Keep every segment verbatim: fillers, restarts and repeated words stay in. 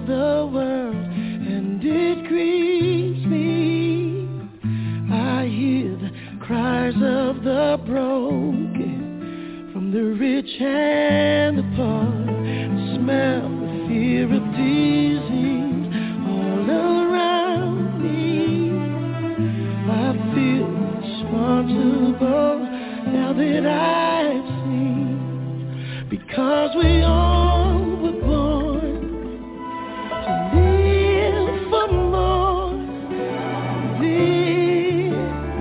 of the world, and it grieves me. I hear the cries of the broken, from the rich and the poor. Smell the fear of disease all around me. I feel responsible now that I've seen, because we all were born to live for more, live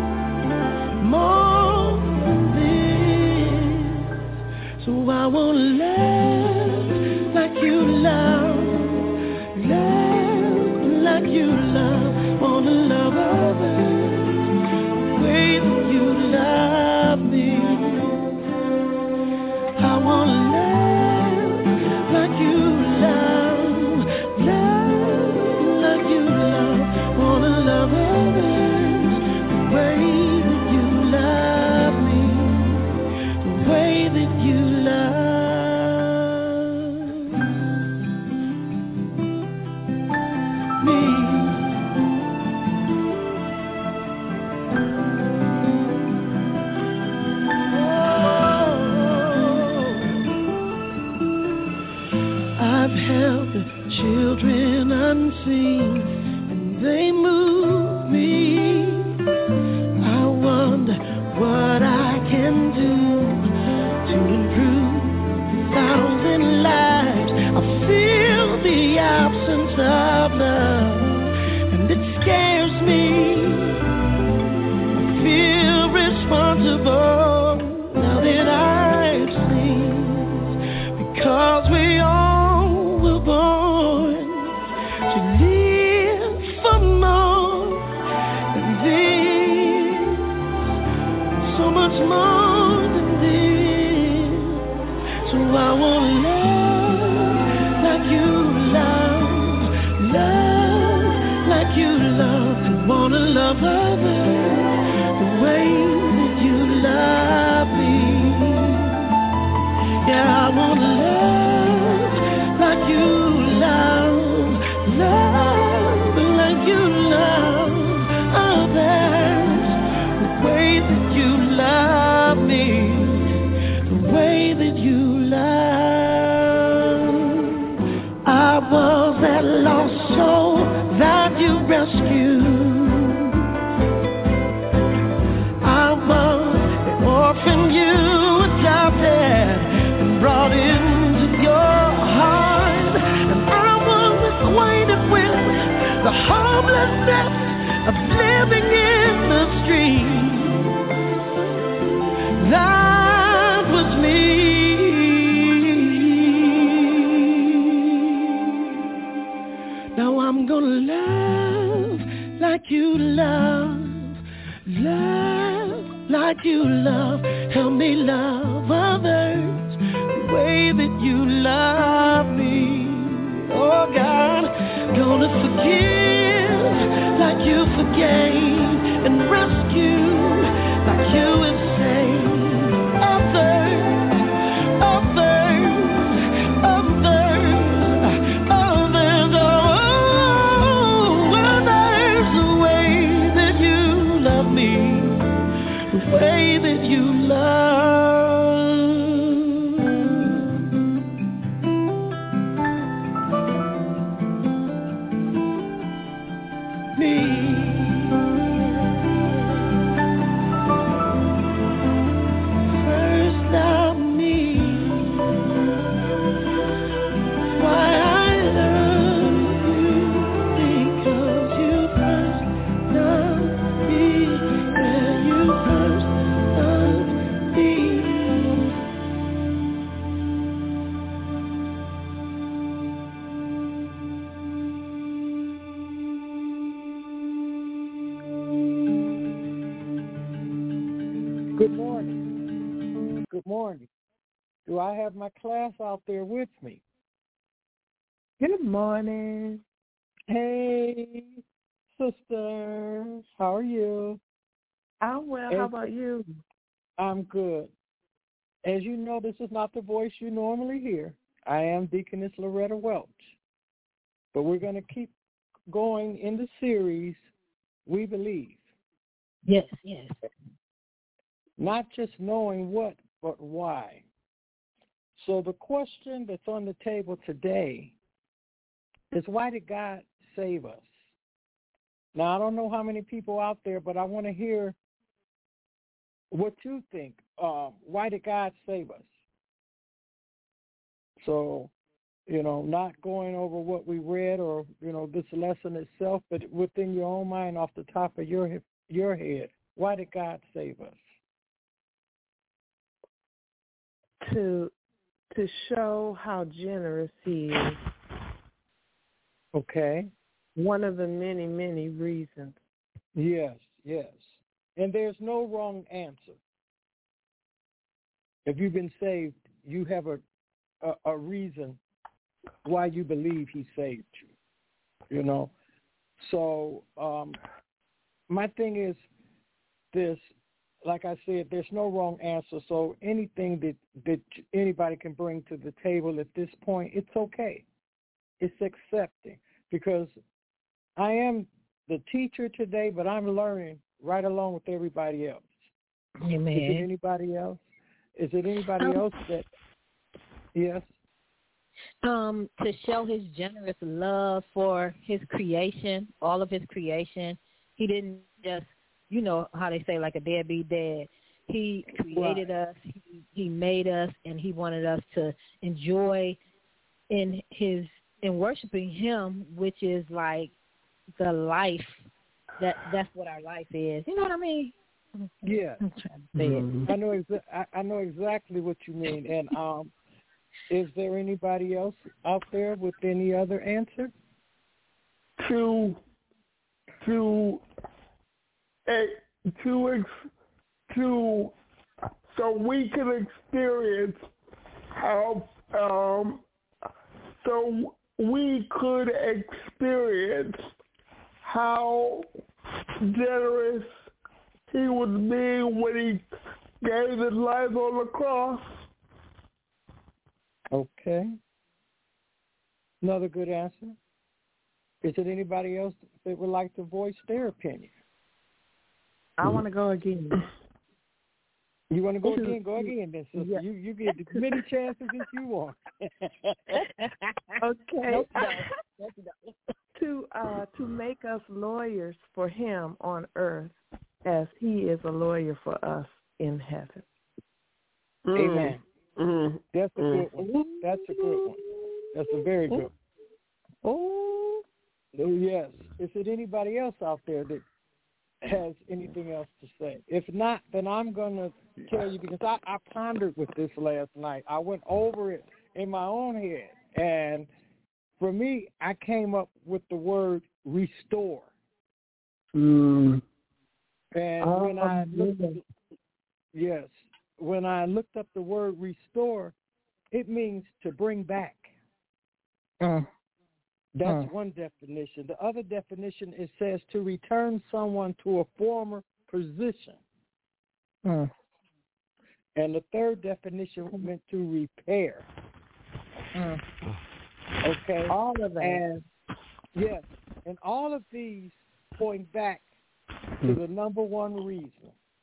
more than this. So I won't love like you love, love like you love, wanna love others the way that you love me. I wanna love like you love, love like you love, wanna love others the way that you love me, the way that you love me. I've held the children unseen, and they move me. I wonder what I can do to improve a thousand lives. I feel the absence of love, and it scares me. I feel responsible now that I've seen, because we all were born to live for more than this, so much more than this. So I won't love like you love, love like you love, I wanna love others the way that you love me. Yeah, I wanna love like you love, love like you love others the way that you love me, the way that you love. I was that lost soul that you rescued. I was the orphan you adopted and brought into your heart, and I was acquainted with the hopelessness of living in the street. That was me. Now I'm gonna love like you love, love like you love, help me love others the way that you love me. Oh God, gonna forgive like you forgave, and rescue like you have saved others, others, others, others, oh, others the way that you love me, the way that you love me. First love me. Why I love you, because you first loved me. Yeah, you first loved me. Good morning. Good morning. Do I have my class out there with me? Good morning. Hey, sisters. How are you? I'm well. As, How about you? I'm good. As you know, this is not the voice you normally hear. I am Deaconess Loretta Welch. But we're going to keep going in the series, We Believe. Yes, yes. Not just knowing what, but why. So the question that's on the table today is, why did God save us? Now, I don't know how many people out there, but I want to hear what you think. Uh, why did God save us? So, you know, not going over what we read or, you know, this lesson itself, but within your own mind, off the top of your your head, why did God save us? To to show how generous He is. Okay. One of the many, many reasons. Yes, yes. And there's no wrong answer. If you've been saved, you have a, a, a reason why you believe He saved you, you know. So um, my thing is this, like I said, there's no wrong answer. So anything that, that anybody can bring to the table at this point, it's okay. It's accepting, because I am the teacher today, but I'm learning right along with everybody else. Amen. Is it anybody else? Is it anybody um, else that, yes? Um, to show His generous love for His creation, all of His creation. He didn't just, you know how they say, like a deadbeat dad. He created Right. us, he, he made us, and He wanted us to enjoy in His, in worshiping Him, which is like the life. That that's what our life is. You know what I mean? Yeah. I'm trying to say mm-hmm. it. I know. Exa- I, I know exactly what you mean. And um, is there anybody else out there with any other answer? To to uh, to ex- to so we can experience how um so we could experience how generous He was being when He gave His life on the cross. Okay. Another good answer. Is it anybody else that would like to voice their opinion? I want to go again. You want to go again? Go again, then, sister. Yeah. You you get as many chances as you want. Okay. Nope, no. Nope, no. To uh, to make us lawyers for Him on earth, as He is a lawyer for us in heaven. Amen. Mm-hmm. That's a good one. That's a good one. That's a very good one. Oh, yes. Is it anybody else out there that has anything else to say? If not, then I'm going to tell you, because I, I pondered with this last night. I went over it in my own head. And for me, I came up with the word restore. Mm. And oh, when I looked at, yes, when I looked up the word restore, it means to bring back. Mm. That's Mm. one definition. The other definition, it says to return someone to a former position. Mm. And the third definition meant to repair. Mm. Okay? All of that. And, yes, and all of these point back to the number one reason,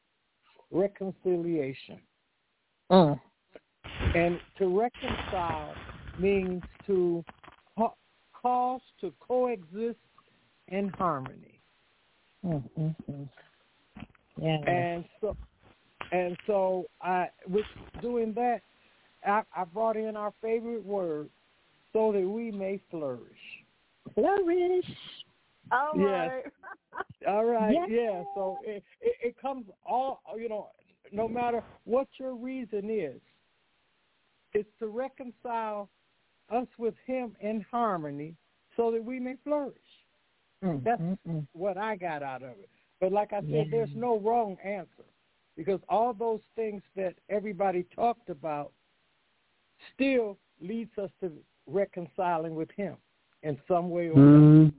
reconciliation. Mm. And to reconcile means to ca- cause to coexist in harmony. Mm-hmm. Yeah. And so, and so, I with doing that, I, I brought in our favorite word, so that we may flourish. Flourish. All yes. right. All right. Yes. Yeah. So it, it, it comes all, you know, no matter what your reason is, it's to reconcile us with Him in harmony so that we may flourish. Mm, That's mm, mm. what I got out of it. But like I said, Yeah. there's no wrong answer, because all those things that everybody talked about still leads us to reconciling with Him in some way or another.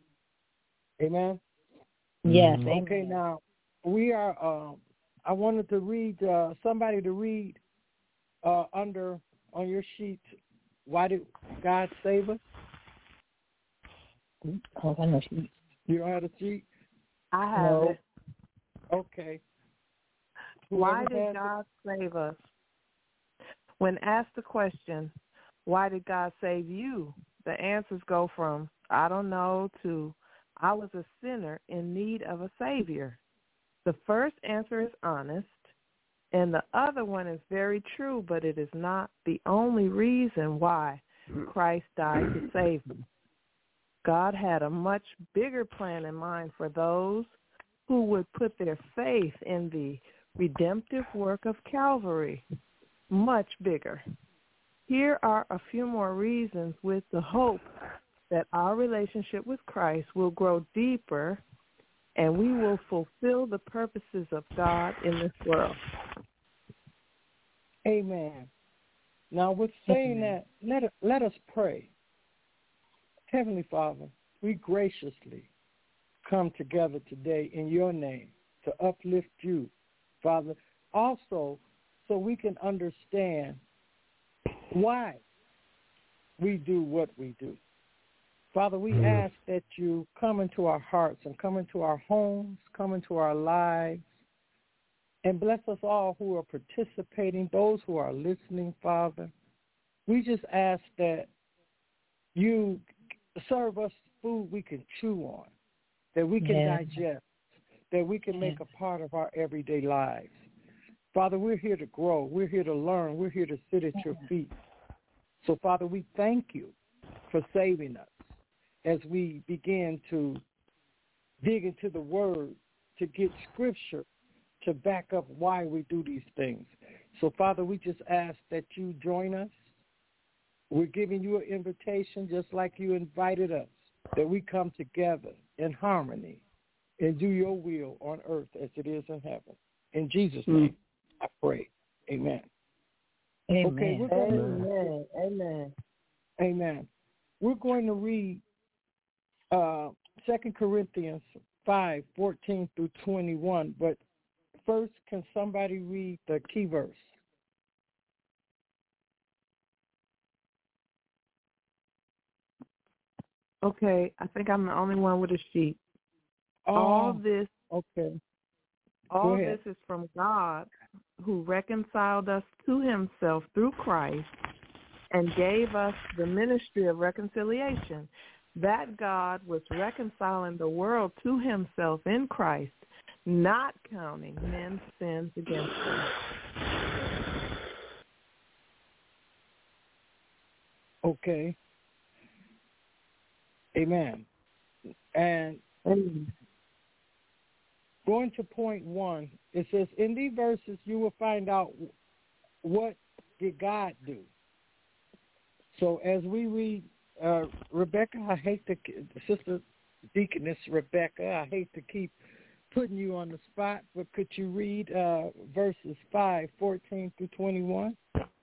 Amen? Yes. Okay, amen. now we are, um, I wanted to read, uh, somebody to read uh, under, on your sheet, why did God save us? Oh, I know she. You don't have a sheet? I have No. it. Okay. Why Whoever did has God save us? When asked the question, why did God save you? The answers go from, I don't know, to, I was a sinner in need of a Savior. The first answer is honest, and the other one is very true, but it is not the only reason why Christ died to save me. God had a much bigger plan in mind for those who would put their faith in the redemptive work of Calvary. Much bigger. Here are a few more reasons with the hope that our relationship with Christ will grow deeper and we will fulfill the purposes of God in this world. Amen. Now, with saying that, let, let us pray. Heavenly Father, we graciously come together today in your name to uplift you, Father, also so we can understand why we do what we do. Father, we ask that you come into our hearts and come into our homes, come into our lives, and bless us all who are participating, those who are listening, Father. We just ask that you serve us food we can chew on, that we can Yeah. digest, that we can make a part of our everyday lives. Father, we're here to grow. We're here to learn. We're here to sit at your feet. So, Father, we thank you for saving us as we begin to dig into the Word to get Scripture to back up why we do these things. So, Father, we just ask that you join us. We're giving you an invitation just like you invited us, that we come together in harmony and do your will on earth as it is in heaven. In Jesus' name, I pray. Amen. Amen. Okay, we're going to, Amen. Amen. amen. We're going to read uh, Second Corinthians five, fourteen through twenty-one, but first, can somebody read the key verse? Okay, I think I'm the only one with a sheet. Oh, all this okay. all ahead. this is from God, who reconciled us to himself through Christ and gave us the ministry of reconciliation. That God was reconciling the world to himself in Christ, not counting men's sins against them. Okay. Amen. And Amen. going to point one, it says, in these verses you will find out what did God do. So as we read, uh, Rebecca, I hate to, Sister Deaconess Rebecca, I hate to keep putting you on the spot, but could you read uh, verses five, fourteen through twenty-one?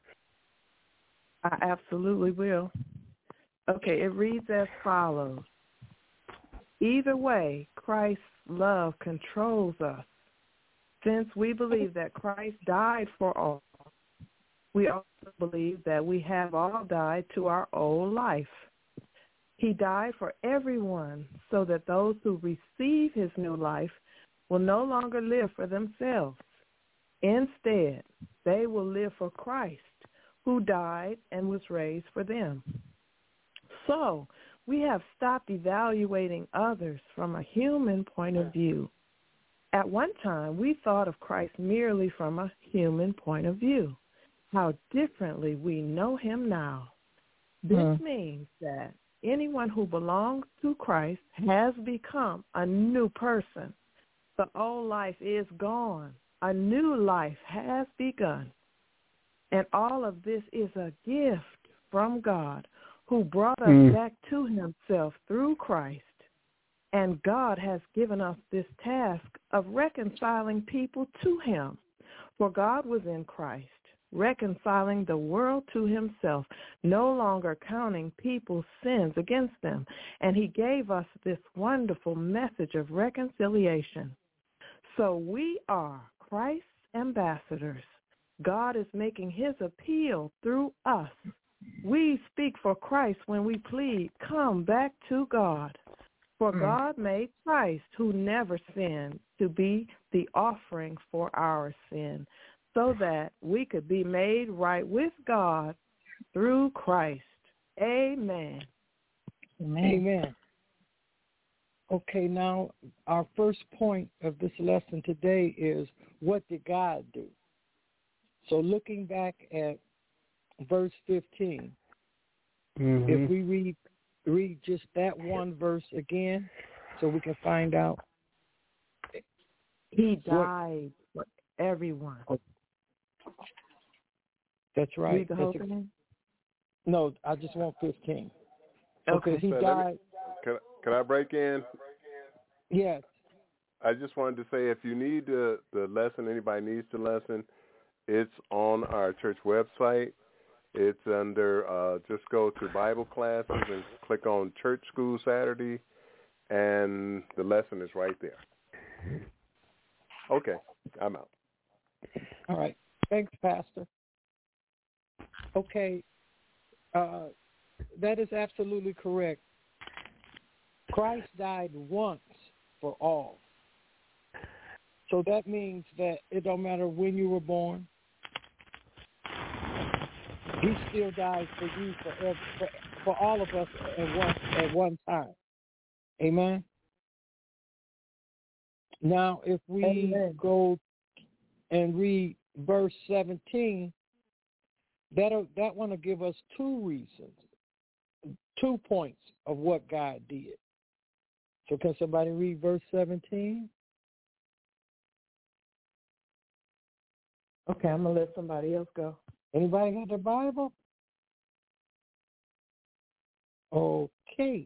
I absolutely will. Okay, it reads as follows. Either way, Christ's love controls us. Since we believe that Christ died for all, we also believe that we have all died to our old life. He died for everyone so that those who receive his new life will no longer live for themselves. Instead, they will live for Christ, who died and was raised for them. So, we have stopped evaluating others from a human point of view. At one time, we thought of Christ merely from a human point of view. How differently we know him now. This mm. means that anyone who belongs to Christ has become a new person. The old life is gone. A new life has begun. And all of this is a gift from God, who brought us mm. back to himself through Christ. And God has given us this task of reconciling people to him. For God was in Christ, reconciling the world to himself, no longer counting people's sins against them. And he gave us this wonderful message of reconciliation. So we are Christ's ambassadors. God is making his appeal through us. We speak for Christ when we plead, come back to God. For Mm. God made Christ, who never sinned, to be the offering for our sin, so that we could be made right with God through Christ. Amen. Amen. Amen. Okay, now our first point of this lesson today is, what did God do? So looking back at verse fifteen, Mm-hmm. if we read read just that one verse again so we can find out. He died for everyone. That's right. Read the whole That's a- thing. no, I just want fifteen. Okay. Because he So let me- died. Can, can I break in? Yes. I just wanted to say, if you need the, the lesson, anybody needs the lesson, it's on our church website. It's under, uh, just go to Bible classes and click on Church School Saturday, and the lesson is right there. Okay, I'm out. All right. Thanks, Pastor. Okay. Uh, that is absolutely correct. Christ died once for all. So that means that it don't matter when you were born. He still died for you, for, for, for all of us at one, at one time. Amen? Now, if we Amen. go and read verse seventeen, that'll, that one will give us two reasons, two points of what God did. So can somebody read verse seventeen? Okay, I'm going to let somebody else go. Anybody got the Bible? Okay.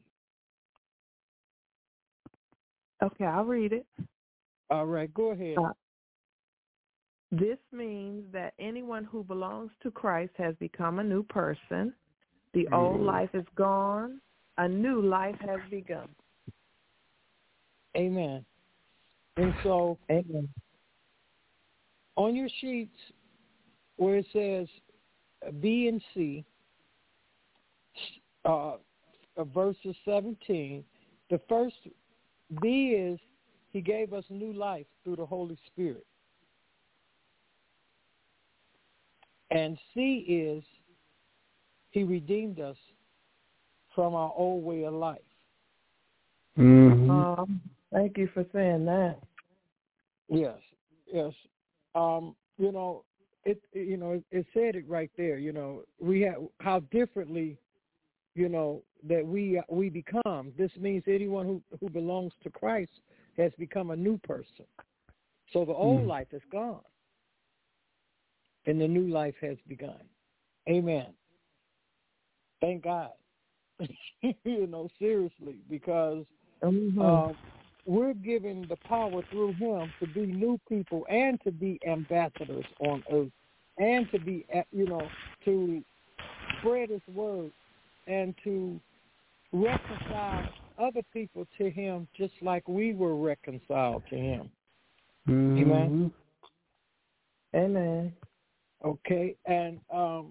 Okay, I'll read it. All right, go ahead. Uh, This means that anyone who belongs to Christ has become a new person. The old life is gone. A new life has begun. Amen. And so Amen. on your sheets where it says B and C, uh, verses seventeen, the first B is he gave us new life through the Holy Spirit. And C is he redeemed us from our old way of life. Mm-hmm. Um, thank you for saying that. Yes, yes. Um, you know, it. You know, it, it said it right there. You know, we have how differently, you know, that we we become. This means anyone who who belongs to Christ has become a new person. So the old Mm. life is gone, and the new life has begun. Amen. Thank God. You know, seriously, because Mm-hmm. uh, we're given the power through him to be new people and to be ambassadors on earth and to be, you know, to spread his word and to reconcile other people to him just like we were reconciled to him. Mm-hmm. Amen. Amen. Okay, and um,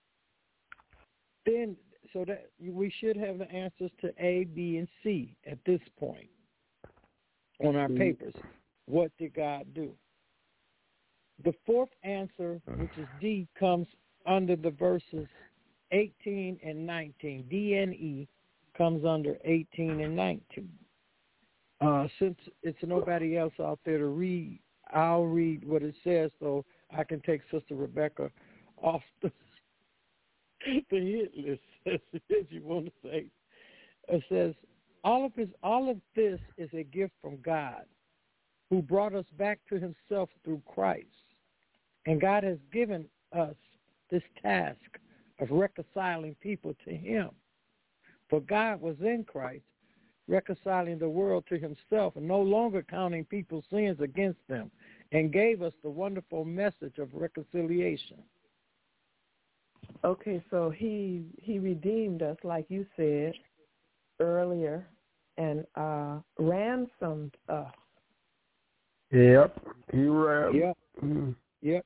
then so that we should have the answers to A, B, and C at this point on our Mm. papers. What did God do? The fourth answer, which is D, comes under the verses eighteen and nineteen. D and E comes under eighteen and nineteen. Uh, since it's nobody else out there to read, I'll read what it says so I can take Sister Rebecca off the, the hit list, as you want to say. It says, all of his, all of this is a gift from God, who brought us back to himself through Christ. And God has given us this task of reconciling people to him. For God was in Christ, reconciling the world to himself and no longer counting people's sins against them, and gave us the wonderful message of reconciliation. Okay, so he he redeemed us, like you said earlier, and uh, ransomed us. Yep. He ran. Yep, Mm. yep.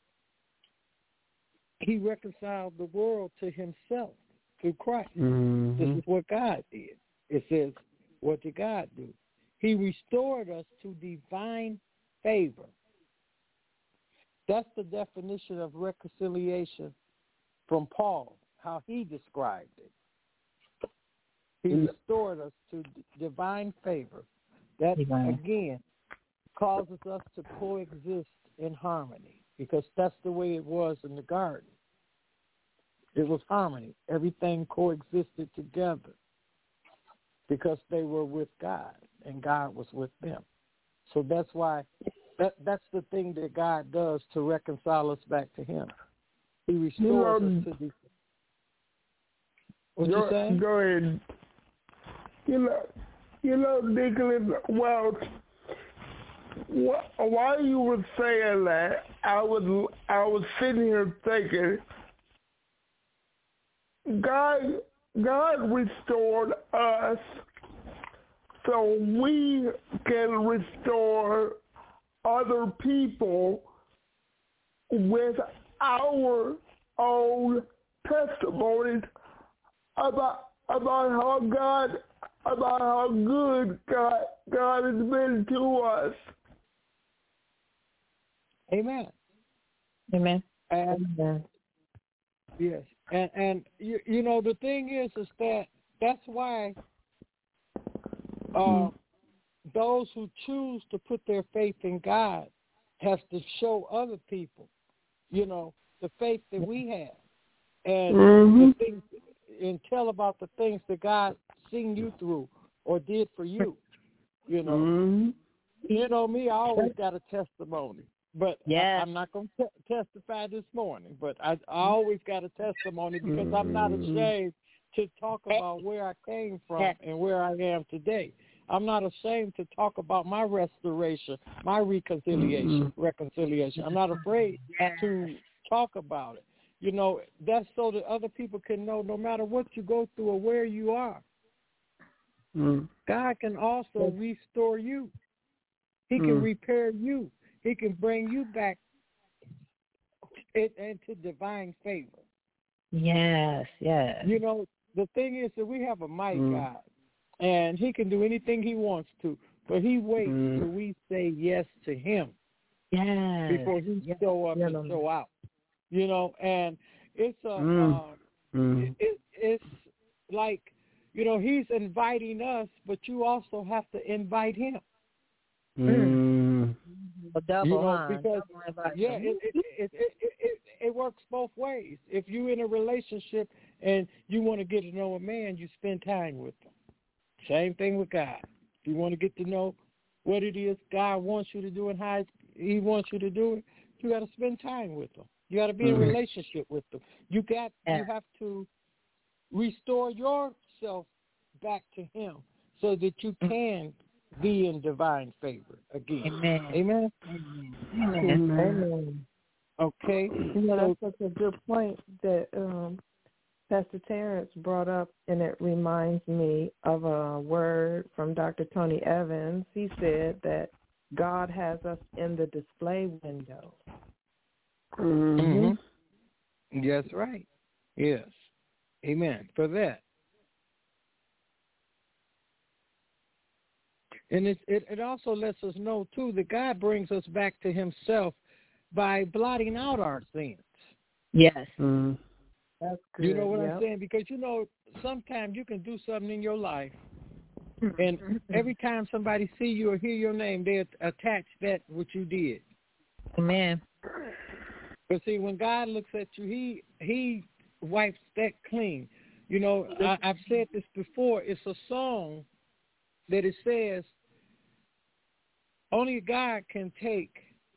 He reconciled the world to himself through Christ. Mm-hmm. This is what God did. It says, What did God do? He restored us to divine favor. That's the definition of reconciliation from Paul, how he described it. He restored us to d- divine favor. That, divine. Again, causes us to coexist in harmony, because that's the way it was in the garden. It was harmony. Everything coexisted together because they were with God and God was with them. So that's why that that's the thing that God does to reconcile us back to him. He restores you know, us to the... What you saying? Go ahead. You know, you know, Nicholas, well, while you were saying that, I was I was sitting here thinking, God God restored us so we can restore other people with our own testimonies about about how God about how good God God has been to us. Amen. Amen. And Amen. Yes, and and you you know the thing is is that that's why uh, mm-hmm. those who choose to put their faith in God have to show other people, you know, the faith that we have, and mm-hmm. the things, and tell about the things that God seen you through or did for you. You know, mm-hmm. you know me. I always got a testimony. But yes. I, I'm not going to te- testify this morning, but I, I always got a testimony because mm-hmm. I'm not ashamed to talk about where I came from yes. and where I am today. I'm not ashamed to talk about my restoration, my reconciliation, mm-hmm. reconciliation. I'm not afraid yes. to talk about it. You know, that's so that other people can know no matter what you go through or where you are, mm-hmm. God can also restore you. He can mm-hmm. repair you. He can bring you back into divine favor. Yes, yes. You know, the thing is that we have a mighty mm. God, and he can do anything he wants to, but he waits mm. till we say yes to him yes. before he yes. show up yes. and show out. You know, and it's a, mm. uh, mm. it, it's like, you know, he's inviting us, but you also have to invite him. Mm. A double, you know, huh? because double yeah, it it, it, it, it it works both ways. If you're in a relationship and you want to get to know a man, you spend time with them. Same thing with God. If you want to get to know what it is God wants you to do and how he wants you to do it, you got to spend time with them. You got to be mm-hmm. in a relationship with them. You got yeah. you have to restore yourself back to him so that you can be in divine favor again. Amen. Amen. Amen. Amen. Amen. Okay. You know, that's such a good point that um, Pastor Terrence brought up, and it reminds me of a word from Doctor Tony Evans. He said that God has us in the display window. Mm-hmm. That's right. Yes. Amen. For that. And it, it it also lets us know, too, that God brings us back to himself by blotting out our sins. Yes. Mm-hmm. That's good. You know what yep. I'm saying? Because, you know, sometimes you can do something in your life, and every time somebody see you or hear your name, they attach that what you did. Amen. But, see, when God looks at you, he he wipes that clean. You know, I, I've said this before. It's a song that it says, only God can take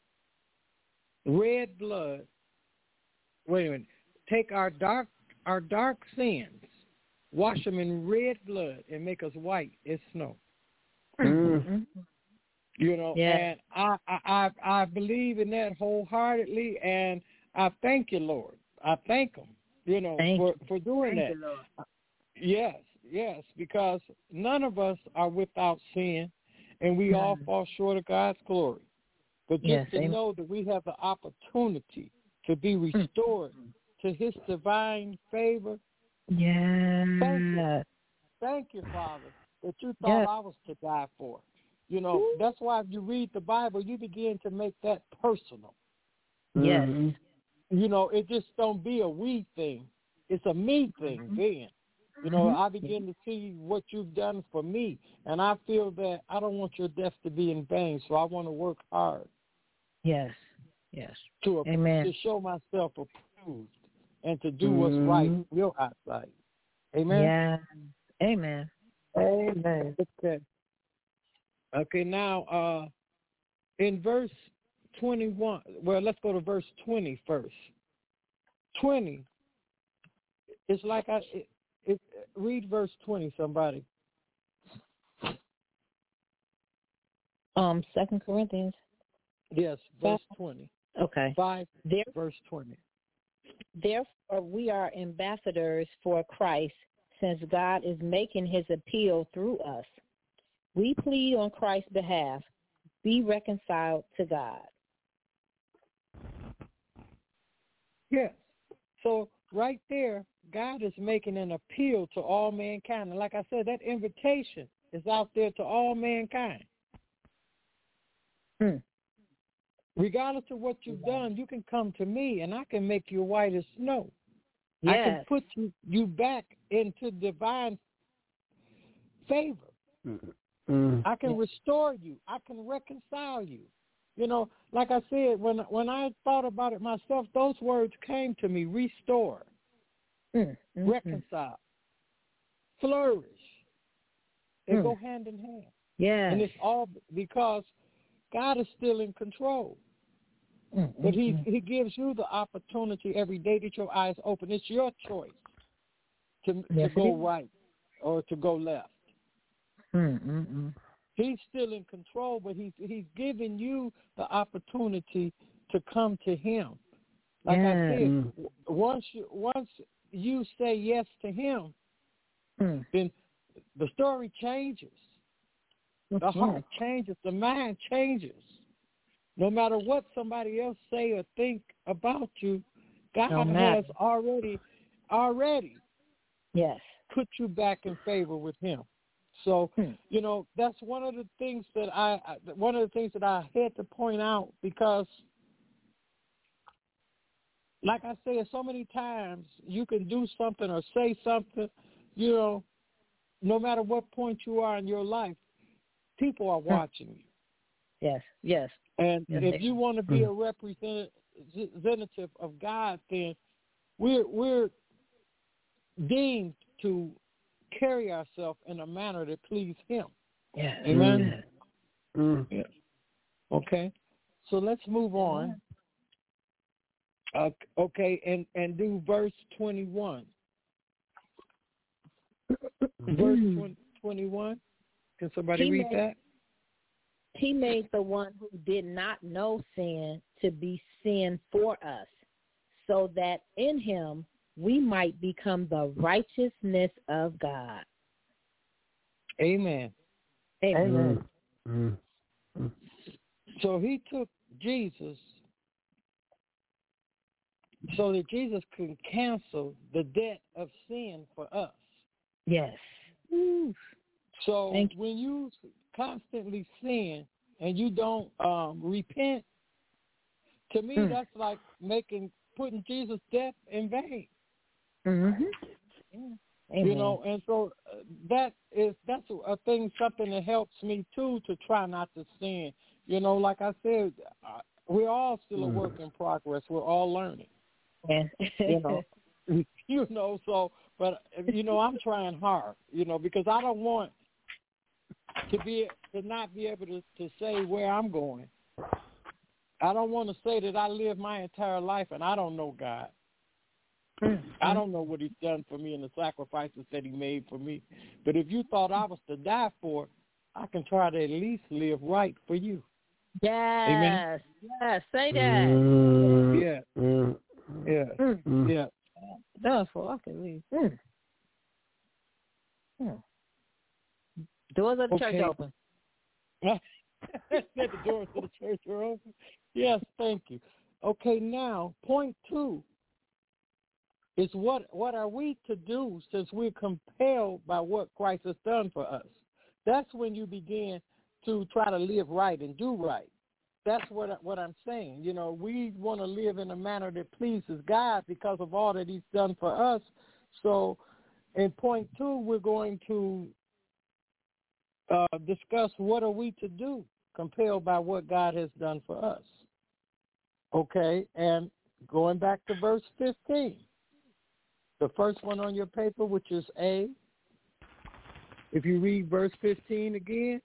red blood, wait a minute, take our dark our dark sins, wash them in red blood, and make us white as snow. Mm-hmm. You know, yeah. and I, I, I, I believe in that wholeheartedly, and I thank you, Lord. I thank him, you know, thank for, you. for doing thank that. You, Lord. Yes, yes, because none of us are without sin, and we all fall short of God's glory. But just yes, to amen. know that we have the opportunity to be restored to his divine favor. Yes. Thank you. Thank you, Father, that you thought Yes. I was to die for. You know, that's why if you read the Bible, you begin to make that personal. Yes. Mm-hmm. You know, it just don't be a we thing. It's a me thing mm-hmm. then. You know, mm-hmm. I begin to see what you've done for me, and I feel that I don't want your death to be in vain, so I want to work hard. Yes, yes. To, Amen. to show myself approved and to do mm-hmm. what's right in your eyesight. Amen? Yeah. Amen. Amen. Okay. Okay, now uh, in verse twenty-one, well, let's go to verse twenty first. twenty, it's like I, it, it, read verse twenty, somebody. Um, Second Corinthians. Yes, verse twenty. Okay. Five, there, verse twenty. Therefore, we are ambassadors for Christ, since God is making his appeal through us. We plead on Christ's behalf, be reconciled to God. Yes. So right there, God is making an appeal to all mankind. And like I said, that invitation is out there to all mankind. Hmm. Regardless of what you've done, you can come to me and I can make you white as snow. Yes. I can put you, you back into divine favor. Mm-hmm. Mm-hmm. I can yeah. restore you. I can reconcile you. You know, like I said, when when I thought about it myself, those words came to me: restore, mm-hmm. reconcile, flourish. They mm. go hand in hand. Yeah, and it's all because God is still in control. Mm-hmm. But He He gives you the opportunity every day that your eyes open. It's your choice to yes, to go right or to go left. Mm-mm. He's still in control, but he's he's giving you the opportunity to come to him. Like yeah. I said, mm. once you once you say yes to him, mm. then the story changes. The heart yeah. changes. The mind changes. No matter what somebody else say or think about you, God no has already already yes put you back in favor with him. So, you know, that's one of the things that I, one of the things that I had to point out because, like I said, so many times you can do something or say something, you know, no matter what point you are in your life, people are watching you. Yes, yes. And yes, if you want to be a representative of God, then we're we're deemed to carry ourselves in a manner that please him. Yeah. Amen? Mm. Yeah. Okay. So let's move on. Uh, okay, and, and do verse twenty-one. Verse twenty, twenty-one. Can somebody he read made, that? He made the one who did not know sin to be sin for us, so that in him we might become the righteousness of God. Amen. Amen. Mm-hmm. So he took Jesus so that Jesus could cancel the debt of sin for us. Yes. So when you constantly sin and you don't um, repent, to me mm. that's like making putting Jesus' death in vain. Mm-hmm. Yeah. You know, and so uh, that is that's a thing, something that helps me too to try not to sin. You know, like I said, uh, we're all still a work in progress. We're all learning. Yeah. you know, you know. So, but you know, I'm trying hard. You know, because I don't want to be to not be able to, to say where I'm going. I don't want to say that I live my entire life and I don't know God. Mm-hmm. I don't know what he's done for me and the sacrifices that he made for me. But if you thought I was to die for, I can try to at least live right for you. Yes. Amen? Yes. Say that. Mm-hmm. Yeah. Mm-hmm. Yeah. Mm-hmm. Yeah. That's what I can leave. Mm. Mm. Doors of the okay. church open. The doors of the church are open. Yes, thank you. Okay, now, point two is what what are we to do since we're compelled by what Christ has done for us? that's when you begin to try to live right and do right. That's what what I'm saying. You know, we want to live in a manner that pleases God because of all that he's done for us. So in point two, we're going to uh, discuss what are we to do, compelled by what God has done for us. Okay, and going back to verse fifteen, the first one on your paper, which is A. If you read verse fifteen again,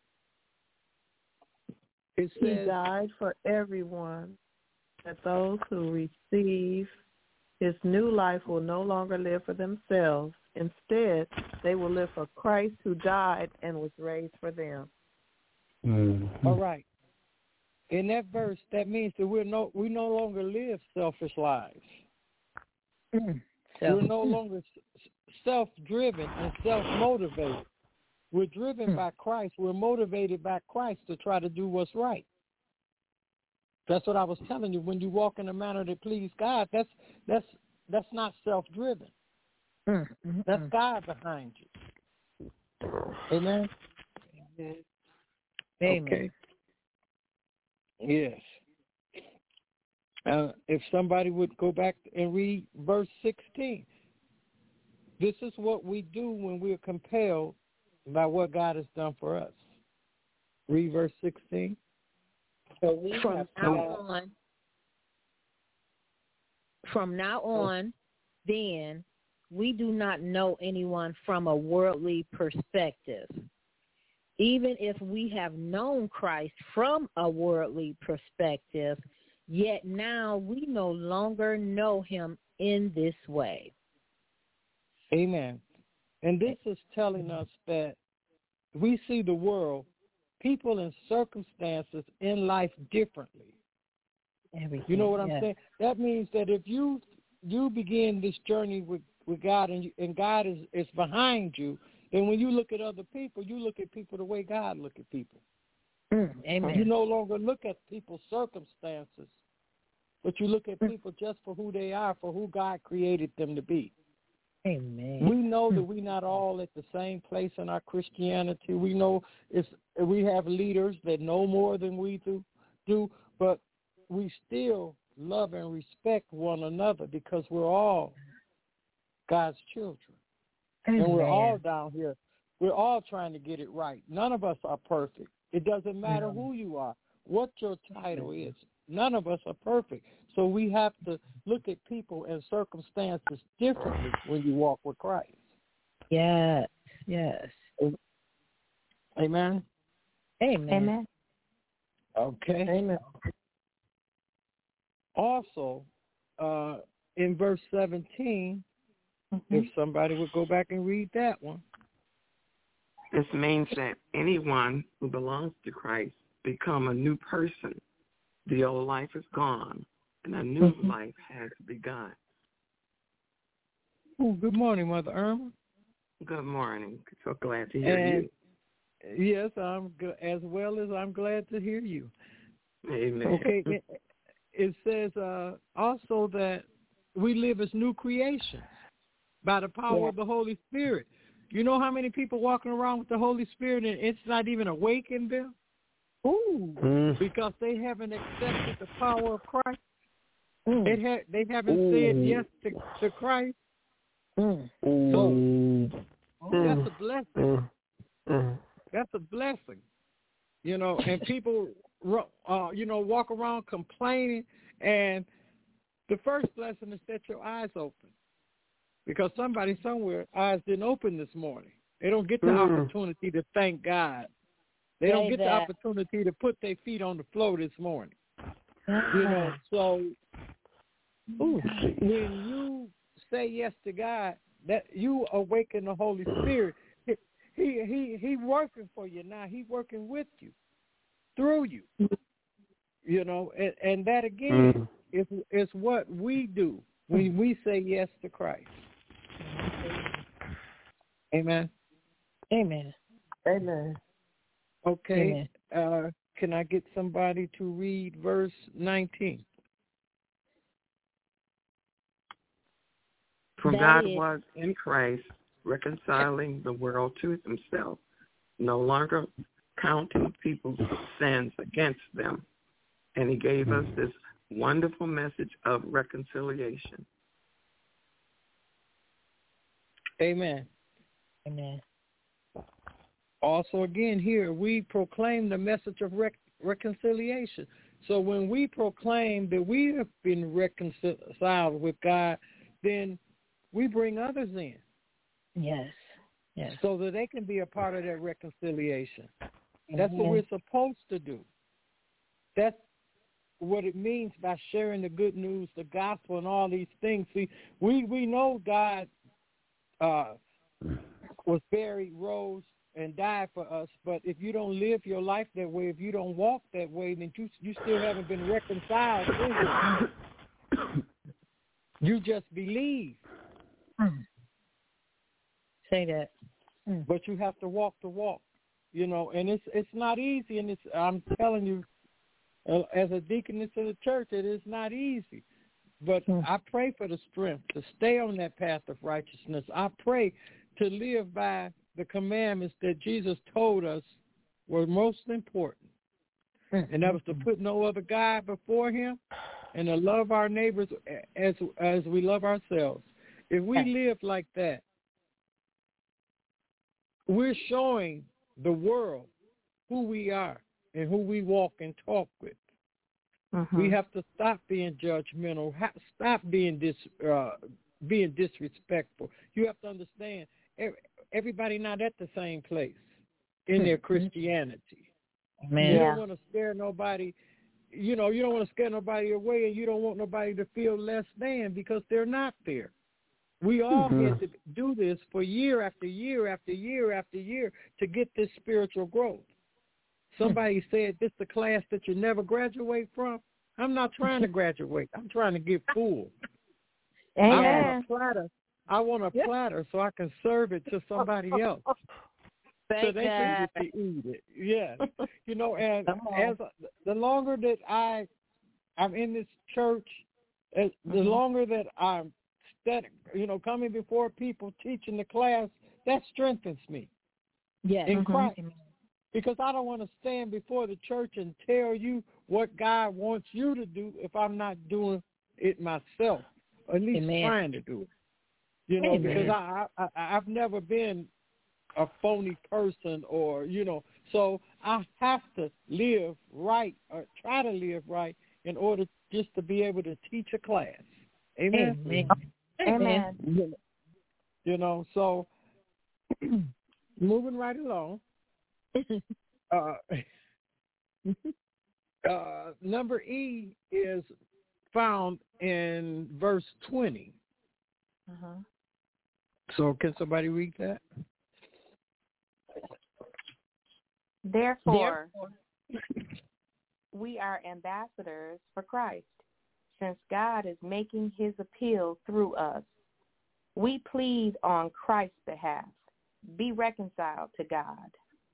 it says, he died for everyone, that those who receive his new life will no longer live for themselves. Instead, they will live for Christ, who died and was raised for them. Mm-hmm. All right. In that verse, that means that we're no we no longer live selfish lives. Mm. We're no longer self-driven and self-motivated. We're driven mm. by Christ. We're motivated by Christ to try to do what's right. That's what I was telling you. When you walk in a manner that pleases God, that's that's that's not self-driven. Mm. Mm-hmm. That's God behind you. Amen. Amen. Okay. Yes. Uh, if somebody would go back and read verse sixteen. This is what we do when we're compelled by what God has done for us. Read verse sixteen. So we from now on, from now on, then, we do not know anyone from a worldly perspective. Even if we have known Christ from a worldly perspective, yet now we no longer know him in this way. Amen. And this is telling us that we see the world, people and circumstances in life differently. Everything, you know what I'm yeah. saying? That means that if you you begin this journey with, with God and, you, and God is, is behind you, and when you look at other people, you look at people the way God look at people. Mm, amen. You no longer look at people's circumstances, but you look at people just for who they are, for who God created them to be. Amen. We know that we're not all at the same place in our Christianity. We know it's, we have leaders that know more than we do, do, but we still love and respect one another because we're all God's children. Amen. And we're all down here. We're all trying to get it right. None of us are perfect. It doesn't matter no. who you are, what your title is. None of us are perfect. So we have to look at people and circumstances differently when you walk with Christ. Yes, yes. Amen? Amen. Amen. Okay. Amen. Also, uh, in verse seventeen, mm-hmm. if somebody would go back and read that one. This means that anyone who belongs to Christ become a new person. The old life is gone, and a new mm-hmm. life has begun. Oh, good morning, Mother Irma. Good morning. So glad to hear and, you. Yes, I'm good, as well as I'm glad to hear you. Amen. Okay, it, it says uh, also that we live as new creations by the power yeah. of the Holy Spirit. You know how many people walking around with the Holy Spirit and it's not even awake in them? Ooh, mm. because they haven't accepted the power of Christ. Mm. They, ha- they haven't Ooh. said yes to, to Christ. Mm. So oh, that's a blessing. Mm. That's a blessing. You know, and people, uh, you know, walk around complaining. And the first blessing is that your eyes open. Because somebody somewhere eyes didn't open this morning. They don't get the mm. opportunity to thank God. They Say don't get that. the opportunity to put their feet on the floor this morning. You know, so ooh, when you say yes to God, that you awaken the Holy Spirit. He he he, he working for you now. He's working with you, through you. You know, and, and that again mm. is is what we do when we say yes to Christ. Amen. Amen. Amen. Okay. Amen. Uh, can I get somebody to read verse nineteen? For that God is. was in Christ reconciling the world to himself, no longer counting people's sins against them. And he gave us this wonderful message of reconciliation. Amen. Amen. Also, again, here, we proclaim the message of rec- reconciliation. So when we proclaim that we have been reconciled with God, then we bring others in. Yes. Yes. So that they can be a part of that reconciliation. That's what we're supposed to do. That's what it means by sharing the good news, the gospel, and all these things. See, we, we know God uh, was buried, rose, and died for us, but if you don't live your life that way, if you don't walk that way, then you you still haven't been reconciled to Him. You just believe. Mm. Say that. Mm. But you have to walk the walk, you know, and it's it's not easy, and it's I'm telling you, uh, as a deaconess of the church, it is not easy. But mm. I pray for the strength to stay on that path of righteousness. I pray to live by the commandments that Jesus told us were most important. Mm-hmm. And that was to put no other God before Him and to love our neighbors as as we love ourselves. If we live like that, we're showing the world who we are and who we walk and talk with. Mm-hmm. We have to stop being judgmental, stop being dis, uh, being disrespectful. You have to understand, everybody not at the same place in their Christianity. Man. You Yeah. don't want to scare nobody. You know, you don't want to scare nobody away, and you don't want nobody to feel less than because they're not there. We all mm-hmm. had to do this for year after year after year after year to get this spiritual growth. Somebody mm-hmm. said, this is the class that you never graduate from. I'm not trying to graduate. I'm trying to get full. Amen. I want a platter. I want a platter so I can serve it to somebody else. Thank so they God. can get to eat it. Yeah. You know, and as the longer that I, I'm in this church, as, the mm-hmm. longer that I'm studying, you know, coming before people, teaching the class, that strengthens me. Yes. In Mm-hmm. Christ. Because I don't want to stand before the church and tell you what God wants you to do if I'm not doing it myself, or at least Amen. trying to do it. You know, Amen. because I, I, I've never been a phony person or, you know, so I have to live right or try to live right in order just to be able to teach a class. Amen? Amen. Amen. Amen. You know, so moving right along. uh, uh, number E is found in verse twenty. Uh-huh. So can somebody read that? Therefore, we are ambassadors for Christ, since God is making his appeal through us. We plead on Christ's behalf. Be reconciled to God.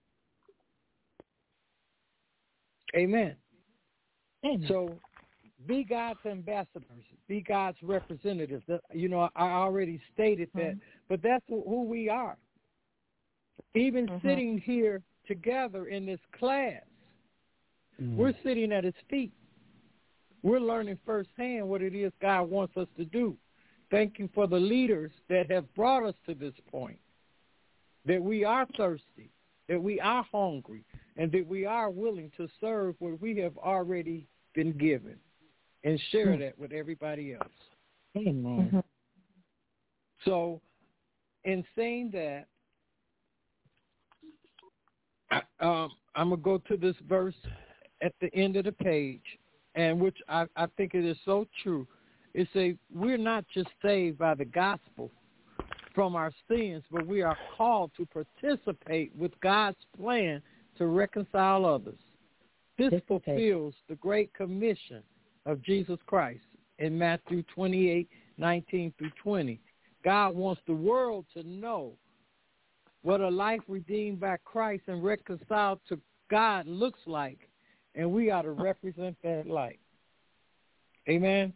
Amen. Amen. So be God's ambassadors, be God's representatives. You know, I already stated that, mm-hmm. but that's who we are. Even mm-hmm. sitting here together in this class, mm-hmm. we're sitting at his feet. We're learning firsthand what it is God wants us to do. Thank you for the leaders that have brought us to this point, that we are thirsty, that we are hungry, and that we are willing to serve what we have already been given and share mm-hmm. that with everybody else. Amen. Mm-hmm. So in saying that, um, I'm going to go to this verse at the end of the page, and which I, I think it is so true. It says, we're not just saved by the gospel from our sins, but we are called to participate with God's plan to reconcile others. This fulfills the great commission of Jesus Christ in Matthew twenty-eight, nineteen through twenty. God wants the world to know what a life redeemed by Christ and reconciled to God looks like, and we are to represent that light. Amen?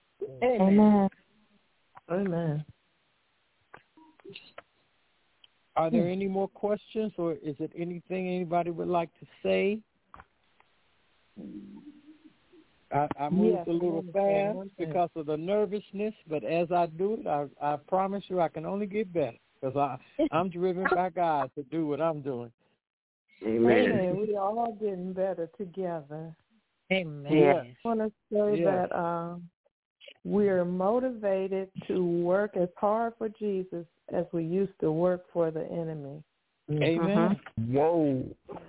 Amen. Amen. Are there any more questions, or is it anything anybody would like to say? I, I moved yes, a little fast because of the nervousness, but as I do it, I, I promise you I can only get better because I'm driven by God to do what I'm doing. Amen. Amen. We all getting better together. Amen. Yeah. I want to say Yeah. that um, we're motivated to work as hard for Jesus as we used to work for the enemy. Amen. Whoa.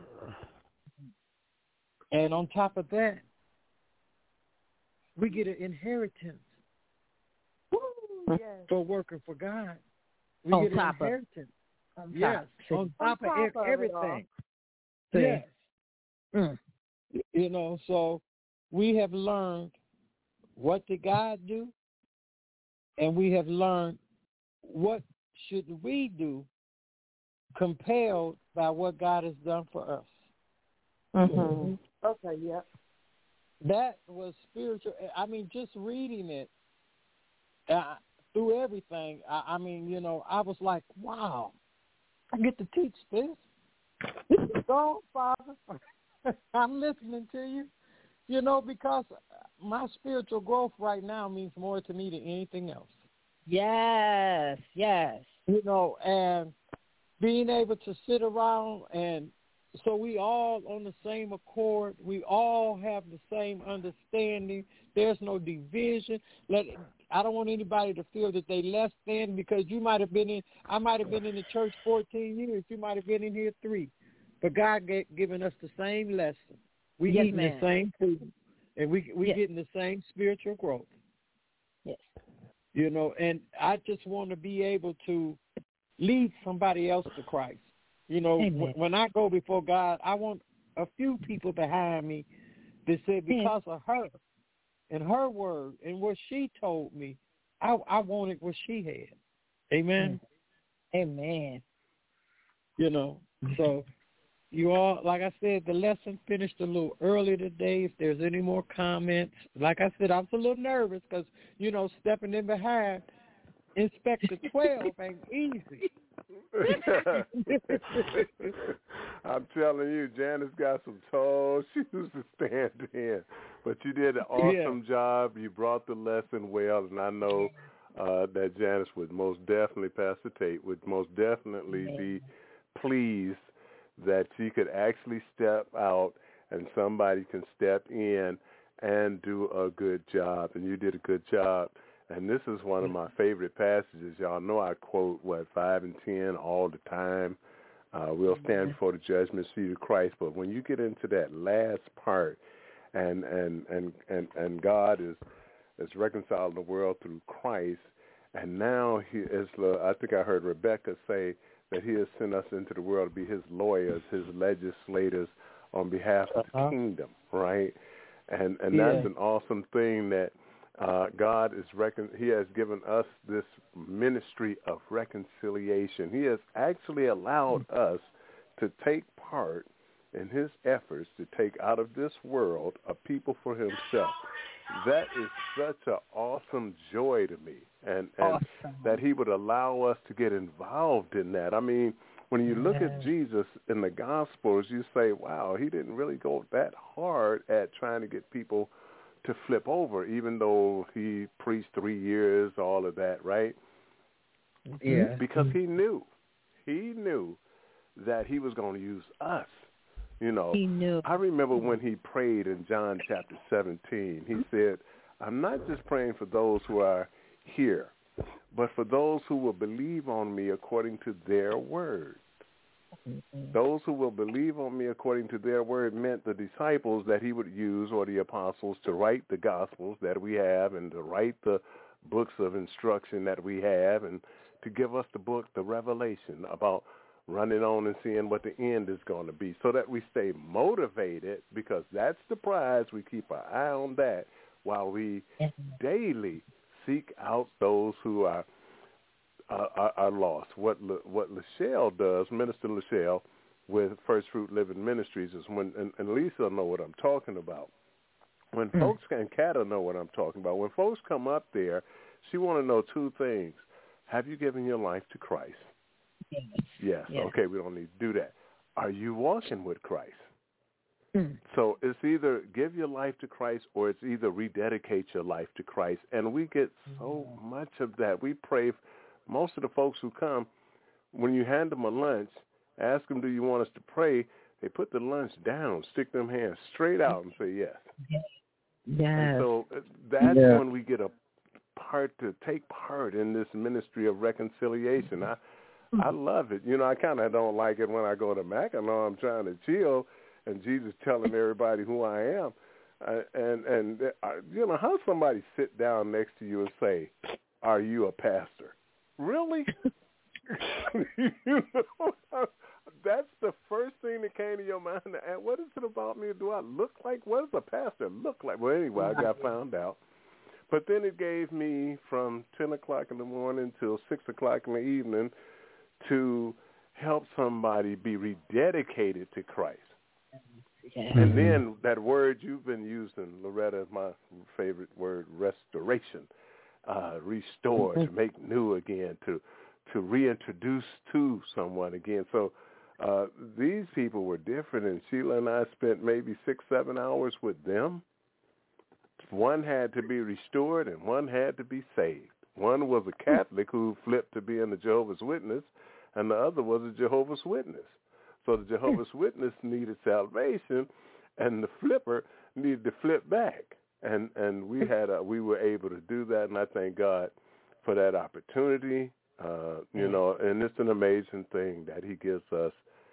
And on top of that, we get an inheritance Yes. for working for God. We On get an top of- inheritance. On Yes, top. on top, On of, top ev- of it everything. See. Yes. Mm. You know, so we have learned what did God do, and we have learned what should we do compelled by what God has done for us. Mm-hmm. Okay, yep. That was spiritual. I mean, just reading it uh, through everything, I, I mean, you know, I was like, wow, I get to teach this. Go, Father. I'm listening to you, you know, because my spiritual growth right now means more to me than anything else. Yes, yes. You know, and being able to sit around and so we all on the same accord. We all have the same understanding. There's no division. Let I don't want anybody to feel that they less than because you might have been in. I might have been in the church fourteen years. You might have been in here three, but God get, given us the same lesson. We Yes, eating ma'am. the same food, and we we Yes. getting the same spiritual growth. Yes. You know, and I just want to be able to lead somebody else to Christ. You know, w- when I go before God, I want a few people behind me that said because of her and her word and what she told me, I, I wanted what she had. Amen? Amen. You know, so you all, like I said, the lesson finished a little early today. If there's any more comments, like I said, I was a little nervous because, you know, stepping in behind Inspector twelve ain't easy. I'm telling you, Janice got some tall shoes to stand in. But you did an awesome yeah. job. You brought the lesson well, and I know uh, that Janice would most definitely pass the tape, would most definitely be pleased that she could actually step out and somebody can step in and do a good job. And you did a good job. And this is one of my favorite passages. Y'all know I quote, what, five and ten all the time. Uh, we'll stand before the judgment seat of Christ. But when you get into that last part, and and, and, and, and God is is reconciling the world through Christ, and now he is, I think I heard Rebecca say that he has sent us into the world to be his lawyers, his legislators on behalf of the uh-huh. kingdom, right? And and yeah. that's an awesome thing that Uh, God is recon- He has given us this ministry of reconciliation. He has actually allowed us to take part in his efforts to take out of this world a people for himself. That is such an awesome joy to me, and, and awesome. that he would allow us to get involved in that. I mean, when you look at Jesus in the Gospels, you say, wow, he didn't really go that hard at trying to get people to flip over, even though he preached three years, all of that, right? Yeah. Because he knew, he knew that he was going to use us. You know, he knew. I remember when he prayed in John chapter seventeen, he said, I'm not just praying for those who are here, but for those who will believe on me according to their word. Mm-hmm. Those who will believe on me according to their word meant the disciples that he would use, or the apostles, to write the Gospels that we have and to write the books of instruction that we have and to give us the book, the Revelation, about running on and seeing what the end is going to be, so that we stay motivated, because that's the prize. We keep our eye on that while we daily seek out those who are Uh, are, are lost. What Le, what Lachelle does, Minister Lachelle, with First Fruit Living Ministries, is when, and, and Lisa know what I'm talking about. When mm. folks, and Kata know what I'm talking about, when folks come up there, she want to know two things. Have you given your life to Christ? Yes. Yes. Yeah. Okay, we don't need to do that. Are you walking with Christ? Mm. So it's either give your life to Christ or it's either rededicate your life to Christ. And we get so much of that. We pray, most of the folks who come, when you hand them a lunch, ask them, do you want us to pray? They put the lunch down, stick them hands straight out and say yes. Yes. And so that's Yeah. when we get a part to take part in this ministry of reconciliation. I I love it. You know, I kind of don't like it when I go to Mac. I know I'm trying to chill, and Jesus telling everybody who I am. Uh, and, and uh, you know, how somebody sit down next to you and say, are you a pastor? Really? You know, that's the first thing that came to your mind. And what is it about me? Do I look like, what does a pastor look like? Well, anyway, I got found out. But then it gave me from ten o'clock in the morning till six o'clock in the evening to help somebody be rededicated to Christ. Yeah. And then that word you've been using, Loretta, is my favorite word, restoration, uh, restore, to make new again, to to reintroduce to someone again. So uh, these people were different, and Sheila and I spent maybe six, seven hours with them. One had to be restored, and one had to be saved. One was a Catholic who flipped to being a Jehovah's Witness, and the other was a Jehovah's Witness. So the Jehovah's Witness needed salvation, and the flipper needed to flip back. And and we had a, we were able to do that, and I thank God for that opportunity. Uh, you know, and it's an amazing thing that He gives us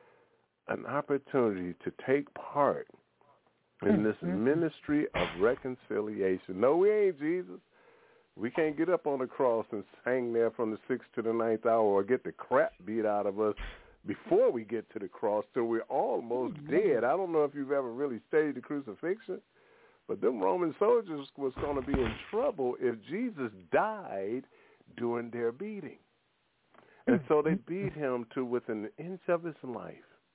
an opportunity to take part in this ministry of reconciliation. No, we ain't Jesus. We can't get up on the cross and hang there from the sixth to the ninth hour or get the crap beat out of us before we get to the cross till we're almost dead. I don't know if you've ever really studied the crucifixion, but them Roman soldiers was going to be in trouble if Jesus died during their beating. And so they beat him to within an inch of his life.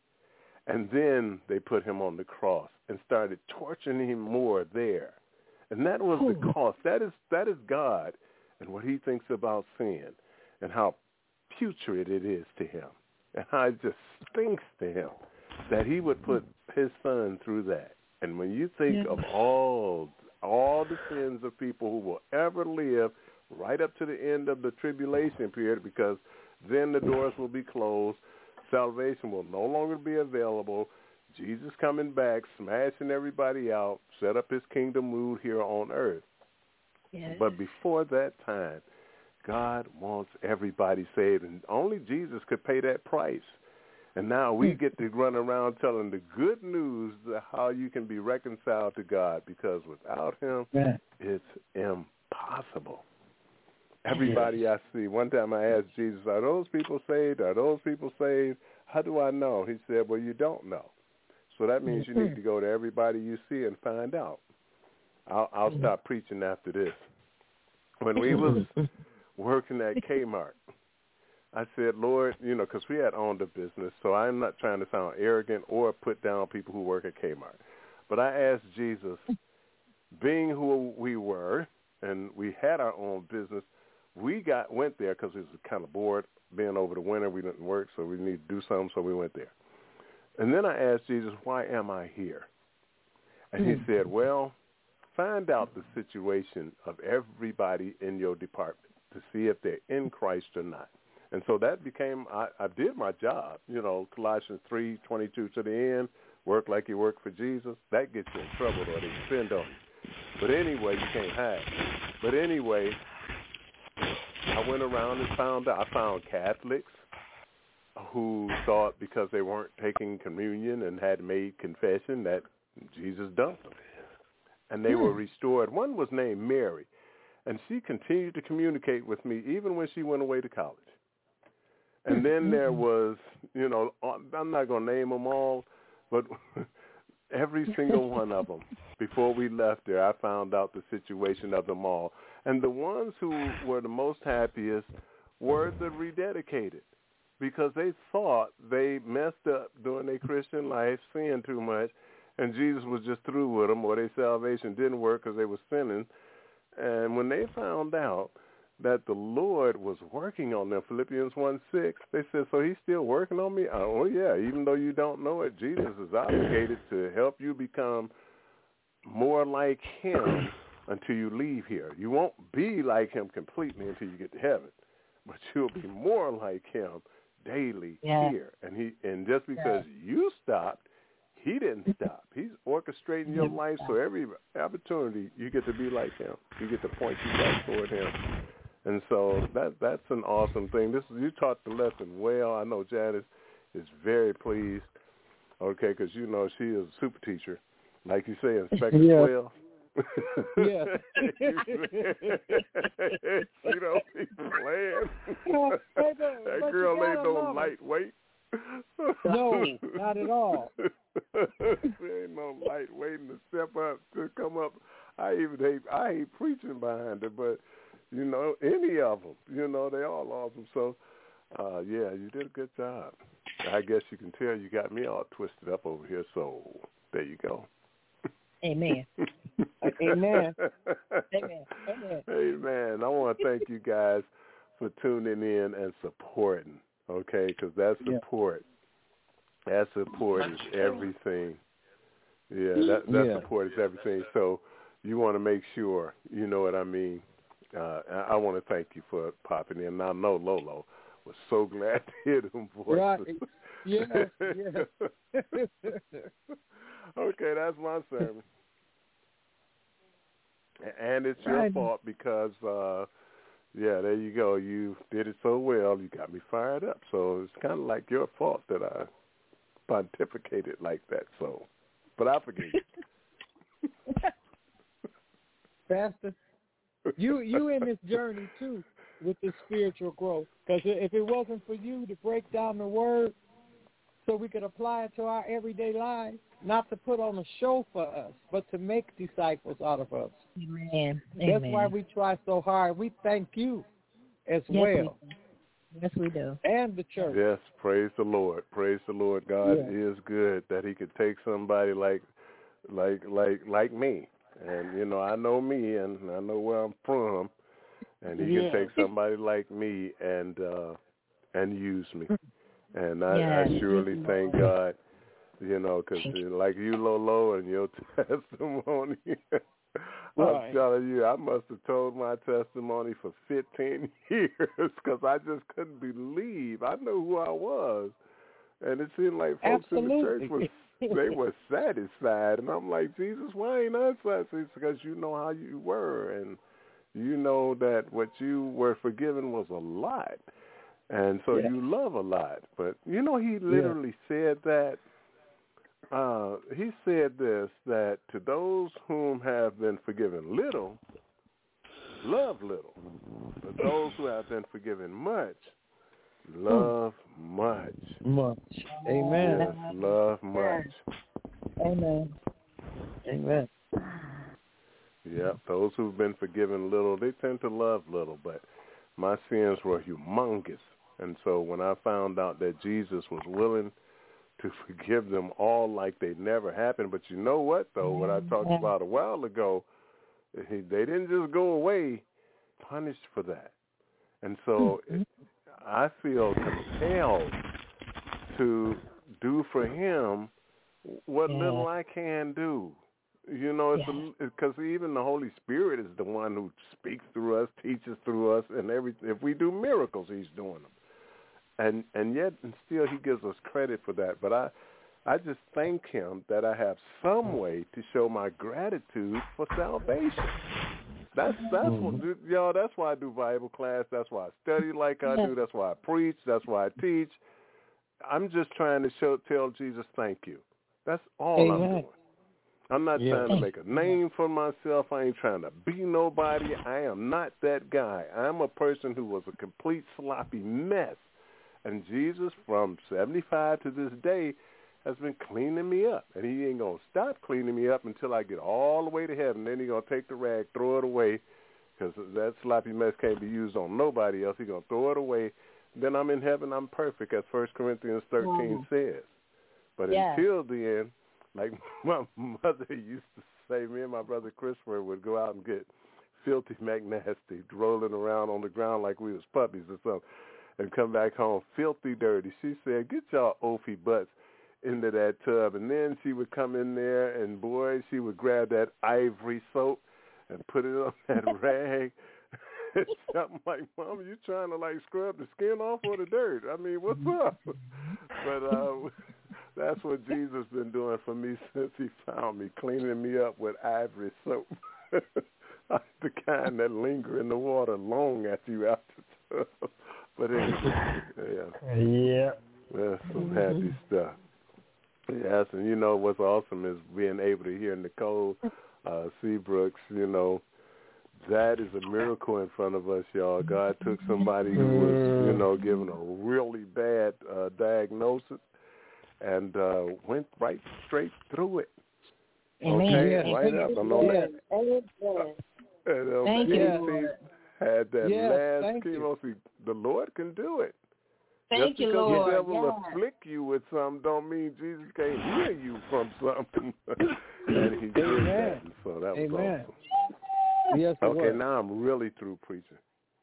And then they put him on the cross and started torturing him more there. And that was the cost. That is that is God and what He thinks about sin and how putrid it is to Him and how it just stinks to Him that He would put His Son through that. And when you think yeah. of all all the sins of people who will ever live right up to the end of the tribulation period, because then the doors will be closed, salvation will no longer be available, Jesus coming back, smashing everybody out, set up His kingdom rule here on earth. Yes. But before that time, God wants everybody saved, and only Jesus could pay that price. And now we get to run around telling the good news of how you can be reconciled to God, because without Him, yeah. it's impossible. Everybody yes. I see, one time I asked Jesus, are those people saved? Are those people saved? How do I know? He said, well, you don't know. So that means you need to go to everybody you see and find out. I'll, I'll stop preaching after this. When we was working at Kmart, I said, Lord, you know, because we had owned a business, so I'm not trying to sound arrogant or put down people who work at Kmart. But I asked Jesus, being who we were, and we had our own business, we got went there because we was kind of bored being over the winter. We didn't work, so we needed to do something, so we went there. And then I asked Jesus, why am I here? And He said, well, find out the situation of everybody in your department to see if they're in Christ or not. And so that became, I, I did my job, you know, Colossians three twenty-two to the end, work like you work for Jesus. That gets you in trouble, or they spend on you. But anyway, you can't hide. But anyway, I went around and found out, I found Catholics who thought because they weren't taking communion and had made confession that Jesus dumped them. And they hmm. were restored. One was named Mary, and she continued to communicate with me even when she went away to college. And then there was, you know, I'm not going to name them all, but every single one of them, before we left there, I found out the situation of them all. And the ones who were the most happiest were the rededicated, because they thought they messed up during their Christian life, sinning too much, and Jesus was just through with them, or their salvation didn't work because they were sinning. And when they found out that the Lord was working on them. Philippians one six, they said, so he's still working on me? Oh, yeah, even though you don't know it, Jesus is obligated to help you become more like him until you leave here. You won't be like him completely until you get to heaven, but you'll be more like him daily yeah. here. And he, and just because yeah. you stopped, he didn't stop. He's orchestrating your life, so every opportunity you get to be like him. You get to point you back toward him. And so that that's an awesome thing. This you taught the lesson well. I know Janice is very pleased, okay, because you know she is a super teacher. Like you say, Inspector yeah. twelve. Yeah. You don't be playing. That girl ain't no lightweight. No, not at all. There ain't no light waiting to step up to come up. I even hate I hate preaching behind it, but you know any of them, you know they all awesome. So uh, yeah, you did a good job. I guess you can tell you got me all twisted up over here. So there you go. Amen. Amen. Amen. Amen. Amen. I want to thank you guys for tuning in and supporting. Okay, because that support, yeah. that support is everything. Yeah, that that yeah. support is everything. So you want to make sure, you know what I mean. Uh, I, I want to thank you for popping in. And I know Lolo was so glad to hear them voices. Right. Yeah. Yeah. Okay, that's my sermon. And it's your right. fault because. Uh, Yeah, there you go. You did it so well. You got me fired up. So it's kind of like your fault that I pontificated like that. So, but I forgive you. Pastor, you you in this journey too with this spiritual growth. Because if it wasn't for you to break down the word so we could apply it to our everyday lives, not to put on a show for us, but to make disciples out of us. Amen. That's Amen. why we try so hard. We thank you as yes, well. We yes, we do. And the church. Yes, praise the Lord. Praise the Lord. God yeah. is good that he could take somebody like like like like me. And, you know, I know me and I know where I'm from. And he yeah. can take somebody like me and uh, and use me. And I, yes. I surely thank God, you know, because like you, Lolo, and your testimony, right. I'm telling you, I must have told my testimony for fifteen years because I just couldn't believe. I knew who I was. And it seemed like folks Absolutely. in the church was they were satisfied. And I'm like, Jesus, why ain't I satisfied? It's because you know how you were. And you know that what you were forgiven was a lot. And so yeah. you love a lot. But, you know, he literally yeah. said that. Uh, he said this, that to those whom have been forgiven little, love little. But those who have been forgiven much, love much. Much. Amen. Yes, love much. Amen. Amen. Yeah, those who've been forgiven little, they tend to love little. But my sins were humongous. And so when I found out that Jesus was willing to forgive them all like they never happened, but you know what, though, what I talked about a while ago, he, they didn't just go away punished for that. And so it, I feel compelled to do for him what yeah. little I can do. You know, it's because yeah. even the Holy Spirit is the one who speaks through us, teaches through us, and every if we do miracles, he's doing them. And and yet, and still, he gives us credit for that. But I, I just thank him that I have some way to show my gratitude for salvation. That's that's what y'all. That's why I do Bible class. That's why I study like I do. That's why I preach. That's why I teach. I'm just trying to show tell Jesus thank you. That's all Amen. I'm doing. I'm not yeah. trying to make a name for myself. I ain't trying to be nobody. I am not that guy. I'm a person who was a complete sloppy mess. And Jesus, from seventy-five to this day, has been cleaning me up. And he ain't going to stop cleaning me up until I get all the way to heaven. Then he's going to take the rag, throw it away, because that sloppy mess can't be used on nobody else. He's going to throw it away. Then I'm in heaven. I'm perfect, as First Corinthians thirteen mm-hmm. says. But yeah. until then, like my mother used to say, me and my brother Christopher would go out and get filthy McNasty, rolling around on the ground like we was puppies or something, and come back home filthy dirty. She said, get y'all oafy butts into that tub. And then she would come in there, and, boy, she would grab that ivory soap and put it on that rag. Something like, Mama, you trying to, like, scrub the skin off or the dirt? I mean, what's up? But uh, that's what Jesus been doing for me since he found me, cleaning me up with ivory soap. The kind that linger in the water long after you out the tub. But anyway, yeah. Yeah. That's some happy stuff. Yes, and you know what's awesome is being able to hear Nicole uh, Seabrooks, you know, that is a miracle in front of us, y'all. God took somebody who was, you know, given a really bad uh, diagnosis and uh, went right straight through it. Okay, Amen. right up. I know that. And, um, Thank you. Had that Yes, last thank chemo. See, the Lord can do it. Thank Just you, because Lord. the devil Yes. afflict you with something don't mean Jesus can't heal you from something. And he did Amen. that. And so that was Amen. awesome. Yes, it Okay, was. now I'm really through preaching.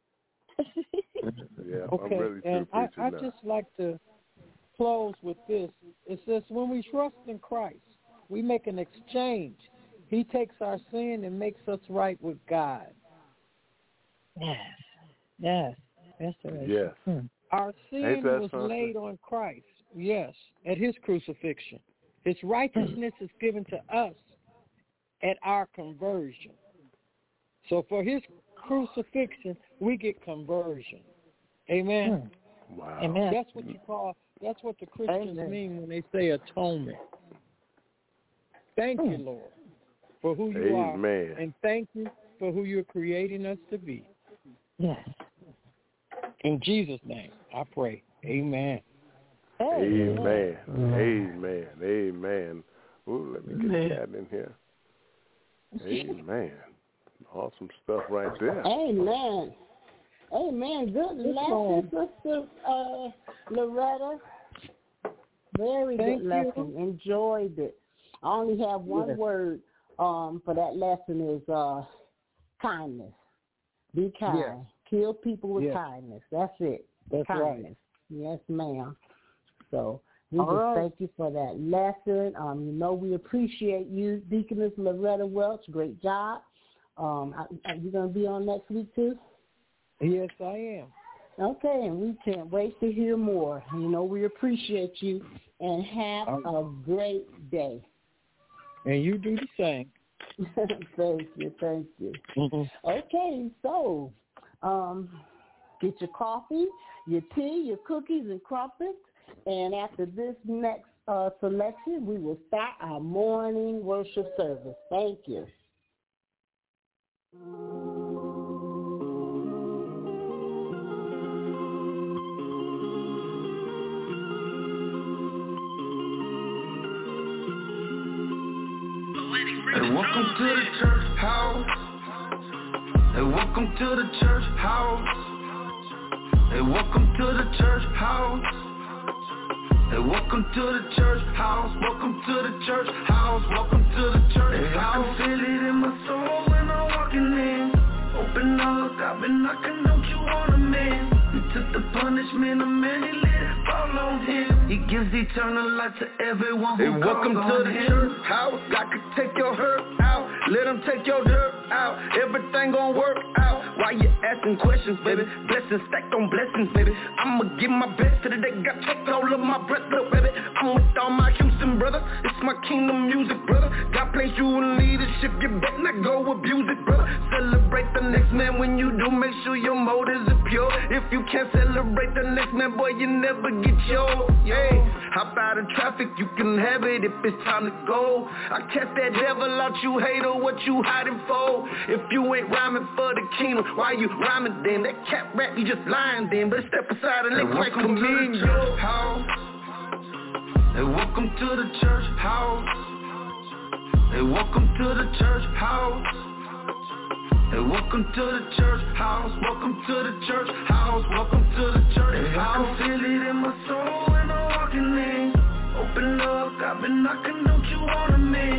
Yeah, Okay, I'm really through and I, preaching I now. just like to close with this. It says, when we trust in Christ, we make an exchange. He takes our sin and makes us right with God. Yes. Yes. Restoration. Yes. Hmm. Our sin Ain't that was something? laid on Christ, yes, at his crucifixion. His righteousness is given to us at our conversion. So for his crucifixion, we get conversion. Amen. Hmm. Wow. Amen. That's what you call, that's what the Christians Amen. mean when they say atonement. Thank you, Lord, for who you Amen. are, and thank you for who you're creating us to be. Yes. In Jesus' name, I pray. Amen. Amen. Amen. Amen. Ooh, let me get Cat in here. Amen. Awesome stuff right there. Amen. Amen. Good lesson, Sister uh, Loretta. Very Thank good you. lesson. Enjoyed it. I only have one Yes. word um, for that lesson is uh, kindness. Be kind. Yes. Kill people with Yes. kindness. That's it. That's kindness. right. Yes, ma'am. So we All just right. thank you for that lesson. Um, you know we appreciate you, Deaconess Loretta Welch. Great job. Um, are you going to be on next week too? Yes, I am. Okay, and we can't wait to hear more. You know, we appreciate you, and have All a great day. And you do the same. Thank you, thank you. Mm-hmm. Okay, so um, get your coffee, your tea, your cookies and crumpets, and after this next uh, selection, we will start our morning worship service. Thank you. Hey, welcome to the church house. Hey, welcome to the church house. Hey, welcome to the church house. Hey, welcome to the church house. Welcome to the church house. Welcome to the church house. I can feel it in my soul when I'm walking in. Open up, I've been knocking, don't you want a man? He took the punishment, a man, he let it fall on him. He gives eternal life to everyone who Hey, welcome calls to on the him. church house. God can take your hurt out. Let him take your dirt out. Everything gon' work out. Why you asking questions, baby? Blessings stacked on blessings, baby. I'ma give my best to the day. Got checked all of my breath, look, baby. I'm with all my Houston brother. It's my kingdom music, brother. God placed you in leadership. You better not go abuse it, brother. Celebrate the next man. When you do, make sure your motives are pure. If you can't celebrate the next man, boy, you never get yours. Yeah, hop out of traffic, you can have it if it's time to go. I cast that devil out, you hater, what you hiding for? If you ain't rhyming for the kingdom, why you rhyming then? That cat rap, you just lying then. But step aside and let Christ come in your house. Hey, welcome to the church house. Hey, welcome to the church house. Hey, welcome to the church house. Welcome to the church house. Welcome to the church house. I can feel it in my soul when I'm walking in. Open up, I've been knocking, don't you want a man? He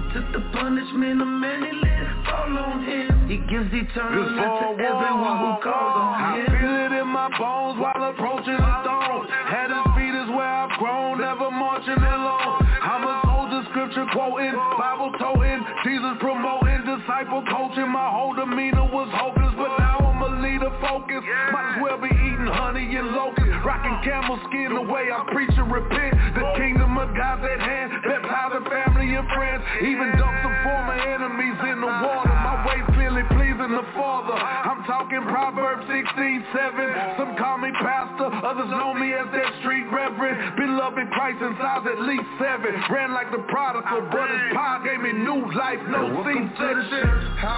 took the punishment of man and let it fall on him. He gives eternal life to everyone who calls on him. I feel it in my bones while approaching the throne. At his feet is where I've grown, never marching alone. I'm a soldier, scripture quoting, Bible toting, Jesus promoting, disciple coaching. My whole demeanor was hopeless, but now I'm a leader focused. Might as well be eating honey and locusts, rocking camel skin the way I preach and repent. The kingdom of God's at hand, baptizing family and friends. Even dumped some former enemies in the water. My way clearly pleasing the Father. I'm talking Proverbs sixteen seven. Some call me pastor, others know me as that street reverend. Beloved Christ in size at least seven. Ran like the prodigal, but his power gave me new life, no C-section.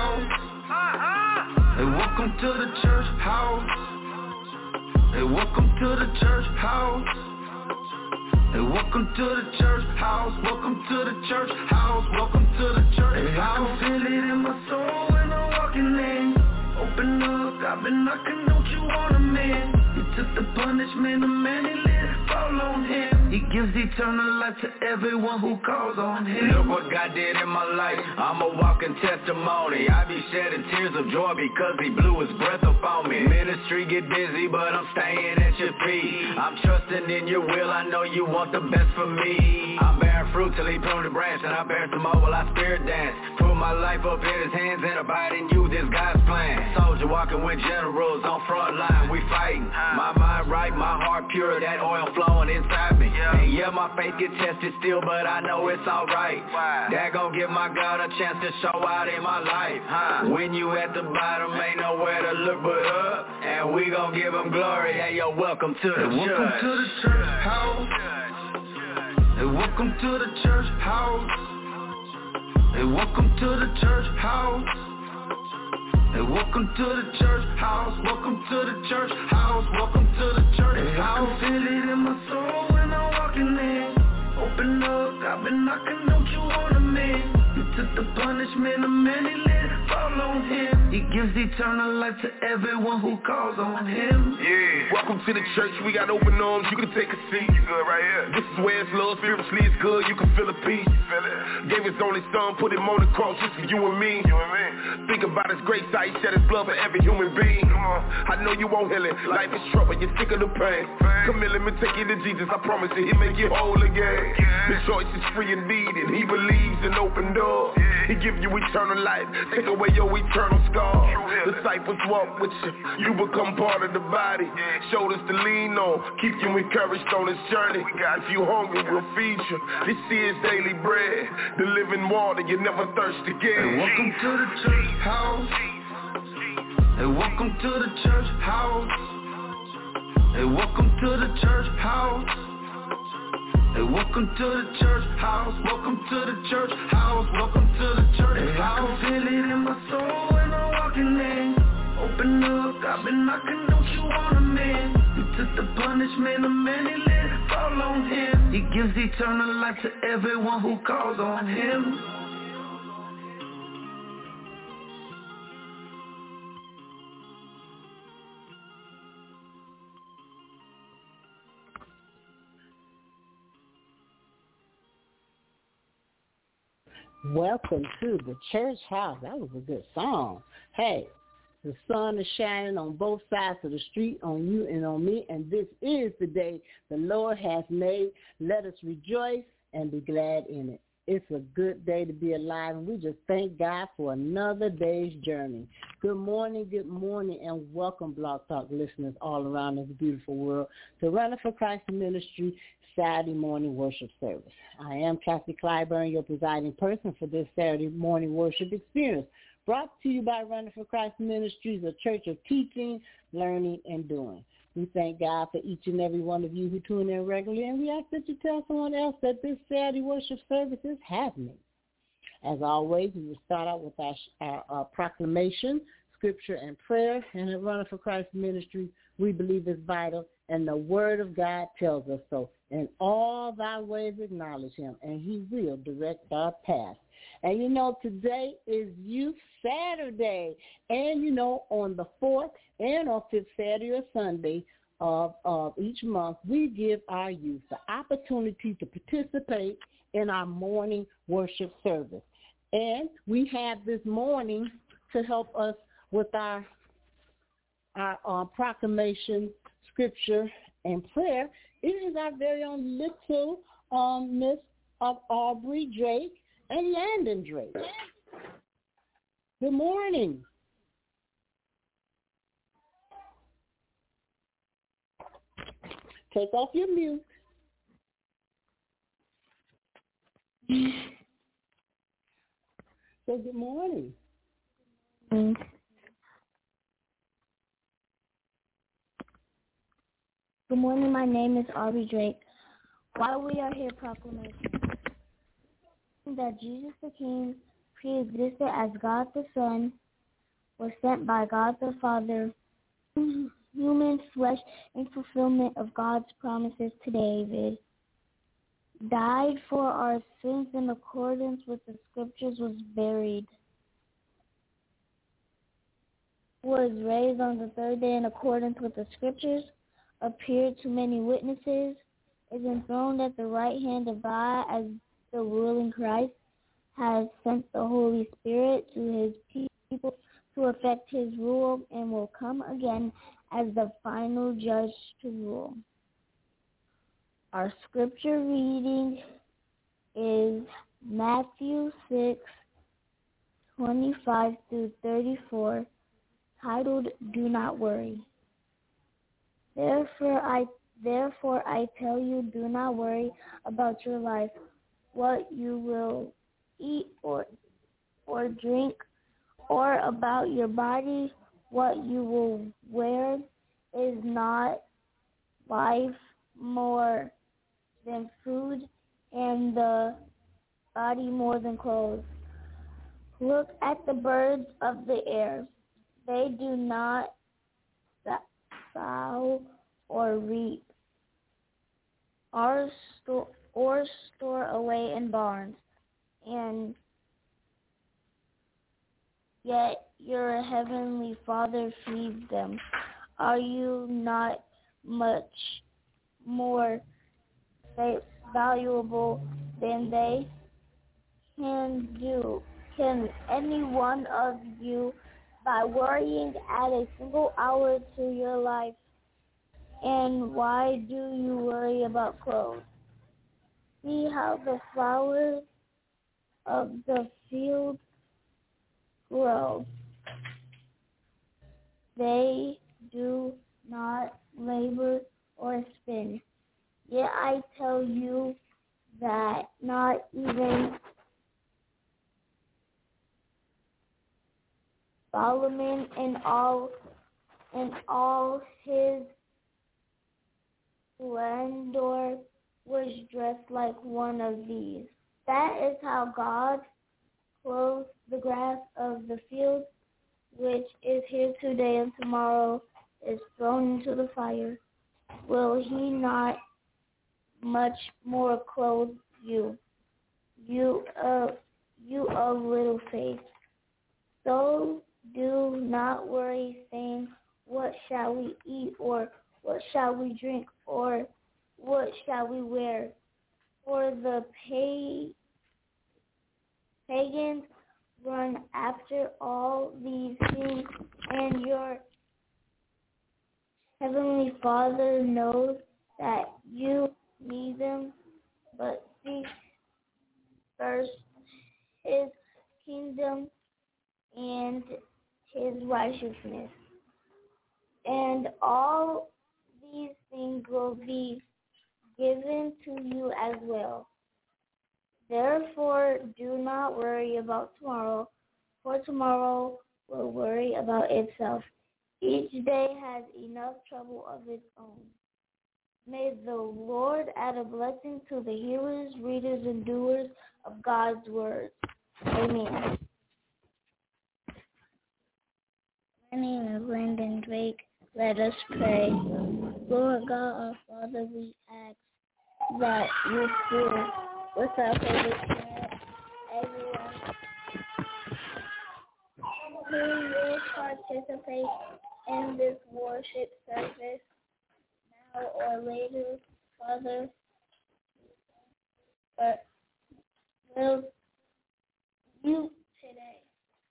Hey, welcome to the church house. Hey, welcome to the church house. Hey, welcome to the church house. Welcome to the church house. Welcome to the church house. I can feel it in my soul when I'm walking in. Open up, I've been knocking, don't you want a man? He took the punishment of man and let it fall on him. He gives eternal life to everyone who calls on him. Look what God did in my life, I'm a walking testimony. I be shedding tears of joy because he blew his breath upon me. Ministry get busy, but I'm staying at your feet. I'm trusting in your will, I know you want the best for me. I'm bearing fruit till he prune the branch, and I bear some more while I spirit dance. Put my life up in his hands and abide in you, this God's plan. Soldier walking with generals on front line, we fighting. My mind right, my heart pure, that oil flowing inside me. And yeah, my faith get tested still, but I know it's alright. That gon' give my God a chance to show out in my life, huh? When you at the bottom, ain't nowhere to look but up, and we gon' give him glory. Hey, yo, welcome to the hey, church. Welcome to the church house. Hey, welcome to the church house. Hey, welcome to the church house. Hey, welcome to the church house. Welcome to the church house. Welcome to the church house. I can feel it in my soul when I'm walking in. Open up, I've been knocking, don't you want a man? He took the punishment of man and let it fall on him. He gives eternal life to everyone who calls on him. Yeah, welcome to the church, we got open arms, you can take a seat. You good right here. This is where it's love, spiritually it's good, you can feel the peace. Feel it. Gave his only son, put him on the cross just for you and me. You and me. Think about his grace, how he shed his blood for every human being. Come on. I know you won't heal it, life is trouble, you're sick of the pain. pain. Come here, let me take you to Jesus, I promise you, he'll make you whole again. Yeah. The choice is free indeed, and he believes in open doors. Yeah. He give you eternal life, take away your eternal scars. Disciples walk with you, you become part of the body. Yeah. Shoulders to lean on, keep you encouraged on this journey. If you hungry, we'll feed you. This is daily bread, the living water, you never thirst again. Hey, welcome to the church house. Hey, welcome to the church house. Hey, welcome to the church house. Hey, welcome to the church house. Welcome to the church house. Welcome to the church house. I can feel it in my soul when I'm walking in. Open up, I've been knocking, don't you want a man? He took the punishment of man and let it fall on him. He gives eternal life to everyone who calls on him. Welcome to the church house. That was a good song. Hey, the sun is shining on both sides of the street, on you and on me, and this is the day the Lord has made. Let us rejoice and be glad in it. It's a good day to be alive, and we just thank God for another day's journey. Good morning, good morning, and welcome, Blog Talk listeners all around this beautiful world to Running for Christ Ministry Saturday morning worship service. I am Kathy Clyburn, your presiding person for this Saturday morning worship experience, brought to you by Running for Christ Ministries, a church of teaching, learning, and doing. We thank God for each and every one of you who tune in regularly, and we ask that you tell someone else that this Saturday worship service is happening. As always, we will start out with our, our, our proclamation, scripture, and prayer. And at Running for Christ Ministry, we believe it's vital, and the Word of God tells us so. In all thy ways acknowledge him, and he will direct our path. And, you know, today is Youth Saturday. And, you know, on the fourth and on fifth Saturday or Sunday of, of each month, we give our youth the opportunity to participate in our morning worship service. And we have this morning to help us with our, our uh, proclamation, scripture, and prayer. It is our very own little um, Miss of Aubrey Drake and Landon Drake. Good morning. Take off your mute. So good morning. Mm. Good morning, my name is Aubrey Drake. While we are here proclamation that Jesus the King pre-existed as God the Son, was sent by God the Father, human flesh in fulfillment of God's promises to David, died for our sins in accordance with the scriptures, was buried, was raised on the third day in accordance with the scriptures, appeared to many witnesses, is enthroned at the right hand of God as the ruling Christ, has sent the Holy Spirit to his people to effect his rule, and will come again as the final judge to rule. Our scripture reading is Matthew six, twenty-five through thirty-four, titled, Do Not Worry. Therefore I, therefore I tell you, do not worry about your life, what you will eat or or drink, or about your body, what you will wear. Is not life more than food, and the body more than clothes? Look at the birds of the air. They do not sow or reap, or store, or store away in barns, and yet your heavenly Father feeds them. Are you not much more valuable than they? Can do can any one of you, by worrying, add a single hour to your life? And why do you worry about clothes? See how the flowers of the field grow. They do not labor or spin. Yet I tell you that not even Solomon in all in all his splendor was dressed like one of these. That is how God clothes the grass of the field, which is here today and tomorrow is thrown into the fire. Will he not much more clothe you, you of you of little faith? So do not worry, saying, what shall we eat, or what shall we drink, or what shall we wear? For the pay, pagans run after all these things, and your heavenly Father knows that you need them. But seek first his kingdom and his righteousness, and all these things will be given to you as well. Therefore, do not worry about tomorrow, for tomorrow will worry about itself. Each day has enough trouble of its own. May the Lord add a blessing to the hearers, readers, and doers of God's word. Amen. My name is Landon Drake. Let us pray. Lord God, our Father, we ask that you fill with our Holy Spirit everyone who will participate in this worship service now or later, Father, but will you today.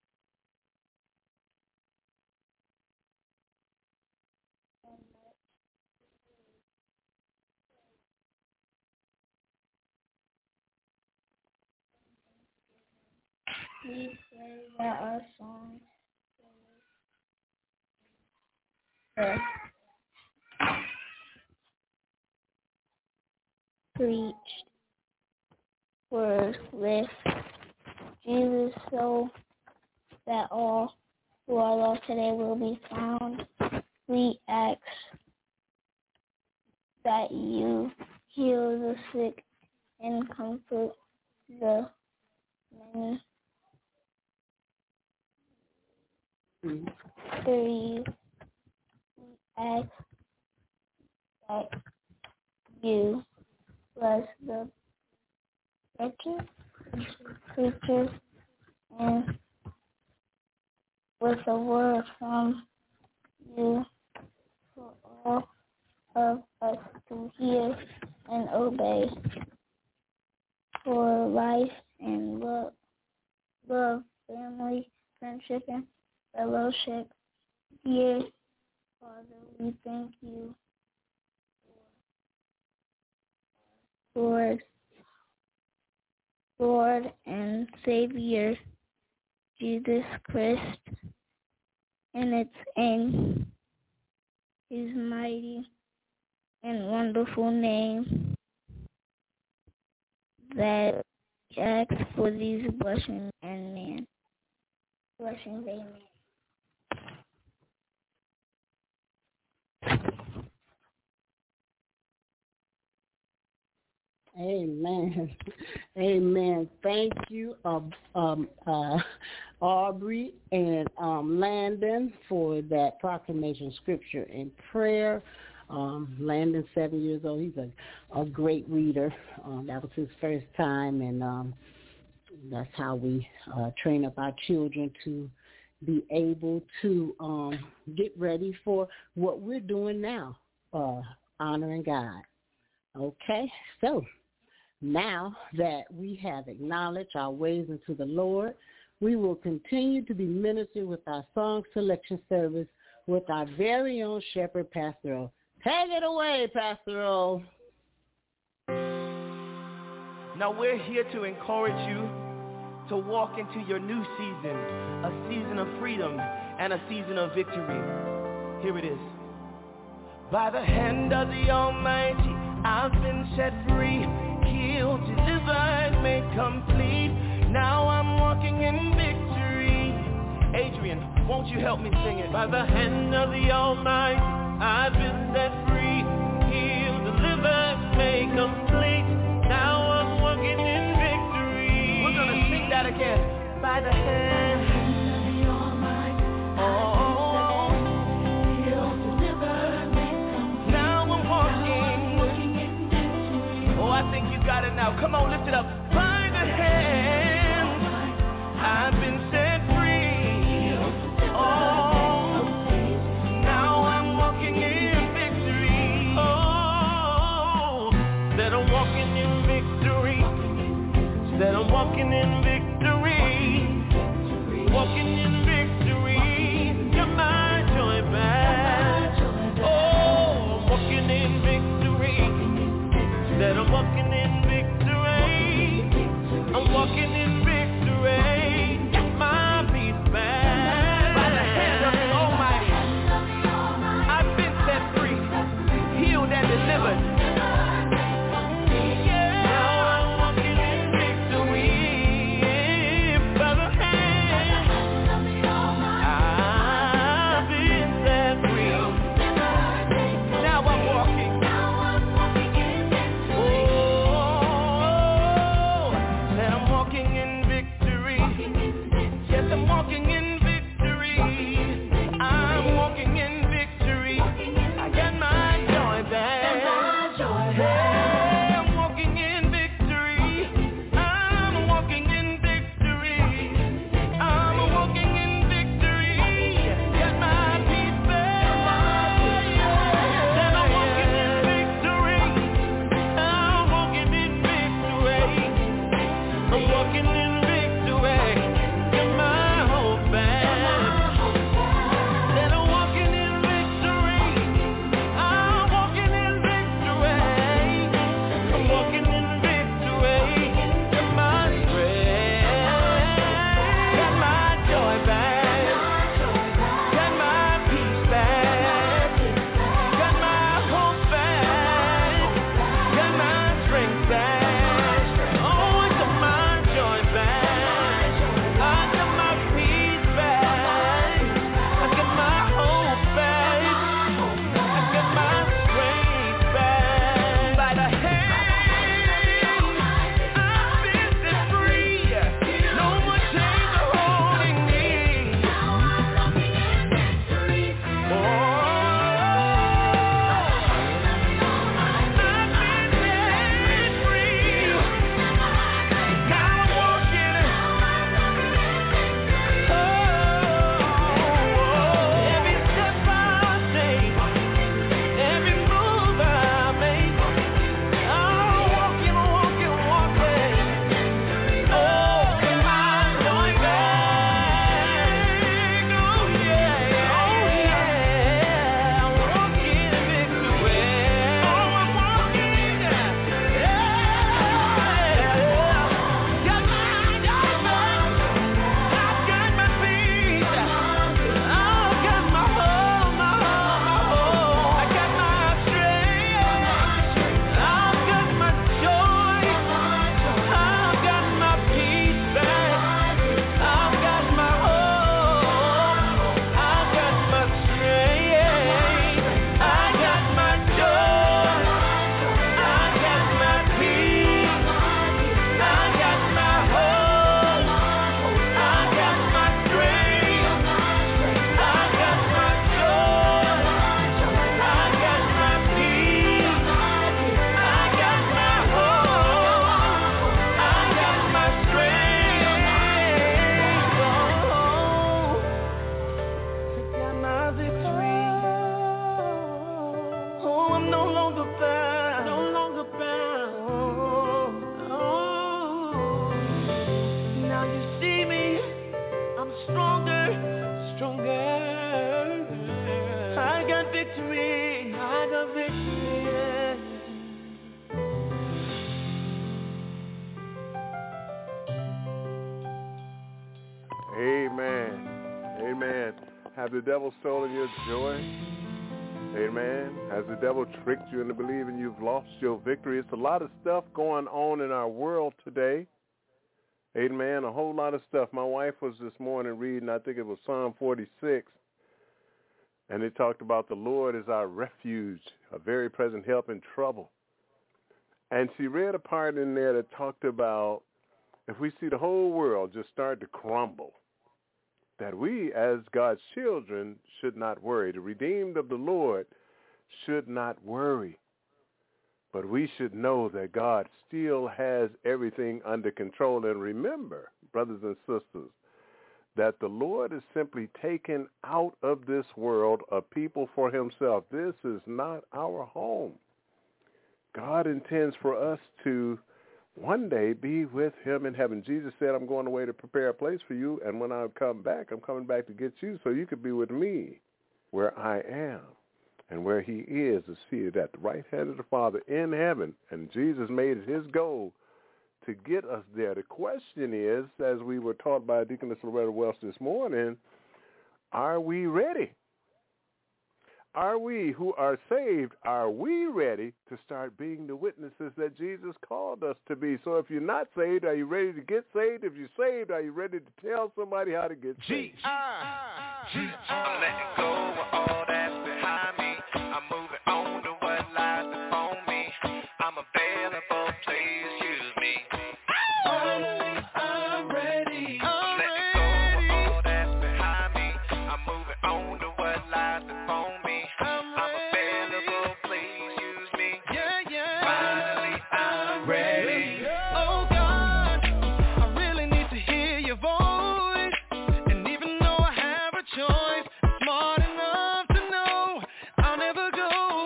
We pray that our songs will preached word with Jesus, so that all who are lost today will be found. We ask that you heal the sick and comfort the many. Three, we ask that you bless the preacher, preachers, and with a word from you for all of us to hear and obey, for life and love, love, family, friendship, and fellowship. Dear Father, we thank you for Lord, Lord and Savior Jesus Christ, and it's in His mighty and wonderful name that we ask for these blessings and man. Blessings, amen. Amen. Amen. Thank you, uh, um, uh, Aubrey and um, Landon, for that proclamation, scripture, and prayer. Um, Landon's seven years old. He's a, a great reader. Um, that was his first time, and um, that's how we uh, train up our children to be able to um, get ready for what we're doing now, uh, honoring God. Okay, so now that we have acknowledged our ways into the Lord, we will continue to be ministered with our song selection service with our very own shepherd, Pastor O. Take it away, Pastor O. Now we're here to encourage you to walk into your new season, a season of freedom and a season of victory. Here it is. By the hand of the Almighty, I've been set free, healed, delivered, made complete. Now I'm walking in victory. Adrian, won't you help me sing it? By the hand of the Almighty, I've been set free, healed, delivered, made complete. Now I'm walking in victory. We're gonna sing that again. By the hand of the Almighty, oh. I think you got it now. Come on, lift it up. By the hand, I've been set free. Oh, now I'm walking in victory. Oh, that I'm walking in victory. That I'm walking in victory. Walking in victory. You're my joy back. Oh, I'm walking in victory. That I'm walking in victory. I'm walking in victory. Get my peace back. By the hand of the Almighty, I've been set free, healed and delivered. Yeah, now I'm walking in victory. By the hand, I've been set free. Now I'm walking. Walking in Amen. Have the devil stolen your joy? Amen. Has the devil tricked you into believing you've lost your victory? It's a lot of stuff going on in our world today. Amen. A whole lot of stuff. My wife was this morning reading, I think it was Psalm forty-six, and it talked about the Lord is our refuge, a very present help in trouble. And she read a part in there that talked about if we see the whole world just start to crumble, that we as God's children should not worry. The redeemed of the Lord should not worry. But we should know that God still has everything under control. And remember, brothers and sisters, that the Lord is simply taken out of this world a people for himself. This is not our home. God intends for us to one day be with him in heaven. Jesus said, I'm going away to prepare a place for you, and when I come back, I'm coming back to get you so you could be with me where I am. And where he is is seated at the right hand of the Father in heaven. And Jesus made it his goal to get us there. The question is, as we were taught by Deaconess Loretta Welch this morning, are we ready? Are we who are saved, are we ready to start being the witnesses that Jesus called us to be? So if you're not saved, are you ready to get saved? If you're saved, are you ready to tell somebody how to get saved? G I G I'm letting go of all that's behind me. I'm moving on to what lies before me. I'm available, please use me. Finally, I'm ready. I'm letting go of all that's behind me. I'm moving on to what lies before me. I'm available, please use me. Yeah, yeah. Finally, I'm ready. Oh God, I really need to hear your voice. And even though I have a choice, I'm smart enough to know I'll never go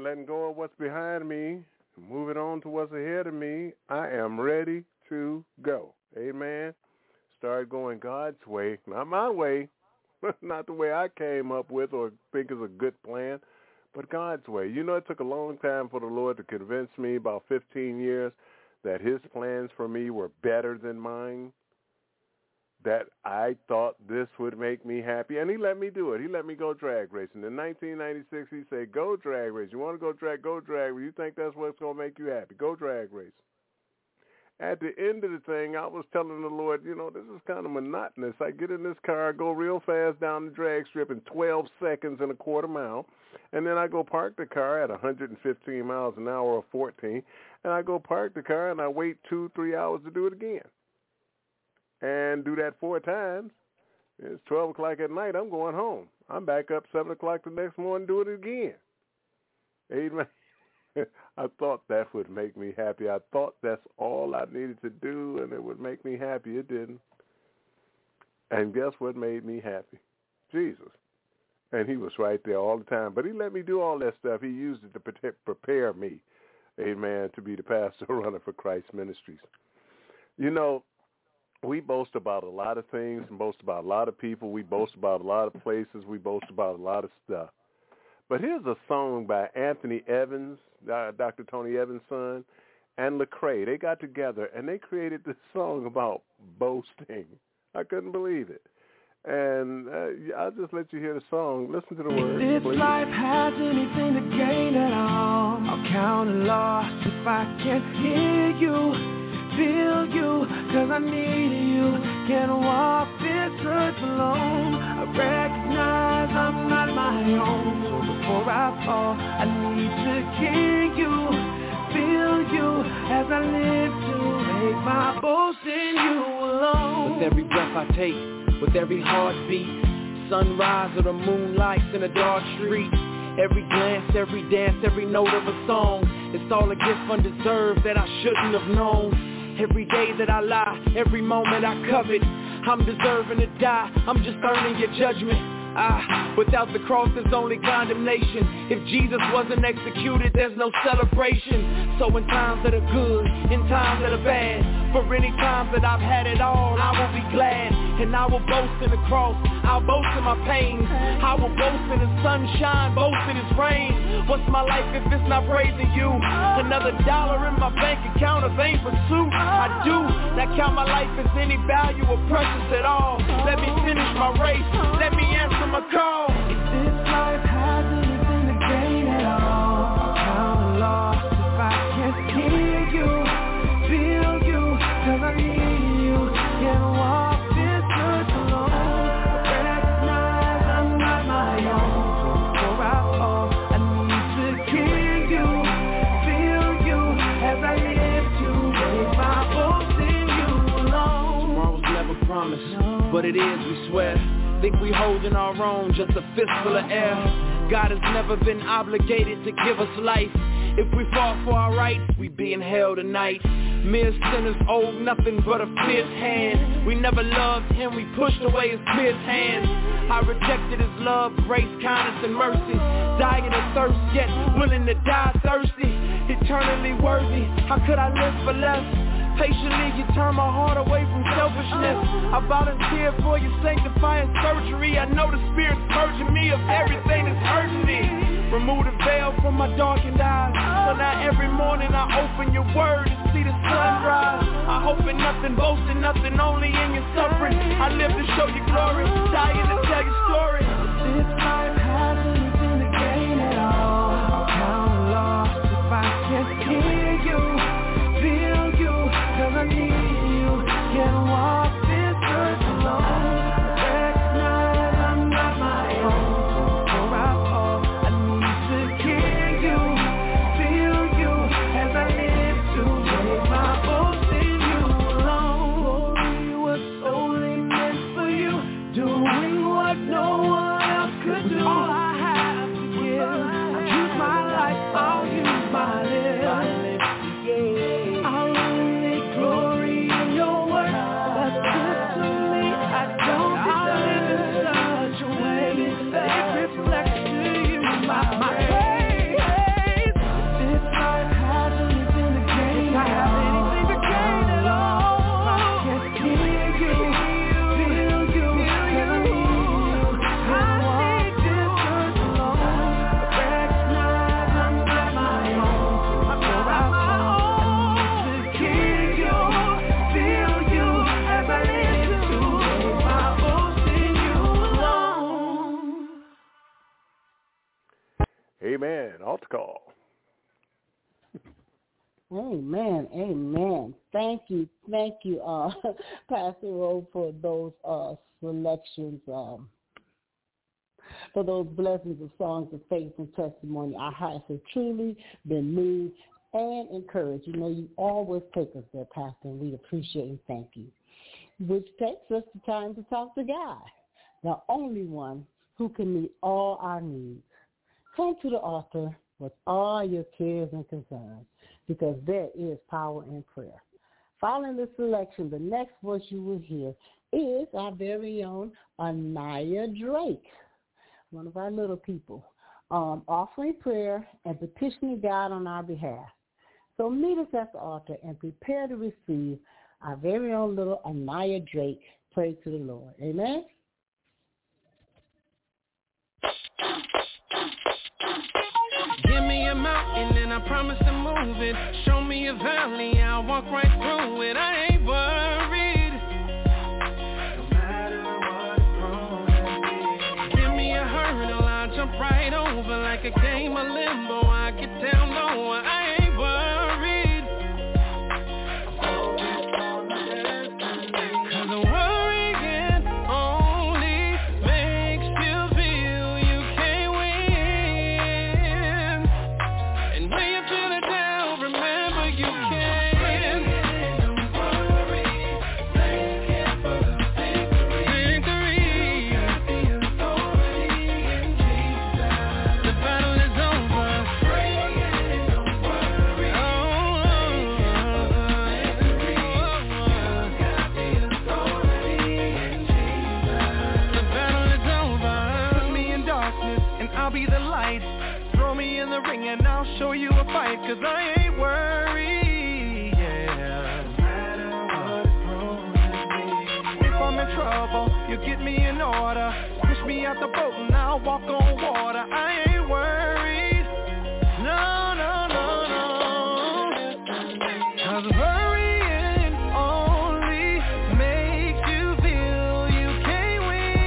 letting go of what's behind me, moving on to what's ahead of me, I am ready to go. Amen. Start going God's way, not my way, not the way I came up with or think is a good plan, but God's way. You know, it took a long time for the Lord to convince me, about fifteen years, that his plans for me were better than mine, that I thought this would make me happy, and he let me do it. He let me go drag racing. In nineteen ninety-six, he said, go drag race. You want to go drag, go drag race. You think that's what's going to make you happy, go drag race. At the end of the thing, I was telling the Lord, you know, this is kind of monotonous. I get in this car, I go real fast down the drag strip in twelve seconds and a quarter mile, and then I go park the car at one hundred fifteen miles an hour or fourteen, and I go park the car and I wait two, three hours to do it again. And do that four times. It's twelve o'clock at night. I'm going home. I'm back up seven o'clock the next morning, do it again. Amen. I thought that would make me happy. I thought that's all I needed to do, and it would make me happy. It didn't. And guess what made me happy? Jesus. And he was right there all the time. But he let me do all that stuff. He used it to prepare me, amen, to be the pastor runner for Christ Ministries. You know, we boast about a lot of things and boast about a lot of people. We boast about a lot of places. We boast about a lot of stuff. But here's a song by Anthony Evans, uh, Doctor Tony Evans' son, and Lecrae. They got together, and they created this song about boasting. I couldn't believe it. And uh, I'll just let you hear the song. Listen to the words, If please. life has anything to gain at all, I'll count a loss if I can't hear you, feel you, cause I need you. Can't walk this earth alone. I recognize I'm not my own. So before I fall, I need to hear you, feel you, as I live to make my boast in you alone. With every breath I take, with every heartbeat, sunrise or the moonlights in a dark street, every glance, every dance, every note of a song, it's all a gift undeserved that I shouldn't have known. Every day that I lie, every moment I covet, I'm deserving to die, I'm just earning your judgment. Ah, without the cross there's only condemnation. If Jesus wasn't executed, there's no celebration. So in times that are good, in times that are bad, for any times that I've had it all, I will be glad. And I will boast in the cross, I'll boast in my pain, I will boast in the sunshine, boast in his rain. What's my life if it's not praising you? Another dollar in my bank account, a vain pursuit. I do not count my life as any value or precious at all. Let me finish my race, let me answer my call. If this life has anything to gain at all, I'll count a loss if I can't hear you, feel you, cause I need you. Can't walk this earth alone. I recognize I'm not my own. So before I fall, I need to hear you, feel you, as I live to make my boast in you alone. Tomorrow's never promised, no. But it is, we swear. Think we holding our own, just a fistful of air. God has never been obligated to give us life. If we fought for our rights, we'd be in hell tonight. Mere sinners owe nothing but a fierce hand. We never loved him, we pushed away his fierce hand. I rejected his love, grace, kindness, and mercy. Dying of thirst, yet willing to die thirsty. Eternally worthy, how could I live for less? Patiently, you turn my heart away from selfishness. I volunteer for your sanctifying surgery. I know the Spirit's purging me of everything that's hurting me. Remove the veil from my darkened eyes, so now every morning I open your word and see the sunrise. I hope in nothing, boasting nothing, only in your suffering. I live to show you glory, dying to tell your story. This life has anything to gain at all, I'll count a loss if I can't hear you, feel you, cause I need you. Can't walk this earth alone. I recognize I'm not my own. So before I fall, I need to hear you, feel you, as I live to make my boast in you alone. Glory was only meant for you, doing what no one Amen. Altar call. Amen. Amen. Thank you. Thank you, uh, Pastor Rowe, for those uh, selections, um, for those blessings of songs of faith and testimony. Our hearts have truly been moved and encouraged. You know, you always take us there, Pastor, and we appreciate and thank you. Which takes us to time to talk to God, the only one who can meet all our needs. Come to the altar with all your cares and concerns, because there is power in prayer. Following the selection, the next voice you will hear is our very own Anaya Drake, one of our little people, um, offering prayer and petitioning God on our behalf. So meet us at the altar and prepare to receive our very own little Anaya Drake. Praise to the Lord. Amen. Give me a mountain and I promise to move it. Show me a valley, I'll walk right through it. I ain't worried, no matter what it's thrown at me. Give me a hurdle, I'll jump right over. Like a game of limbo, I get down low. I ain't worried, cause the worrying only makes you feel you can't win. And when you're feeling down, remember you can. Don't worry, thank Him for the victory. Victory. The authority in Jesus. The battle is over. Pray and don't worry. Oh, got the authority in Jesus. The battle is over. Put me in darkness and I'll be the light. Throw me in the ring and I'll show you a fight, cause I ain't worried, yeah. No matter what is thrown at me. If I'm in trouble, you get me in order. Push me out the boat and I'll walk on water. I ain't worried, no, no, no, no. Cause worrying only makes you feel you can't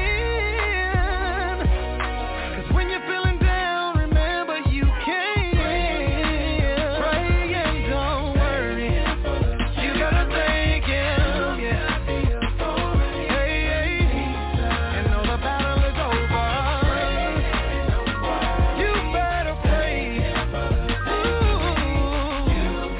win. Cause when you're feeling down, remember you can. Pray and don't worry. You gotta thank Him, yeah. Hey, hey. And know the battle is over. You better pray. Ooh.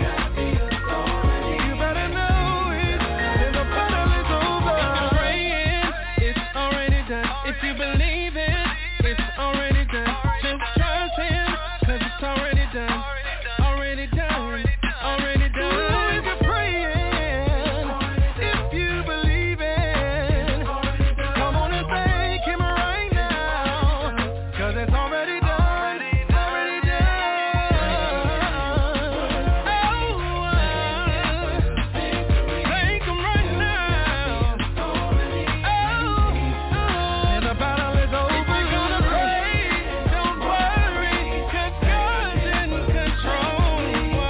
You better know it. And the battle is over. If you're praying, it's already done. If you believe it, it's already done. Just trust Him, cause it's already done. Already done. Already done. If you're praying, if you believe it, come on and thank Him right now, cause it's already done. Already done. Oh, thank Him right now. Oh, and the battle is over. You're gonna pray, don't worry, cause God's in control.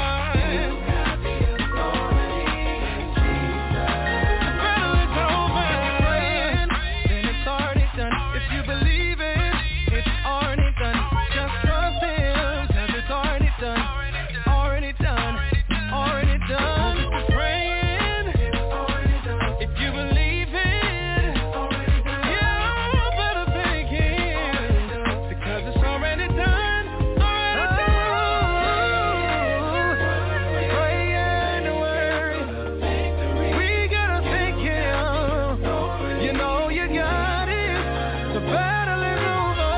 The battle is over. Then it's already done. If you believe it, it's already done. Just trust Him, cause it's already done. Already done. Already done. If you're praying, if you believe it, you better thank Him, because it's already done. Already done. Pray and don't worry. We gotta thank Him. You know you got it. The battle is over.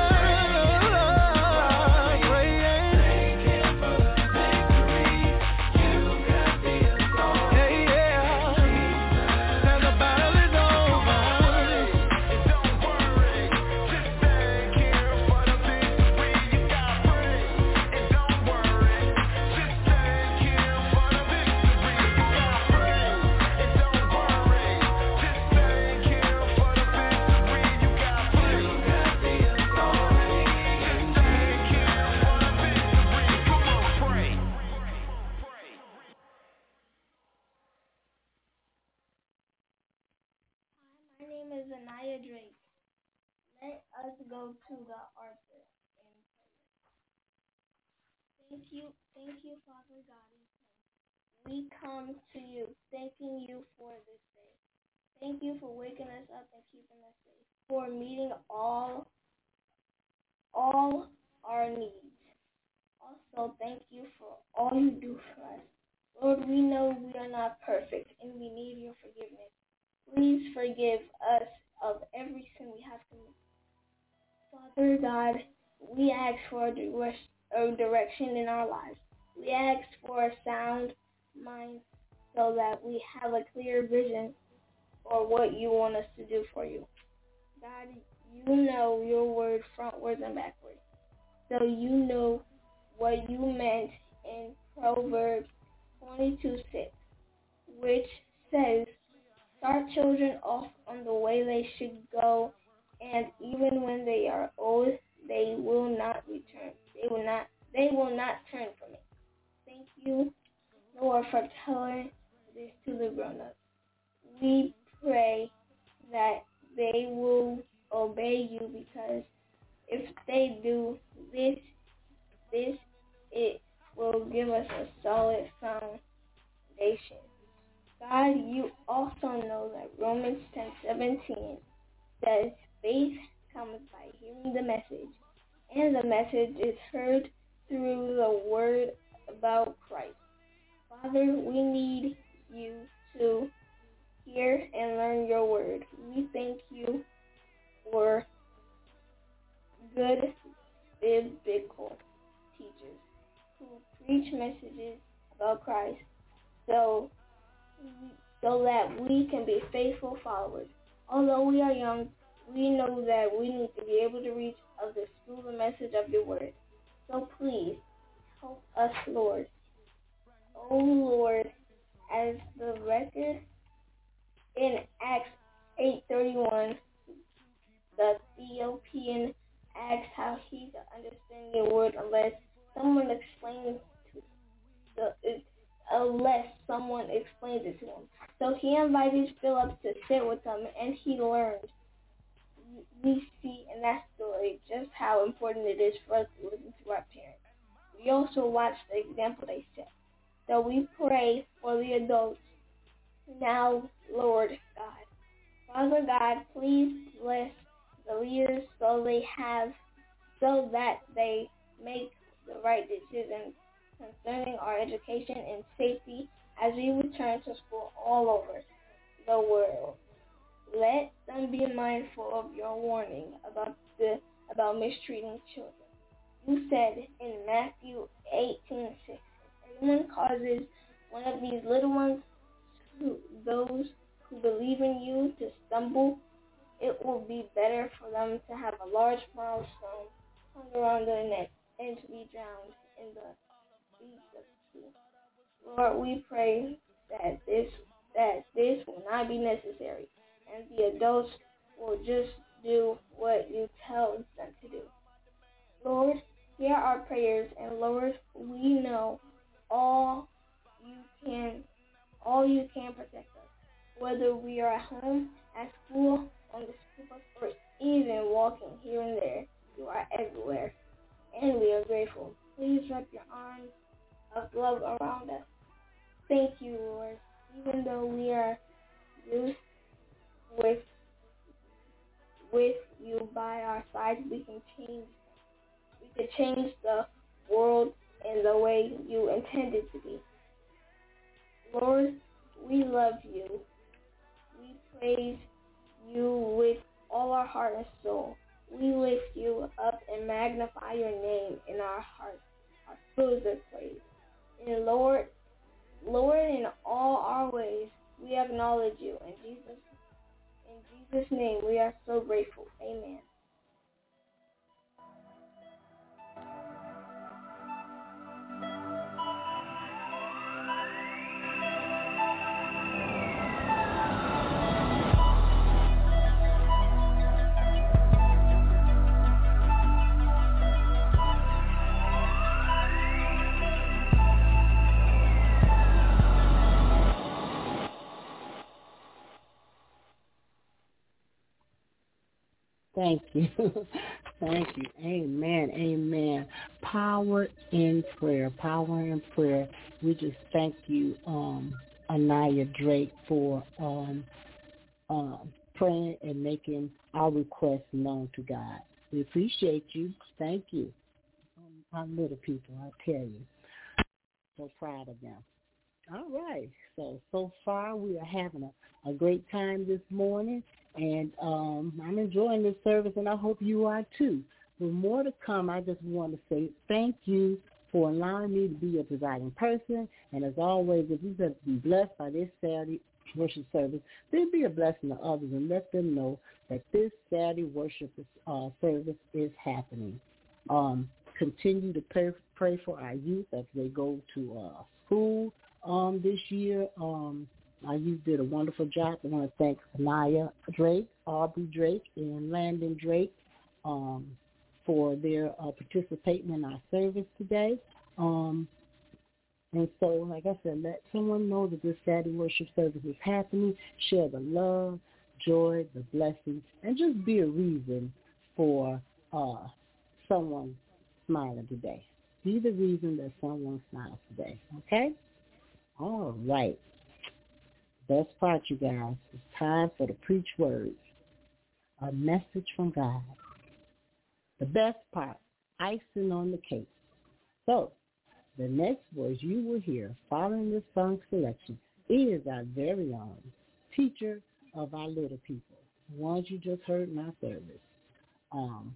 Pray and hey, yeah. And the battle is over. Don't worry, just thank Him for the victory. You got praise. And don't worry, just thank Him for the victory. You got praise. And don't worry, just thank Him for the victory. You got praise. You got the authority. Just thank Him for the victory. Come on, pray. My name is Anaya Drake. Let us go to the altar. Thank you, thank you, Father God. We come to you, thanking you for this day. Thank you for waking us up and keeping us safe, for meeting all, all our needs. Also, thank you for all you do for us. Lord, we know we are not perfect and we need your forgiveness. Please forgive us of every sin we have committed. Father God, we ask for a direction in our lives. We ask for a sound mind so that we have a clear vision for what you want us to do for you. God, you know your word frontwards and backwards. So you know what you meant in Proverbs twenty-two six, which says, start children off on the way they should go, and even when they are old, they will not return. They will not. They will not turn from it. Thank you, Lord, for telling this to the grown-ups. We pray that they will obey you, because if they do this, this it will give us a solid foundation. God, you also know that Romans ten seventeen says faith comes by hearing the message, and the message is heard through the word about Christ. Father, we need you to hear and learn your word. We thank you for good biblical teachers who preach messages about Christ so, so that we can be faithful followers. Although we are young, we know that we need to be able to reach others through the message of your word. So please, help us, Lord. Oh, Lord, as the record in Acts eight thirty-one, the Ethiopian asked how he could understand your word unless someone explains to the, unless someone explains it to him. So he invited Philip to sit with him, and he learned. We see in that story just how important it is for us to listen to our parents. We also watch the example they set. So we pray for the adults now, Lord God. Father God, please bless the leaders so they have, so that they make the right decisions concerning our education and safety as we return to school all over the world. Let them be mindful of your warning about the about mistreating children. You said in Matthew eighteen six, if anyone causes one of these little ones, who, those who believe in you, to stumble, it will be better for them to have a large milestone hung around their neck and to be drowned in the deep of the sea. Lord, we pray that this that this will not be necessary, and the adults will just do what you tell them to do. Lord, hear our prayers, and Lord, we know all you can, all you can protect us, whether we are at home, at school, on the school bus, or even walking here and there. You are everywhere, and we are grateful. Please wrap your arms of love around us. Thank you, Lord. Even though we are youth, with with you by our side, we can change. We can change the world in the way you intended to be. Lord, we love you. We praise you with all our heart and soul. We lift you up and magnify your name in our hearts, our souls of praise. And Lord, Lord, in all our ways, we acknowledge you. In Jesus, in Jesus' name, we are so grateful. Amen. Thank you. Thank you. Amen. Amen. Power in prayer. Power in prayer. We just thank you, um, Anaya Drake, for um, uh, praying and making our requests known to God. We appreciate you. Thank you. Um, our little people, I tell you. So proud of them. All right. So, so far we are having a, a great time this morning. And um, I'm enjoying this service, and I hope you are too. With more to come, I just want to say thank you for allowing me to be a presiding person. And as always, if you have been blessed by this Saturday worship service, then be a blessing to others and let them know that this Saturday worship uh, service is happening. Um, continue to pray, pray for our youth as they go to uh, school um, this year. Um, Uh, you did a wonderful job. I want to thank Anaya Drake, Aubrey Drake, and Landon Drake um, for their uh, participating in our service today. Um, and so, like I said, let someone know that this Saturday worship service is happening. Share the love, joy, the blessings, and just be a reason for uh, someone smiling today. Be the reason that someone smiles today, okay? All right. Best part, you guys, it's time for the preach words, a message from God. The best part, icing on the cake. So, the next voice you will hear following this song selection is our very own teacher of our little people, the ones you just heard in our service. Um,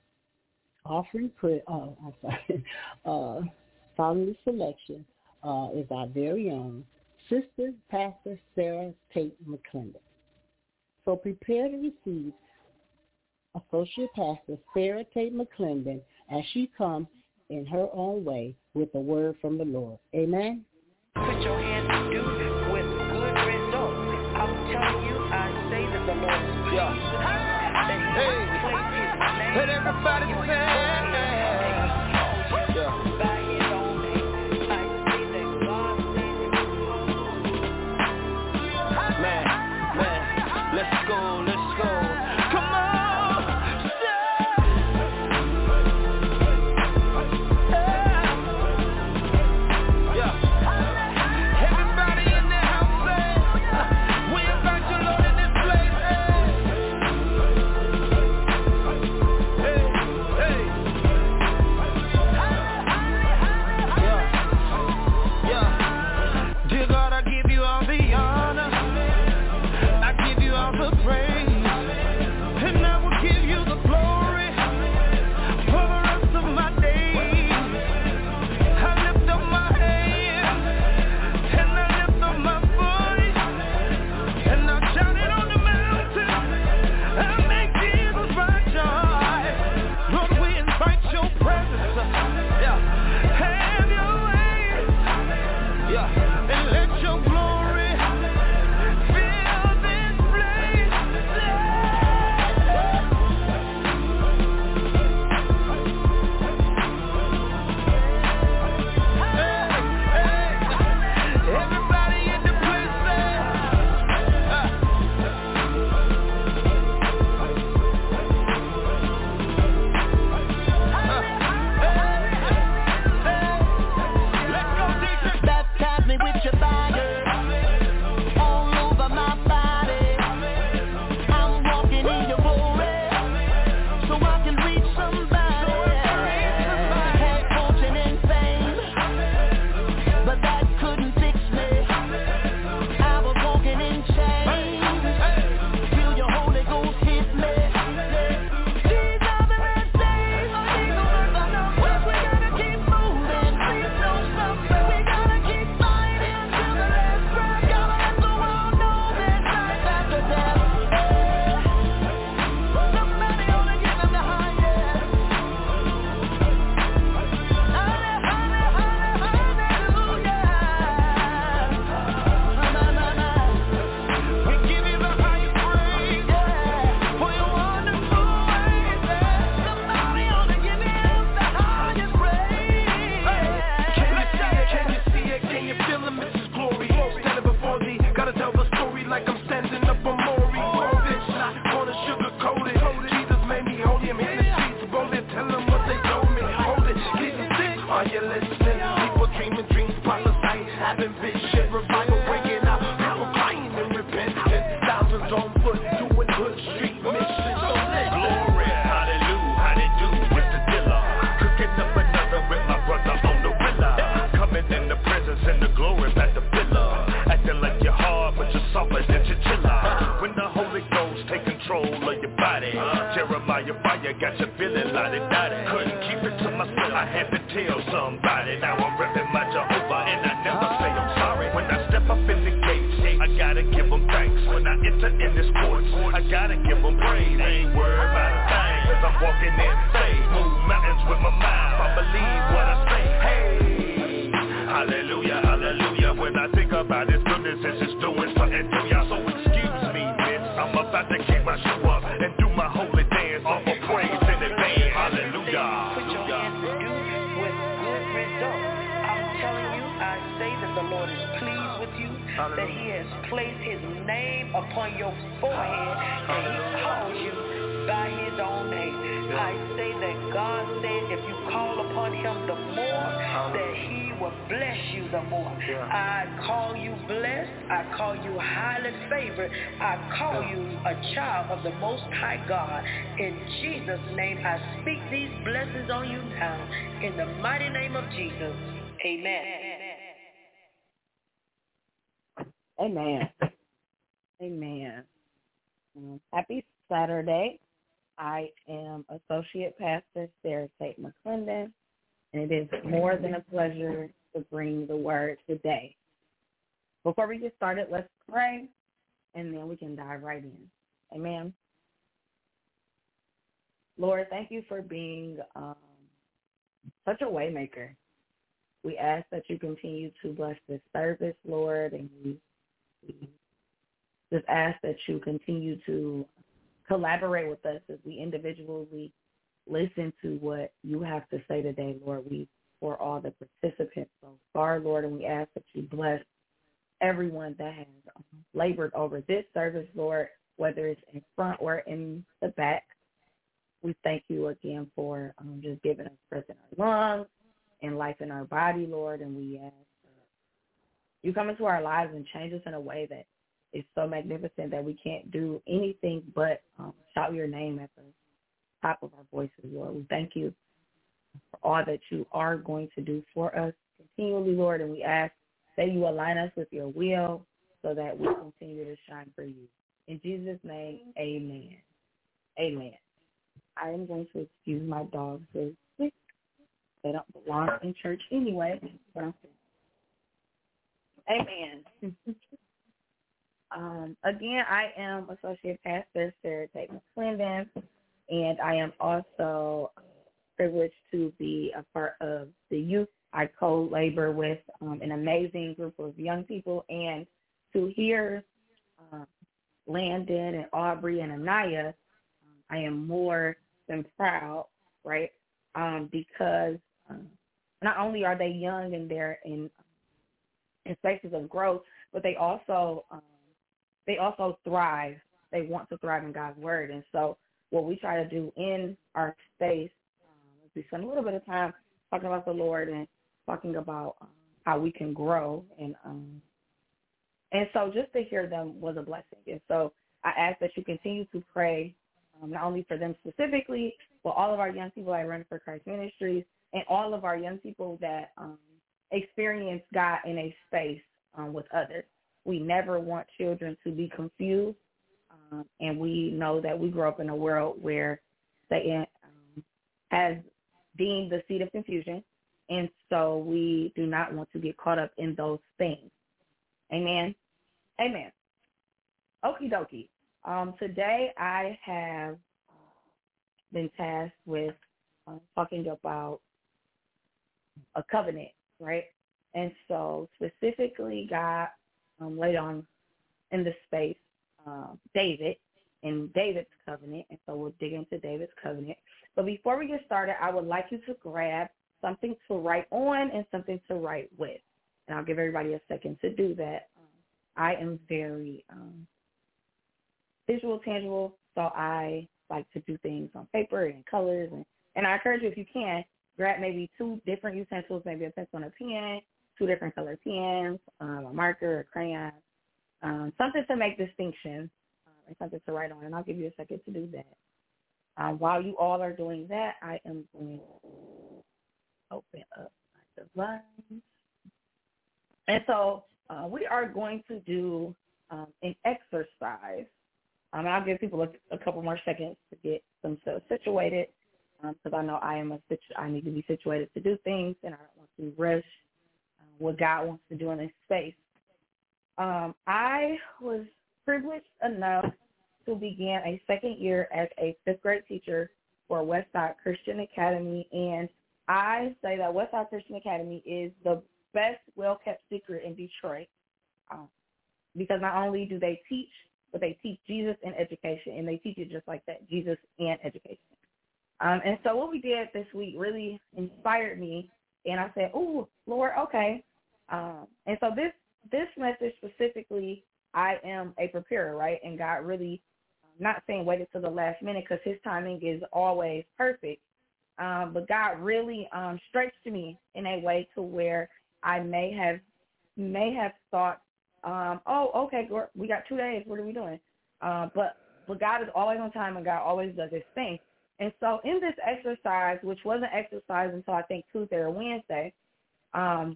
offering prayer, uh, I'm sorry, uh, following the selection uh, is our very own Sister Pastor Sarah Tate McClendon. So prepare to receive Associate Pastor Sarah Tate McClendon as she comes in her own way with a word from the Lord. Amen. Put your hands to do with good results. I'm telling you, I say that the Lord is pleased. Yeah. Hey, let everybody say. Yeah. Let's go, let's go. Come on, yeah. Everybody in the house say, we invite you, Lord, in this place. Hey, hey, hey. in vision, revival breaking out, people crying and repenting, thousands on foot doing good street mission. So let's glory, hallelujah, how they do, Mister Dilla, cooking up another with my brother on the villa, coming in the presence and the glory at the villa, acting like you're hard but you're softer than chinchilla. When the Holy Ghost take control of your body, Jeremiah fire got you feeling like it died. Couldn't keep it to myself, I had to tell somebody. Now I'm repping my Jehovah and I never say I'm sorry. When I step up in the gates, I gotta give them thanks. When I enter in this court, I gotta give them praise. I ain't worried about a thing, cause I'm walking in faith. Move mountains with my mind, I believe what I say. Hey, hallelujah, hallelujah. When I think about his goodness, it's just doing something to y'all. So excuse me, bitch, I'm about to kick my shoe up and do my holy dance off of praise in advance. Hallelujah. Put your hands to do with good results. I'm telling you, I say that the Lord is pleased with you, that he has placed his name upon your forehead, and he calls you by his own name. I say that God said if you call upon him the more, that he will bless you the more. I call you blessed. I call you highly favored. I call you a child of the Most High God. In Jesus' name, I speak these blessings on you now. In the mighty name of Jesus. Amen. Amen. Amen. Um, happy Saturday. I am Associate Pastor Sarah Tate McClendon, and it is more than a pleasure to bring the word today. Before we get started, let's pray, and then we can dive right in. Amen. Lord, thank you for being um, such a way maker. We ask that you continue to bless this service, Lord, and we, we just ask that you continue to collaborate with us as we individually listen to what you have to say today, Lord. We, for all the participants so far, Lord, and we ask that you bless everyone that has labored over this service, Lord, whether it's in front or in the back. We thank you again for um, just giving us breath in our lungs and life in our body, Lord, and we ask that you come into our lives and change us in a way that is so magnificent that we can't do anything but um, shout your name at the top of our voices, Lord. We thank you for all that you are going to do for us continually, Lord, and we ask that you align us with your will so that we continue to shine for you. In Jesus' name, amen. Amen. I am going to excuse my dogs. They're sick. They don't belong in church anyway. But I'm Amen. um, again, I am Associate Pastor Sarah Tate McClendon, and I am also privileged to be a part of the youth. I co-labor with um, an amazing group of young people, and to hear uh, Landon and Aubrey and Anaya, um, I am more than proud, right, um, because um, not only are they young and they're in in spaces of growth, but they also um, they also thrive. They want to thrive in God's word, and so what we try to do in our space um, is we spend a little bit of time talking about the Lord and talking about um, how we can grow, and um, and so just to hear them was a blessing. And so I ask that you continue to pray um, not only for them specifically, but all of our young people at Run for Christ Ministries and all of our young people that um, experience God in a space um, with others. We never want children to be confused, um, and we know that we grow up in a world where Satan um, has deemed the seed of confusion, and so we do not want to get caught up in those things. Amen? Amen. Okie dokie. Um, today I have been tasked with uh, talking about a covenant, right? And so specifically God um, laid on in the space uh, David and David's covenant, and so we'll dig into David's covenant. But before we get started, I would like you to grab something to write on and something to write with. And I'll give everybody a second to do that. Um, I am very um, visual, tangible, so I like to do things on paper and colors. And, and I encourage you, if you can, grab maybe two different utensils, maybe a pencil and a pen, two different color pens, um, a marker, a crayon, um, something to make distinction, um, and something to write on. And I'll give you a second to do that. Uh, while you all are doing that, I am going to open up my device. And so uh, we are going to do um, an exercise. Um, I'll give people a, a couple more seconds to get themselves situated, because um, I know I am a situ- I need to be situated to do things, and I don't want to rush uh, what God wants to do in this space. Um, I was privileged enough to begin a second year as a fifth grade teacher for Westside Christian Academy, and I say that Westside Christian Academy is the best well-kept secret in Detroit, um, because not only do they teach, but they teach Jesus and education, and they teach it just like that, Jesus and education. Um, and so what we did this week really inspired me, and I said, "Oh, Lord, okay." Um, and so this this message specifically, I am a preparer, right? And God really, not saying waited to the last minute, because his timing is always perfect, um, but God really um, stretched me in a way to where I may have may have thought, um, oh, okay, we got two days. What are we doing? Uh, but but God is always on time, and God always does his thing. And so in this exercise, which wasn't exercise until I think Tuesday or Wednesday, um,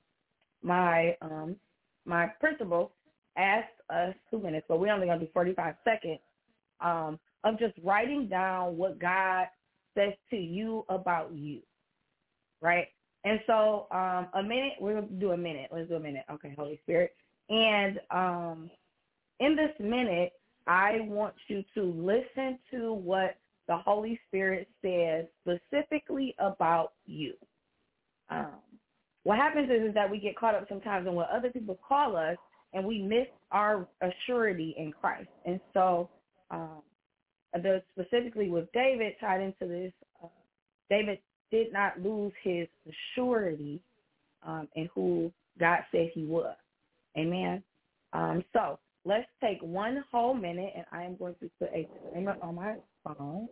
my um, my principal asked us two minutes, but we're only going to do forty-five seconds, um, of just writing down what God says to you about you, right? And so um, a minute, we're going to do a minute. Let's do a minute. Okay, Holy Spirit. And um, in this minute, I want you to listen to what the Holy Spirit says specifically about you. Um, what happens is, is that we get caught up sometimes in what other people call us, and we miss our assurity in Christ. And so um, the, specifically with David tied into this, uh, David did not lose his assurity um, in who God said he was. Amen. Um, so let's take one whole minute, and I am going to put a timer on my phone.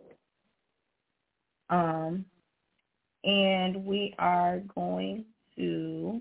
Um, and we are going to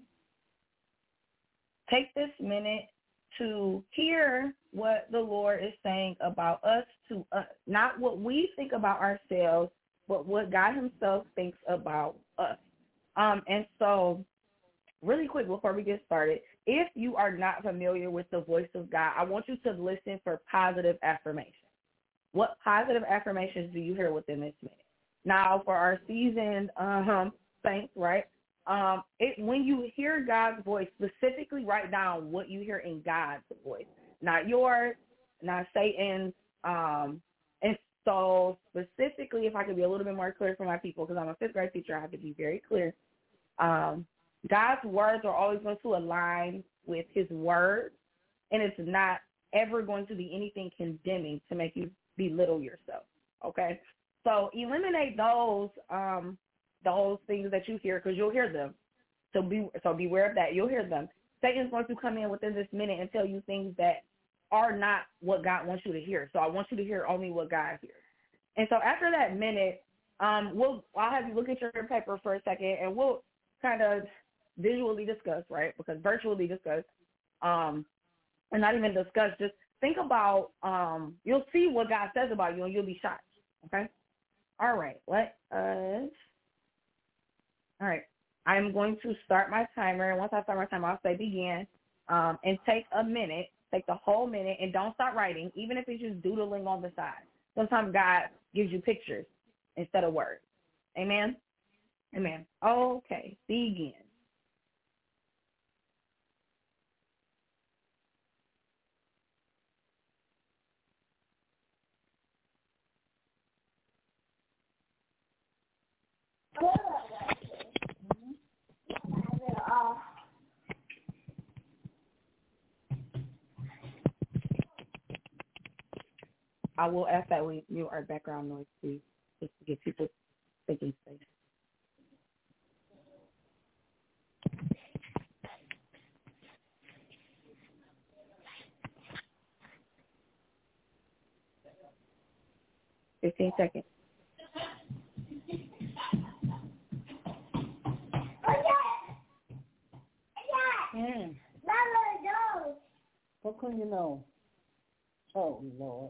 take this minute to hear what the Lord is saying about us to us, not what we think about ourselves, but what God himself thinks about us. Um, and so really quick before we get started, if you are not familiar with the voice of God, I want you to listen for positive affirmations. What positive affirmations do you hear within this minute? Now, for our seasoned um, saints, right, um, it, when you hear God's voice, specifically write down what you hear in God's voice, not yours, not Satan's. Um, and so specifically, if I could be a little bit more clear for my people, because I'm a fifth grade teacher, I have to be very clear. Um, God's words are always going to align with his word, and it's not ever going to be anything condemning to make you belittle yourself, okay? So eliminate those um, those things that you hear, because you'll hear them. So be so beware of that. You'll hear them. Satan's going to come in within this minute and tell you things that are not what God wants you to hear. So I want you to hear only what God hears. And so after that minute, um, we'll I'll have you look at your paper for a second, and we'll kind of visually discuss, right? Because virtually discuss, um, and not even discuss, just think about, um, you'll see what God says about you, and you'll be shocked, okay? All right, let us, all right, I'm going to start my timer, and once I start my timer, I'll say begin, um, and take a minute, take the whole minute, and don't stop writing, even if it's just doodling on the side. Sometimes God gives you pictures instead of words. Amen? Amen. Okay, begin. I will ask that we mute our background noise too, just to get people thinking safe. Fifteen seconds. clean your nose. Oh, Lord.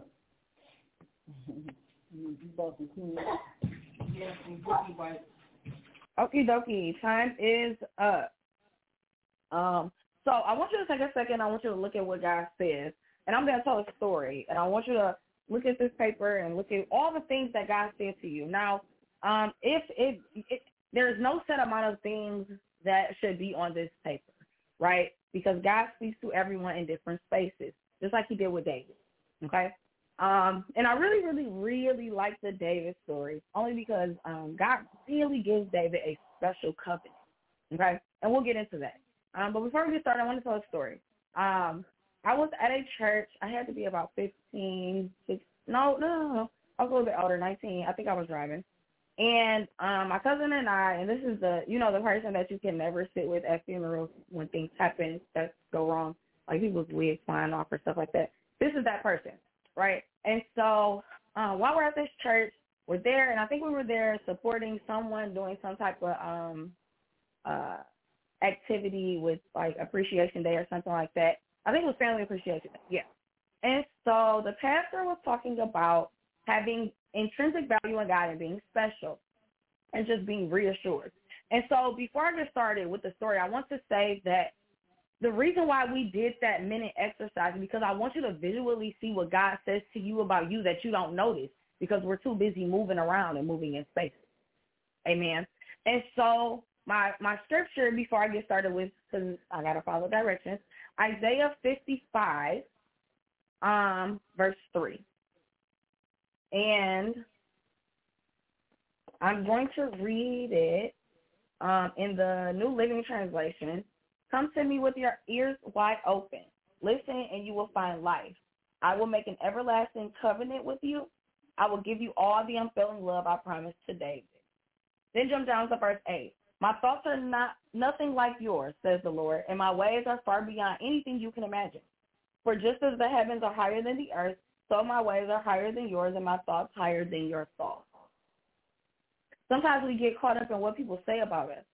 you about to clean your nose. Okie dokie. Time is up. Um, so I want you to take a second. I want you to look at what God says. And I'm going to tell a story. And I want you to look at this paper and look at all the things that God said to you. Now, um, if it, it there's no set amount of things that should be on this paper, right? Because God speaks to everyone in different spaces, just like he did with David, okay? Um, and I really, really, really like the David story, only because um, God really gives David a special covenant, okay? And we'll get into that. Um, but before we get started, I want to tell a story. Um, I was at a church. I had to be about fifteen, sixteen, no, no, no, no. I was a little bit older, nineteen. I think I was driving. And um, my cousin and I, and this is the, you know, the person that you can never sit with at funerals when things happen that go wrong, like people's wigs flying off or stuff like that. This is that person, right? And so uh, while we're at this church, we're there, and I think we were there supporting someone doing some type of um, uh, activity with, like, Appreciation Day or something like that. I think it was Family Appreciation Day, yeah. And so the pastor was talking about having intrinsic value in God and being special and just being reassured. And so before I get started with the story, I want to say that the reason why we did that minute exercise is because I want you to visually see what God says to you about you that you don't notice because we're too busy moving around and moving in space. Amen. And so my my scripture before I get started with, because I got to follow directions, Isaiah fifty-five, um, verse three. And I'm going to read it um, in the New Living Translation. Come to me with your ears wide open. Listen, and you will find life. I will make an everlasting covenant with you. I will give you all the unfailing love I promised to David. Then jump down to verse eight. My thoughts are not nothing like yours, says the Lord, and my ways are far beyond anything you can imagine. For just as the heavens are higher than the earth, so my ways are higher than yours and my thoughts higher than your thoughts. Sometimes we get caught up in what people say about us,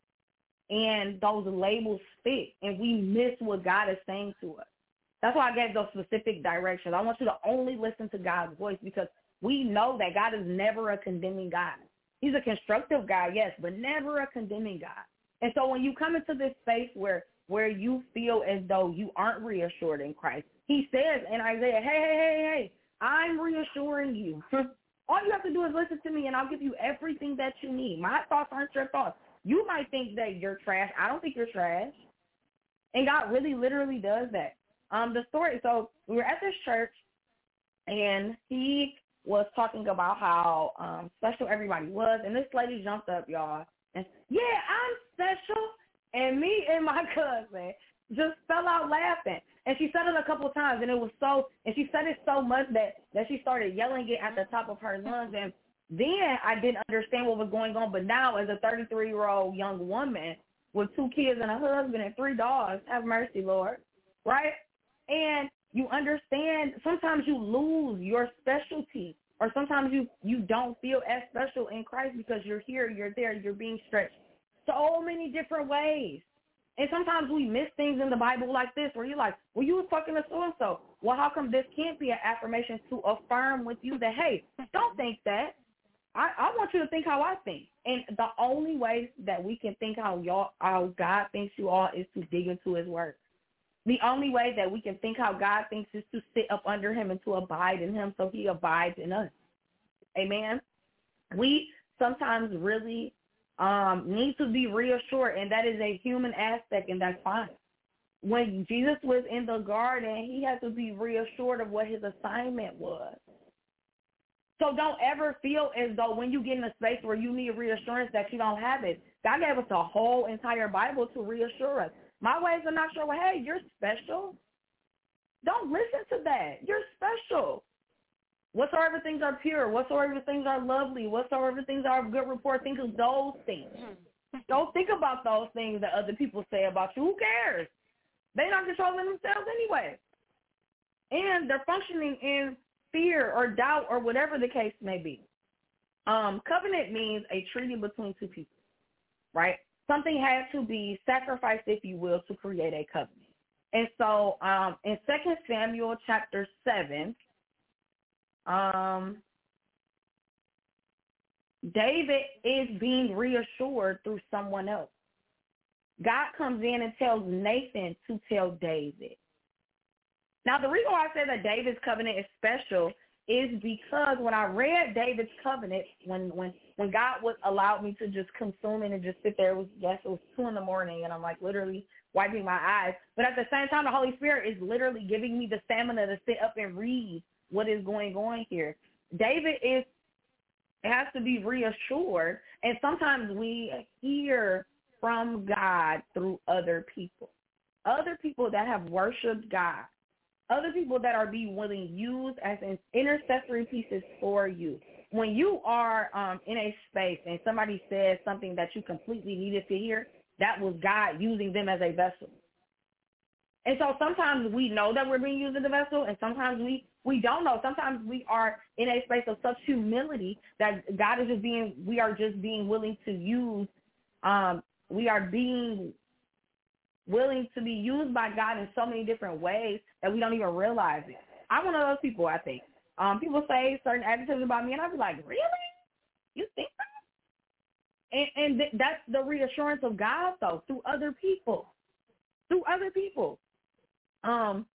and those labels stick, and we miss what God is saying to us. That's why I gave those specific directions. I want you to only listen to God's voice because we know that God is never a condemning God. He's a constructive God, yes, but never a condemning God. And so when you come into this space where where you feel as though you aren't reassured in Christ, he says in Isaiah, hey, hey, hey, hey, I'm reassuring you. All you have to do is listen to me, and I'll give you everything that you need. My thoughts aren't your thoughts. You might think that you're trash. I don't think you're trash. And God really literally does that. Um, the story, so we were at this church, and he was talking about how um, special everybody was, and this lady jumped up, y'all, and yeah, I'm special. And me and my cousin just fell out laughing. And she said it a couple of times, and it was so, and she said it so much that, that she started yelling it at the top of her lungs. And then I didn't understand what was going on. But now as a thirty-three-year-old young woman with two kids and a husband and three dogs, have mercy, Lord, right? And you understand sometimes you lose your specialty, or sometimes you, you don't feel as special in Christ because you're here, you're there, you're being stretched so many different ways. And sometimes we miss things in the Bible like this where you're like, well, you was talking to so-and-so. Well, how come this can't be an affirmation to affirm with you that, hey, don't think that. I, I want you to think how I think. And the only way that we can think how y'all, how God thinks you all is to dig into his word. The only way that we can think how God thinks is to sit up under him and to abide in him so he abides in us. Amen. We sometimes really um, need to be reassured, and that is a human aspect, and that's fine. When Jesus was in the garden, he had to be reassured of what his assignment was. So don't ever feel as though when you get in a space where you need reassurance that you don't have it. God gave us a whole entire Bible to reassure us. My ways are not sure. Well, hey, you're special. Don't listen to that. You're special. Whatsoever things are pure, whatsoever things are lovely, whatsoever things are of good report, think of those things. Don't think about those things that other people say about you. Who cares? They're not controlling themselves anyway. And they're functioning in fear or doubt or whatever the case may be. Um, covenant means a treaty between two people, right? Something had to be sacrificed, if you will, to create a covenant. And so um, in Second Samuel chapter seven, um, David is being reassured through someone else. God comes in and tells Nathan to tell David. Now, the reason why I say that David's covenant is special is because when I read David's covenant, when when when God would allow me to just consume it and just sit there, it was, yes, it was two in the morning, and I'm like literally wiping my eyes. But at the same time, the Holy Spirit is literally giving me the stamina to sit up and read what is going on here. David is has to be reassured, and sometimes we hear from God through other people, other people that have worshipped God, other people that are being willing used as intercessory pieces for you. When you are um, in a space and somebody says something that you completely needed to hear, that was God using them as a vessel. And so sometimes we know that we're being used as a vessel, and sometimes we, we don't know. Sometimes we are in a space of such humility that God is just being, we are just being willing to use, um, we are being willing to be used by God in so many different ways that we don't even realize it. I'm one of those people, I think. Um, people say certain adjectives about me, and I'll be like, really? You think so? And, and th- that's the reassurance of God, though, through other people. Through other people. Um.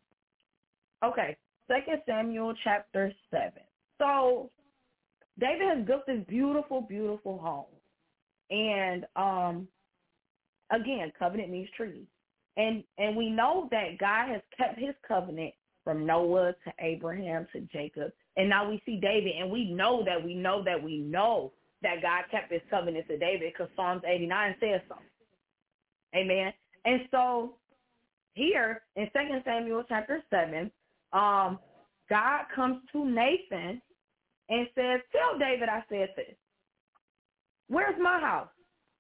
Okay, Second Samuel chapter seven. So David has built this beautiful, beautiful home. And, um, again, covenant means treaty. And and we know that God has kept his covenant from Noah to Abraham to Jacob. And now we see David, and we know that we know that we know that God kept his covenant to David because Psalms eighty-nine says so. Amen. And so here in Second Samuel chapter seven, um, God comes to Nathan and says, tell David I said this. Where's my house?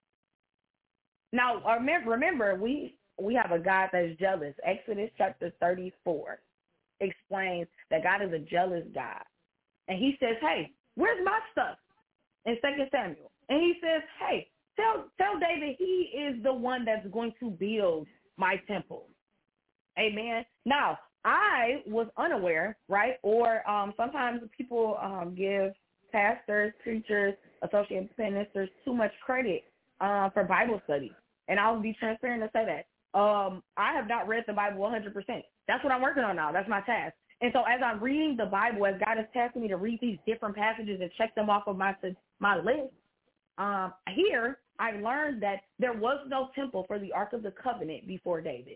Now, remember, remember we, we have a God that is jealous. Exodus chapter thirty-four explains that God is a jealous God. And he says, hey, where's my stuff? In Second Samuel. And he says, hey, tell tell David he is the one that's going to build my temple. Amen. Now, I was unaware, right? Or um, sometimes people um, give pastors, preachers, associate ministers too much credit uh, for Bible study. And I'll be transparent to say that. Um, I have not read the Bible one hundred percent. That's what I'm working on now. That's my task. And so as I'm reading the Bible, as God has tasked me to read these different passages and check them off of my my list, um, here I learned that there was no temple for the Ark of the Covenant before David.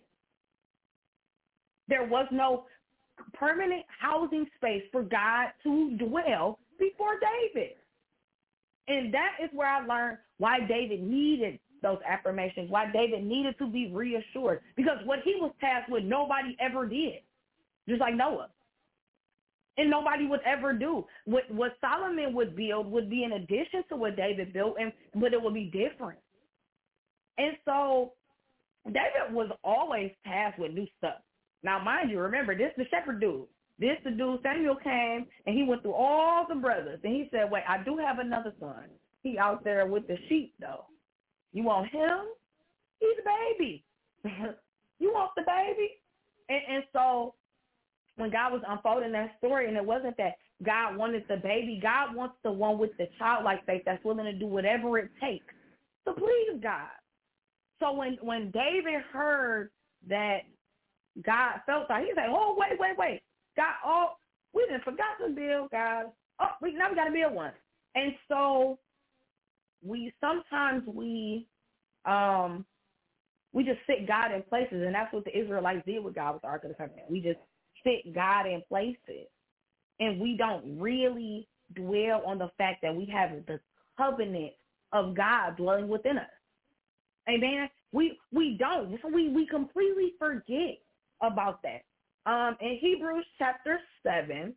There was no permanent housing space for God to dwell before David. And that is where I learned why David needed those affirmations, why David needed to be reassured. Because what he was tasked with, nobody ever did, just like Noah. And nobody would ever do. What, what Solomon would build would be in addition to what David built, and but it would be different. And so David was always tasked with new stuff. Now, mind you, remember, this is the shepherd dude. This the dude, Samuel came, and he went through all the brothers. And he said, wait, I do have another son. He out there with the sheep, though. You want him? He's a baby. You want the baby? And, and so when God was unfolding that story, and it wasn't that God wanted the baby. God wants the one with the childlike faith that's willing to do whatever it takes to please God. So when, when David heard that God felt like, he said, oh, wait, wait, wait. God, oh, we didn't forgot to build, God. Oh, we now we got to build one. And so we sometimes we um we just sit God in places, and that's what the Israelites did with God with the Ark of the Covenant. We just sit God in places, and we don't really dwell on the fact that we have the covenant of God dwelling within us. Amen. We we don't. We we completely forget about that. Um, in Hebrews chapter seven,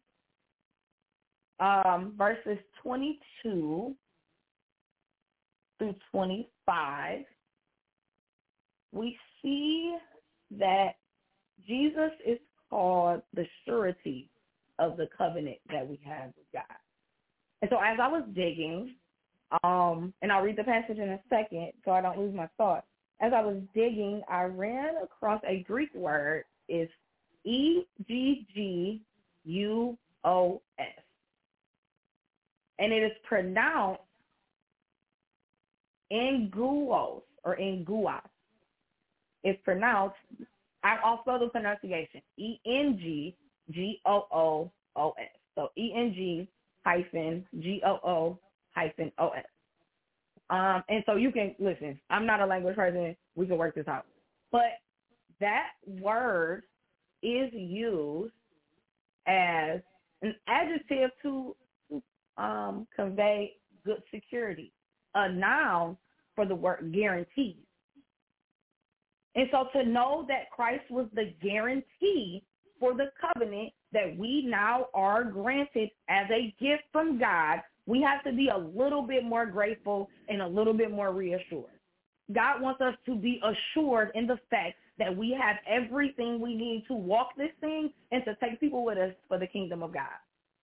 um, verses twenty-two through twenty-five, we see that Jesus is called the surety of the covenant that we have with God. And so as I was digging, um, and I'll read the passage in a second so I don't lose my thought, as I was digging, I ran across a Greek word. It's E G G U O S. And it is pronounced Enguos or Enguas. It's pronounced, I'll spell the pronunciation, E N G G O O O S. So E N G hyphen G O O hyphen O S. Um, and so you can, listen, I'm not a language person. We can work this out. But that word is used as an adjective to um, convey good security, a noun for the word guarantee. And so to know that Christ was the guarantee for the covenant that we now are granted as a gift from God, we have to be a little bit more grateful and a little bit more reassured. God wants us to be assured in the fact that we have everything we need to walk this thing and to take people with us for the kingdom of God.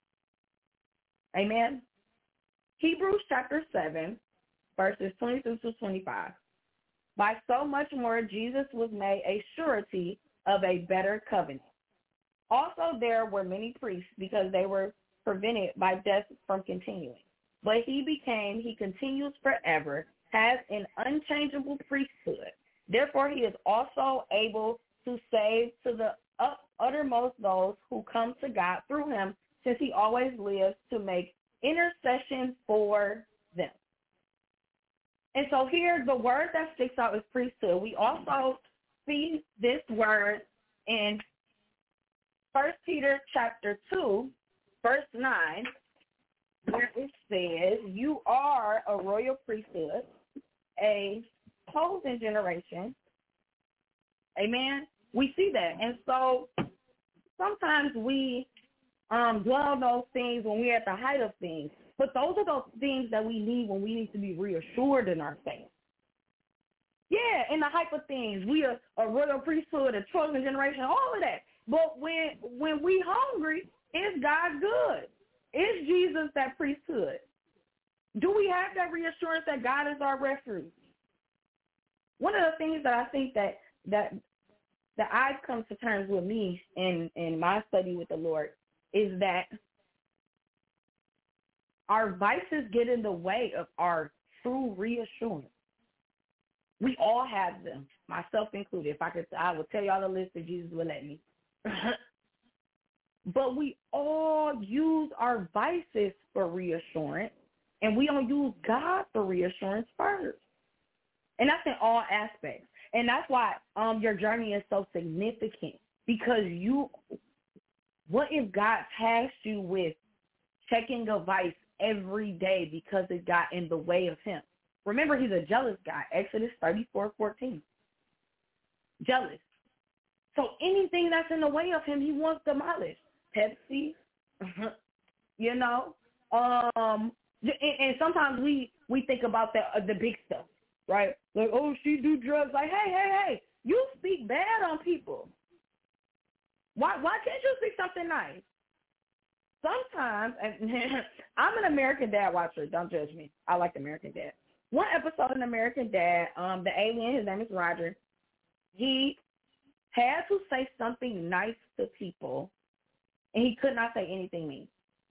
Amen. Hebrews chapter seven, verses twenty-two to twenty-five. By so much more, Jesus was made a surety of a better covenant. Also, there were many priests because they were prevented by death from continuing. But he became, he continues forever, has an unchangeable priesthood. Therefore, he is also able to save to the uttermost those who come to God through him, since he always lives to make intercession for them. And so here, the word that sticks out is priesthood. We also see this word in First Peter chapter two, verse nine, where it says, you are a royal priesthood, a chosen generation. Amen. We see that. And so sometimes we um, dwell on those things when we're at the height of things. But those are those things that we need when we need to be reassured in our faith. Yeah, in the height of things, we are a royal priesthood, a chosen generation, all of that. But when when we hungry, is God good? Is Jesus that priesthood? Do we have that reassurance that God is our refuge? One of the things that I think that that that I've come to terms with me in, in my study with the Lord is that our vices get in the way of our true reassurance. We all have them, myself included. If I could, I would tell y'all the list if Jesus would let me. But we all use our vices for reassurance, and we don't use God for reassurance first. And that's in all aspects. And that's why um, your journey is so significant, because you, what if God tasked you with checking a vice every day because it got in the way of him? Remember, he's a jealous guy. Exodus thirty-four fourteen. Jealous. So anything that's in the way of him, he wants demolished. Pepsi, you know. Um, and, and sometimes we, we think about the, uh, the big stuff, right? Like, oh, she do drugs. Like, hey, hey, hey, you speak bad on people. Why, why can't you speak something nice? Sometimes, and I'm an American Dad watcher. Don't judge me. I like American Dad. One episode in American Dad, um, the alien, his name is Roger, he had to say something nice to people, and he could not say anything mean.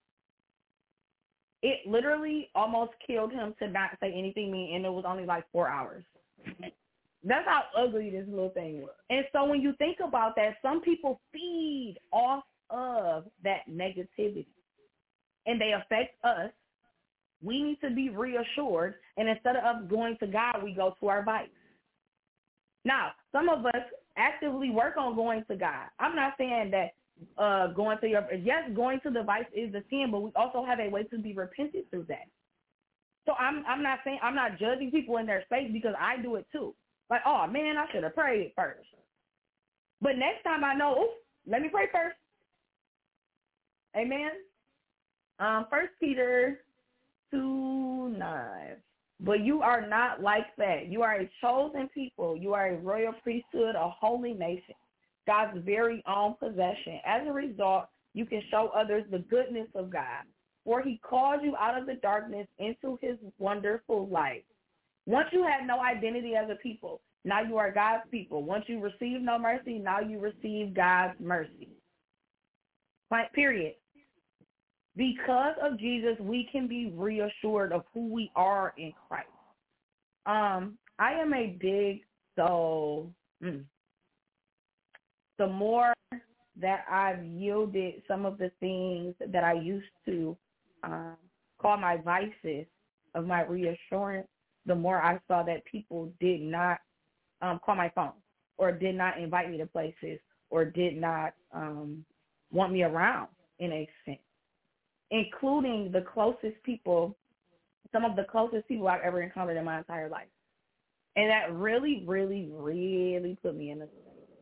It literally almost killed him to not say anything mean, and it was only like four hours. That's how ugly this little thing was. And so when you think about that, some people feed off of that negativity, and they affect us. We need to be reassured, and instead of us going to God, we go to our vice. Now, some of us actively work on going to God. I'm not saying that uh, going to your, yes, going to the vice is the sin, but we also have a way to be repentant through that. So I'm I'm not saying, I'm not judging people in their space, because I do it too. Like, oh, man, I should have prayed first. But next time I know, ooh, let me pray first. Amen. Um, First Peter two nine. But you are not like that. You are a chosen people. You are a royal priesthood, a holy nation, God's very own possession. As a result, you can show others the goodness of God, for he called you out of the darkness into his wonderful light. Once you had no identity as a people, now you are God's people. Once you receive no mercy, now you receive God's mercy. Point, period. Because of Jesus, we can be reassured of who we are in Christ. Um, I am a big soul. Mm, the more that I've yielded some of the things that I used to um, call my vices of my reassurance, the more I saw that people did not um, call my phone or did not invite me to places or did not um, want me around in a sense, including the closest people, some of the closest people I've ever encountered in my entire life. And that really, really, really put me in a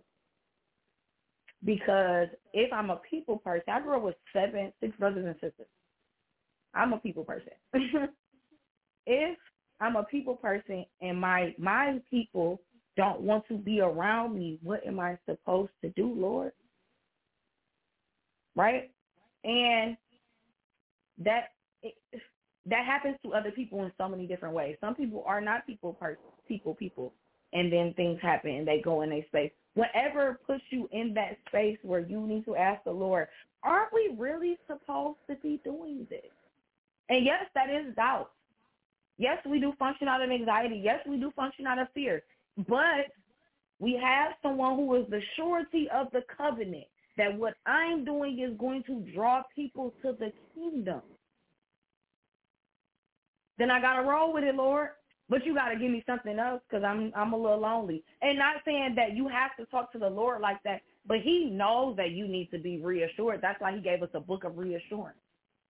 because if I'm a people person, I grew up with seven, six brothers and sisters. I'm a people person. If I'm a people person and my my people don't want to be around me, what am I supposed to do, Lord? Right? And that it, that happens to other people in so many different ways. Some people are not people person, people, people, and then things happen and they go in a space. Whatever puts you in that space where you need to ask the Lord, aren't we really supposed to be doing this? And yes, that is doubt. Yes, we do function out of anxiety. Yes, we do function out of fear. But we have someone who is the surety of the covenant that what I'm doing is going to draw people to the kingdom. Then I got to roll with it, Lord. But you got to give me something else because I'm I'm a little lonely. And not saying that you have to talk to the Lord like that, but he knows that you need to be reassured. That's why he gave us a book of reassurance.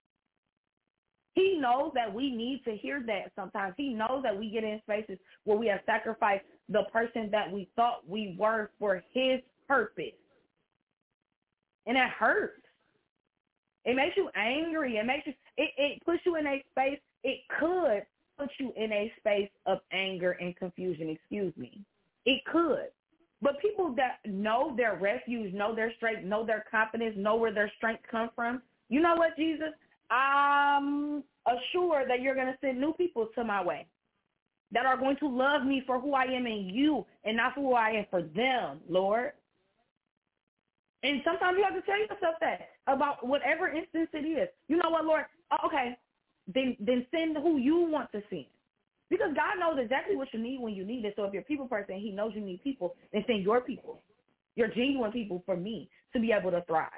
He knows that we need to hear that sometimes. He knows that we get in spaces where we have sacrificed the person that we thought we were for his purpose. And it hurts. It makes you angry. It makes you, it, it puts you in a space. It could put you in a space of anger and confusion, excuse me. It could. But people that know their refuge, know their strength, know their confidence, know where their strength comes from, you know what, Jesus? I'm assured that you're going to send new people to my way that are going to love me for who I am in you and not for who I am for them, Lord. And sometimes you have to tell yourself that about whatever instance it is. You know what, Lord? Okay, then then send who you want to send. Because God knows exactly what you need when you need it. So if you're a people person, he knows you need people, then send your people, your genuine people for me to be able to thrive.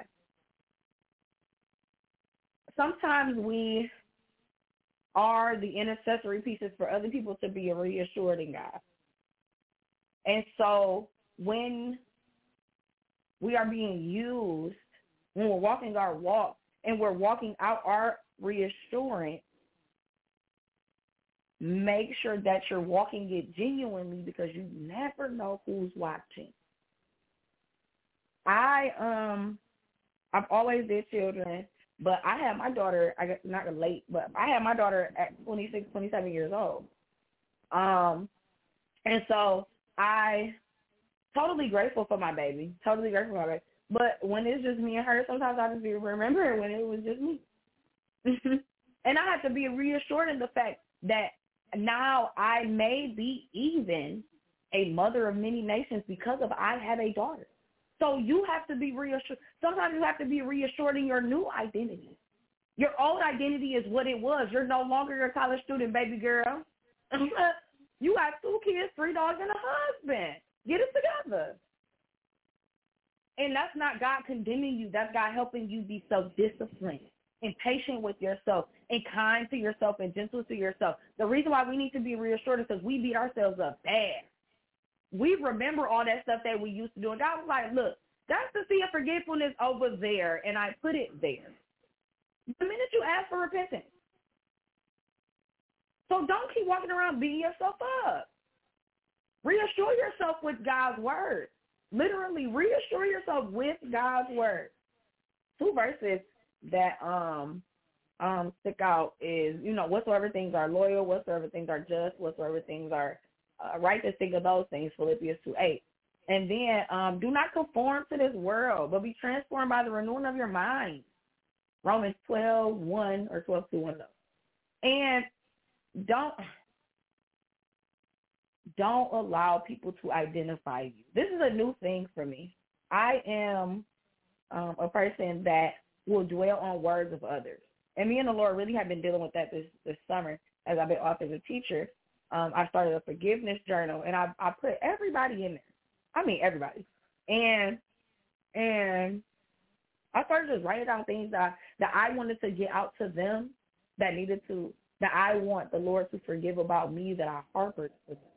Sometimes we are the intercessory pieces for other people to be reassured in God. And so when we are being used, when we're walking our walk and we're walking out our reassurance, make sure that you're walking it genuinely because you never know who's watching. I um I've always did children, but I had my daughter, I guess not late, but I had my daughter at twenty-six, twenty-seven years old. Um, and so I totally grateful for my baby, totally grateful for my baby. But when it's just me and her, sometimes I just be remembering when it was just me. And I have to be reassured in the fact that now I may be even a mother of many nations because of I have a daughter. So you have to be reassured. Sometimes you have to be reassured in your new identity. Your old identity is what it was. You're no longer your college student, baby girl. You got two kids, three dogs, and a husband. Get it together. And that's not God condemning you. That's God helping you be self-disciplined and patient with yourself and kind to yourself and gentle to yourself. The reason why we need to be reassured is because we beat ourselves up bad. We remember all that stuff that we used to do. And God was like, look, that's the sea of forgetfulness over there, and I put it there. The minute you ask for repentance. So don't keep walking around beating yourself up. Reassure yourself with God's word. Literally, reassure yourself with God's word. Two verses that um um stick out is, you know, whatsoever things are loyal, whatsoever things are just, whatsoever things are uh, righteous, think of those things, Philippians two eight. And then um, do not conform to this world, but be transformed by the renewing of your mind. Romans twelve one or twelve two one. And don't don't allow people to identify you. This is a new thing for me. I am um, a person that will dwell on words of others. And me and the Lord really have been dealing with that this, this summer as I've been off as a teacher. Um, I started a forgiveness journal, and I, I put everybody in there. I mean, everybody. And and I started just writing down things that, that I wanted to get out to them that needed to, that I want the Lord to forgive about me that I harbored for them.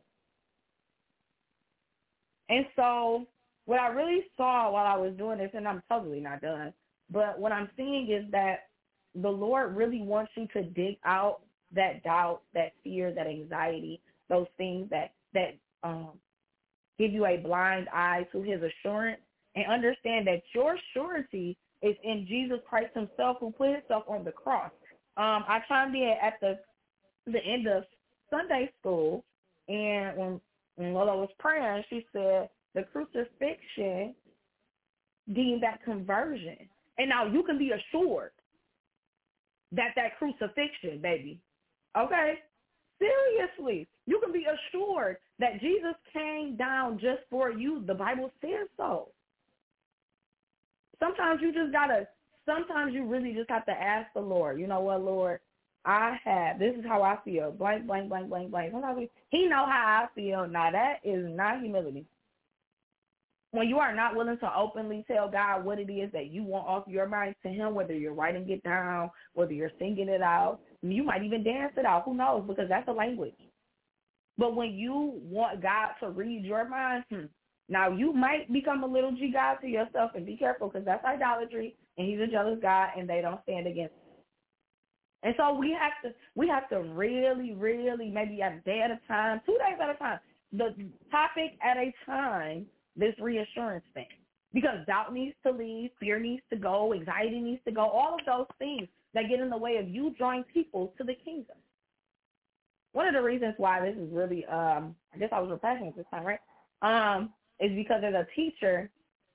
And so what I really saw while I was doing this, and I'm totally not done, but what I'm seeing is that the Lord really wants you to dig out that doubt, that fear, that anxiety, those things that, that um, give you a blind eye to his assurance, and understand that your surety is in Jesus Christ himself, who put himself on the cross. Um, I chimed in at the the end of Sunday school, and when, when Lola was praying, she said the crucifixion deemed that conversion. And now you can be assured that that crucifixion, baby, okay? Seriously, you can be assured that Jesus came down just for you. The Bible says so. Sometimes you just got to, sometimes you really just have to ask the Lord, you know what, Lord, I have, this is how I feel, blank, blank, blank, blank, blank. Sometimes he know how I feel. Now, that is not humility. When you are not willing to openly tell God what it is that you want off your mind to him, whether you're writing it down, whether you're singing it out, you might even dance it out, who knows, because that's a language. But when you want God to read your mind, hmm, now you might become a little G God to yourself, and be careful, because that's idolatry, and he's a jealous God, and they don't stand against him. And so we have to we have to really, really, maybe a day at a time, two days at a time, the topic at a time, this reassurance thing. Because doubt needs to leave, fear needs to go, anxiety needs to go, all of those things that get in the way of you drawing people to the kingdom. One of the reasons why this is really, um, I guess I was real passionate this time, right, um, is because as a teacher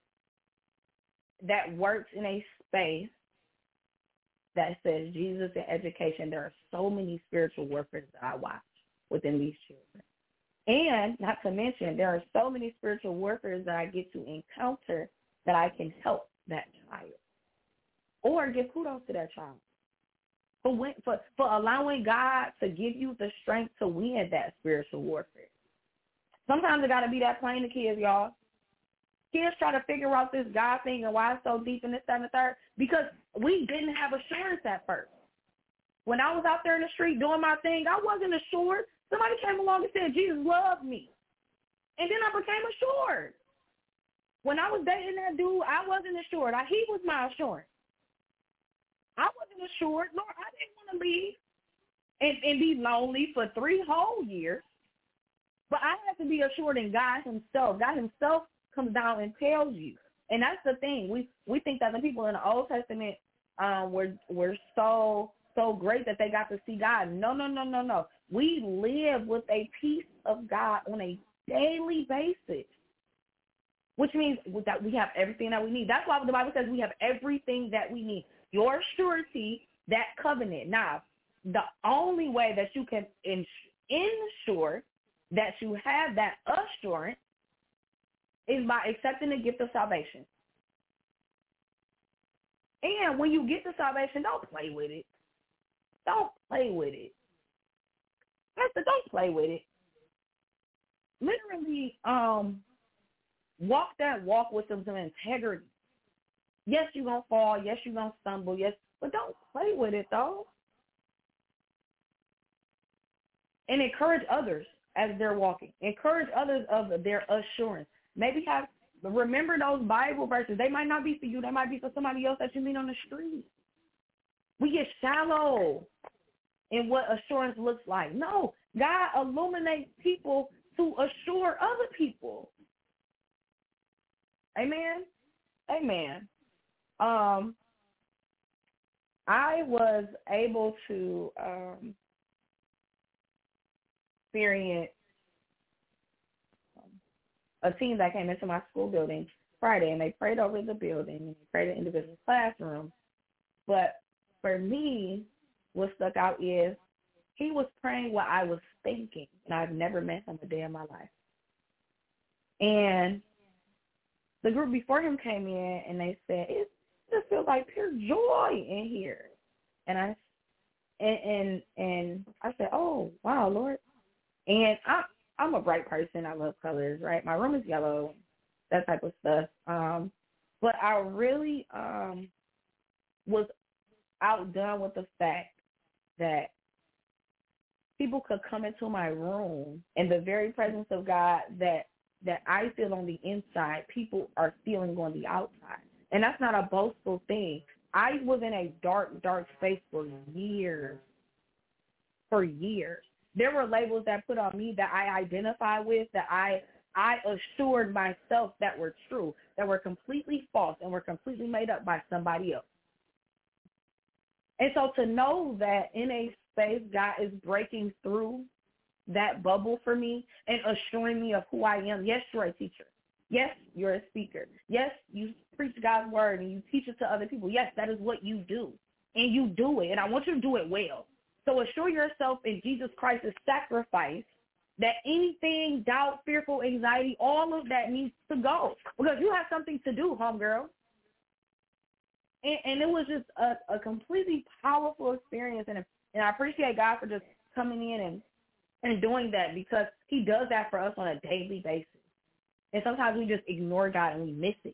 that works in a space that says Jesus and education, there are so many spiritual warfare that I watch within these children. And not to mention, there are so many spiritual warfare that I get to encounter that I can help that child or give kudos to that child for, when, for, for allowing God to give you the strength to win that spiritual warfare. Sometimes it got to be that plain to kids, y'all. Kids try to figure out this God thing and why it's so deep in this, that, and the third, because we didn't have assurance at first. When I was out there in the street doing my thing, I wasn't assured. Somebody came along and said, Jesus loved me. And then I became assured. When I was dating that dude, I wasn't assured. I, he was my assurance. I wasn't assured. Lord, I didn't want to leave and, and be lonely for three whole years. But I had to be assured in God himself. God himself comes down and tells you. And that's the thing. We we think that the people in the Old Testament um, were were so so great that they got to see God. No, no, no, no, no. We live with a peace of God on a daily basis, which means that we have everything that we need. That's why the Bible says we have everything that we need. Your surety, that covenant. Now, the only way that you can ins- ensure that you have that assurance is by accepting the gift of salvation. And when you get the salvation, don't play with it. Don't play with it. Pastor, don't play with it. Literally, um, walk that walk with some, some integrity. Yes, you're going to fall. Yes, you're going to stumble. Yes, but don't play with it, though. And encourage others as they're walking. Encourage others of their assurance. Maybe have remember those Bible verses. They might not be for you. They might be for somebody else that you meet on the street. We get shallow in what assurance looks like. No, God illuminates people to assure other people. Amen? Amen. Um, I was able to um, experience a team that came into my school building Friday, and they prayed over the building, and they prayed in individual classrooms. But for me, what stuck out is he was praying while I was thinking, and I've never met him a day in my life. And the group before him came in, and they said, it just feels like pure joy in here. And I, and and, and I said, oh, wow, Lord. And I, I'm a bright person. I love colors, right? My room is yellow, that type of stuff. Um, but I really um, was outdone with the fact that people could come into my room and the very presence of God that that I feel on the inside, people are feeling on the outside. And that's not a boastful thing. I was in a dark, dark space for years, for years. There were labels that put on me that I identify with, that I I assured myself that were true, that were completely false and were completely made up by somebody else. And so to know that in a space God is breaking through that bubble for me and assuring me of who I am. Yes, you're a teacher. Yes, you're a speaker. Yes, you preach God's word and you teach it to other people. Yes, that is what you do. And you do it. And I want you to do it well. So assure yourself in Jesus Christ's sacrifice that anything, doubt, fearful, anxiety, all of that needs to go. Because you have something to do, homegirl. And, and it was just a, a completely powerful experience. And, and I appreciate God for just coming in and And doing that, because he does that for us on a daily basis. And sometimes we just ignore God and we miss it.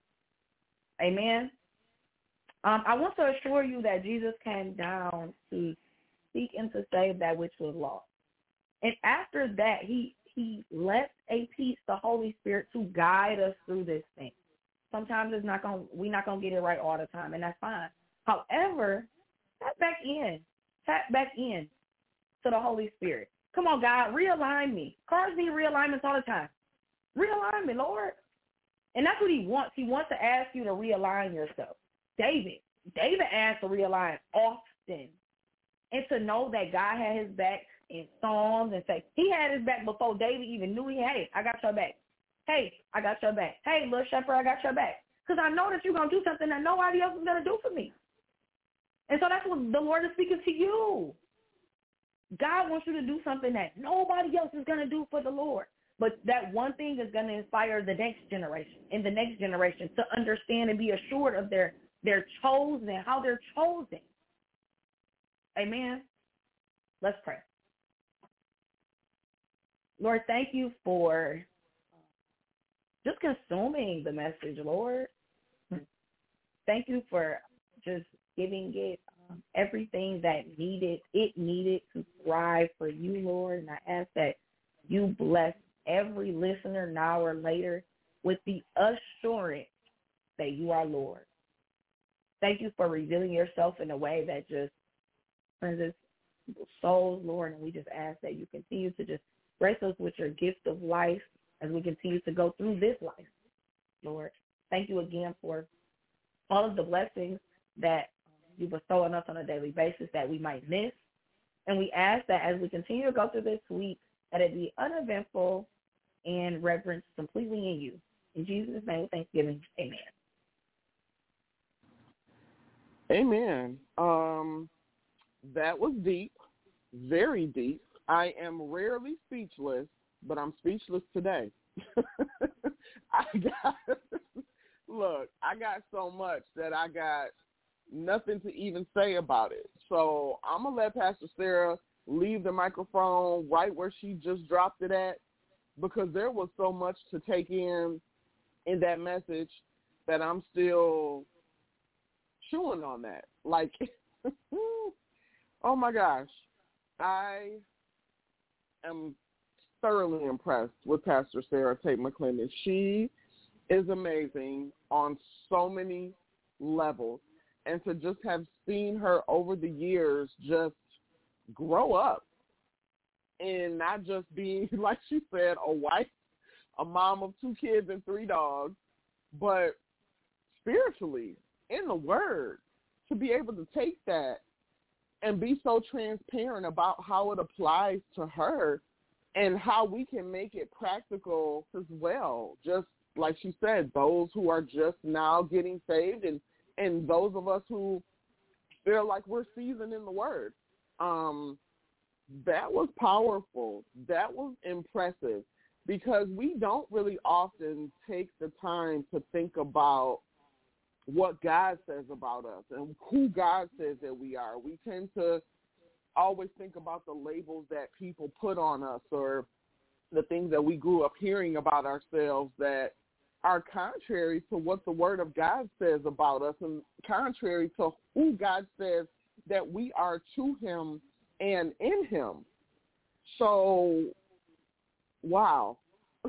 Amen. Um, I want to assure you that Jesus came down to seek and to save that which was lost. And after that, he he left a piece, the Holy Spirit, to guide us through this thing. Sometimes it's not gonna we're not gonna get it right all the time, and that's fine. However, tap back in, tap back in to the Holy Spirit. Come on, God, realign me. Cars need realignments all the time. Realign me, Lord. And that's what he wants. He wants to ask you to realign yourself. David, David asked to realign often. And to know that God had his back in Psalms and say, he had his back before David even knew he, hey, I got your back. Hey, I got your back. Hey, little shepherd, I got your back. Because I know that you're going to do something that nobody else is going to do for me. And so that's what the Lord is speaking to you. God wants you to do something that nobody else is going to do for the Lord. But that one thing is going to inspire the next generation and the next generation to understand and be assured of their, their chosen, how they're chosen. Amen. Let's pray. Lord, thank you for just consuming the message, Lord. Thank you for just giving it um, everything that needed, it needed to thrive for you, Lord. And I ask that you bless every listener now or later with the assurance that you are Lord. Thank you for revealing yourself in a way that just brings us souls, Lord, and we just ask that you continue to just grace us with your gift of life as we continue to go through this life, Lord. Thank you again for all of the blessings that you bestow on us on a daily basis that we might miss. And we ask that as we continue to go through this week, that it be uneventful and reverence completely in you. In Jesus' name, with thanksgiving, amen. Amen. Um, that was deep, very deep. I am rarely speechless, but I'm speechless today. I got, look, I got so much that I got nothing to even say about it. So I'm going to let Pastor Sarah leave the microphone right where she just dropped it at, because there was so much to take in in that message that I'm still chewing on that. Like, oh my gosh, I am thoroughly impressed with Pastor Sarah Tate McClendon. She is amazing on so many levels. And to just have seen her over the years just grow up and not just being, like she said, a wife, a mom of two kids and three dogs, but spiritually, in the Word, to be able to take that and be so transparent about how it applies to her and how we can make it practical as well. Just like she said, those who are just now getting saved and, and those of us who feel like we're seasoned in the Word. Um, that was powerful. That was impressive, because we don't really often take the time to think about what God says about us and who God says that we are. We tend to always think about the labels that people put on us, or the things that we grew up hearing about ourselves that are contrary to what the Word of God says about us, and contrary to who God says that we are to him and in him. So, wow.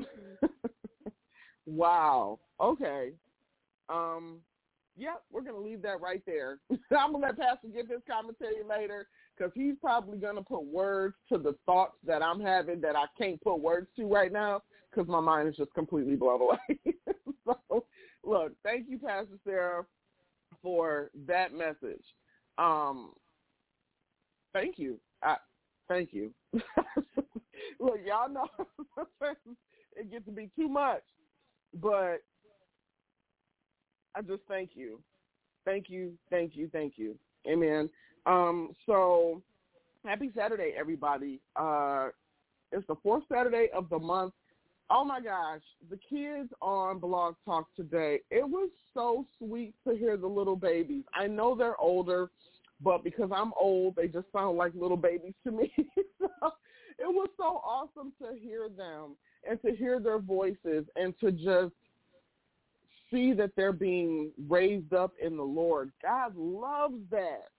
Wow. Okay. Um, yeah, we're going to leave that right there. I'm going to let Pastor give his commentary later, because he's probably going to put words to the thoughts that I'm having that I can't put words to right now, because my mind is just completely blown away. So, look, thank you, Pastor Sarah, for that message. Um, thank you. I, thank you. Look, y'all know it gets to be too much, but I just thank you. Thank you, thank you, thank you. Amen. Um, so happy Saturday, everybody. Uh, it's the fourth Saturday of the month. Oh, my gosh, the kids on Blog Talk today, it was so sweet to hear the little babies. I know they're older, but because I'm old, they just sound like little babies to me. So it was so awesome to hear them and to hear their voices and to just see that they're being raised up in the Lord. God loves that.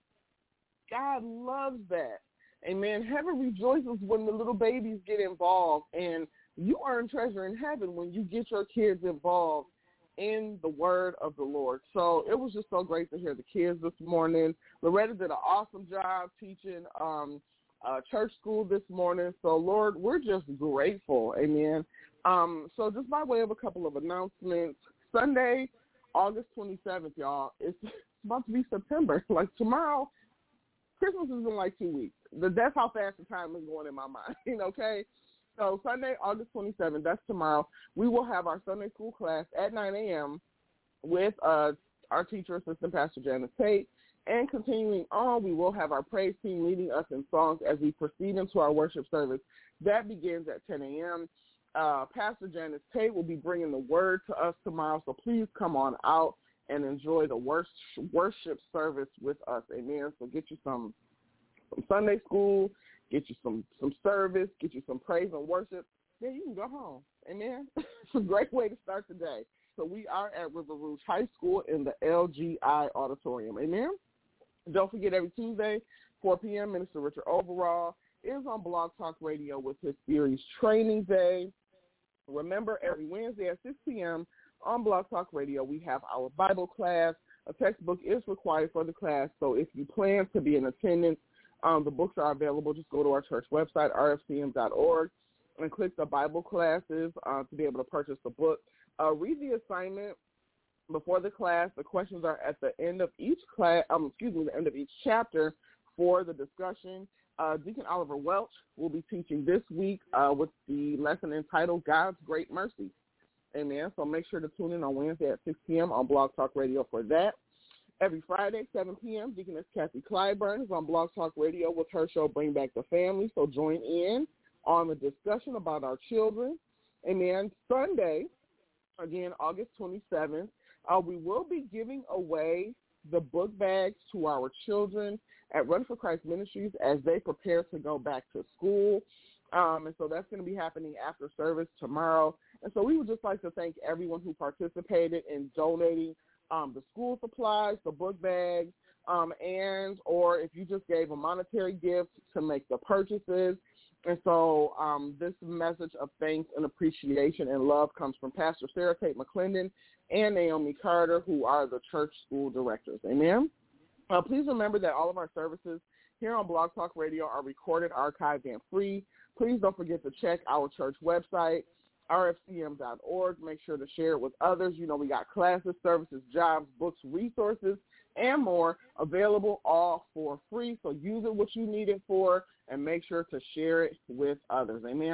God loves that. Amen. Heaven rejoices when the little babies get involved, and you earn treasure in heaven when you get your kids involved in the word of the Lord. So it was just so great to hear the kids this morning. Loretta did an awesome job teaching um, uh, church school this morning. So, Lord, we're just grateful. Amen. Um, so just by way of a couple of announcements, Sunday, August twenty-seventh, y'all, it's about to be September. Like tomorrow, Christmas is in like two weeks. That's how fast the time is going in my mind, okay? So Sunday, August twenty-seventh, that's tomorrow, we will have our Sunday school class at nine a.m. with uh, our teacher assistant, Pastor Janice Tate. And continuing on, we will have our praise team leading us in songs as we proceed into our worship service. That begins at ten a.m. Uh, Pastor Janice Tate will be bringing the word to us tomorrow, so please come on out and enjoy the worship service with us. Amen. So get you some, some Sunday school, get you some, some service, get you some praise and worship. Then you can go home. Amen. It's a great way to start the day. So we are at River Rouge High School in the L G I Auditorium. Amen. Don't forget, every Tuesday, four p.m., Minister Richard Overall is on Blog Talk Radio with his series Training Day. Remember, every Wednesday at six p.m. on Blog Talk Radio, we have our Bible class. A textbook is required for the class, so if you plan to be in attendance, um, the books are available. Just go to our church website, r f c m dot org, and click the Bible classes uh, to be able to purchase the book. Uh, read the assignment before the class. The questions are at the end of each class. Um, excuse me, the end of each chapter for the discussion. Uh, Deacon Oliver Welch will be teaching this week uh, with the lesson entitled God's Great Mercy. Amen. So make sure to tune in on Wednesday at six p.m. on Blog Talk Radio for that. Every Friday, seven p.m., Deaconess Kathy Clyburn is on Blog Talk Radio with her show Bring Back the Family. So join in on the discussion about our children. Amen. Sunday, again, August twenty-seventh, uh, we will be giving away the book bags to our children at Run for Christ Ministries as they prepare to go back to school. Um, and so that's going to be happening after service tomorrow. And so we would just like to thank everyone who participated in donating um, the school supplies, the book bags, um, and or if you just gave a monetary gift to make the purchases. And so um, this message of thanks and appreciation and love comes from Pastor Sarah Tate McClendon and Naomi Carter, who are the church school directors. Amen. Uh, please remember that all of our services here on Blog Talk Radio are recorded, archived, and free. Please don't forget to check our church website, r f c m dot org. Make sure to share it with others. You know, we got classes, services, jobs, books, resources, and more available all for free. So use it what you need it for and make sure to share it with others. Amen.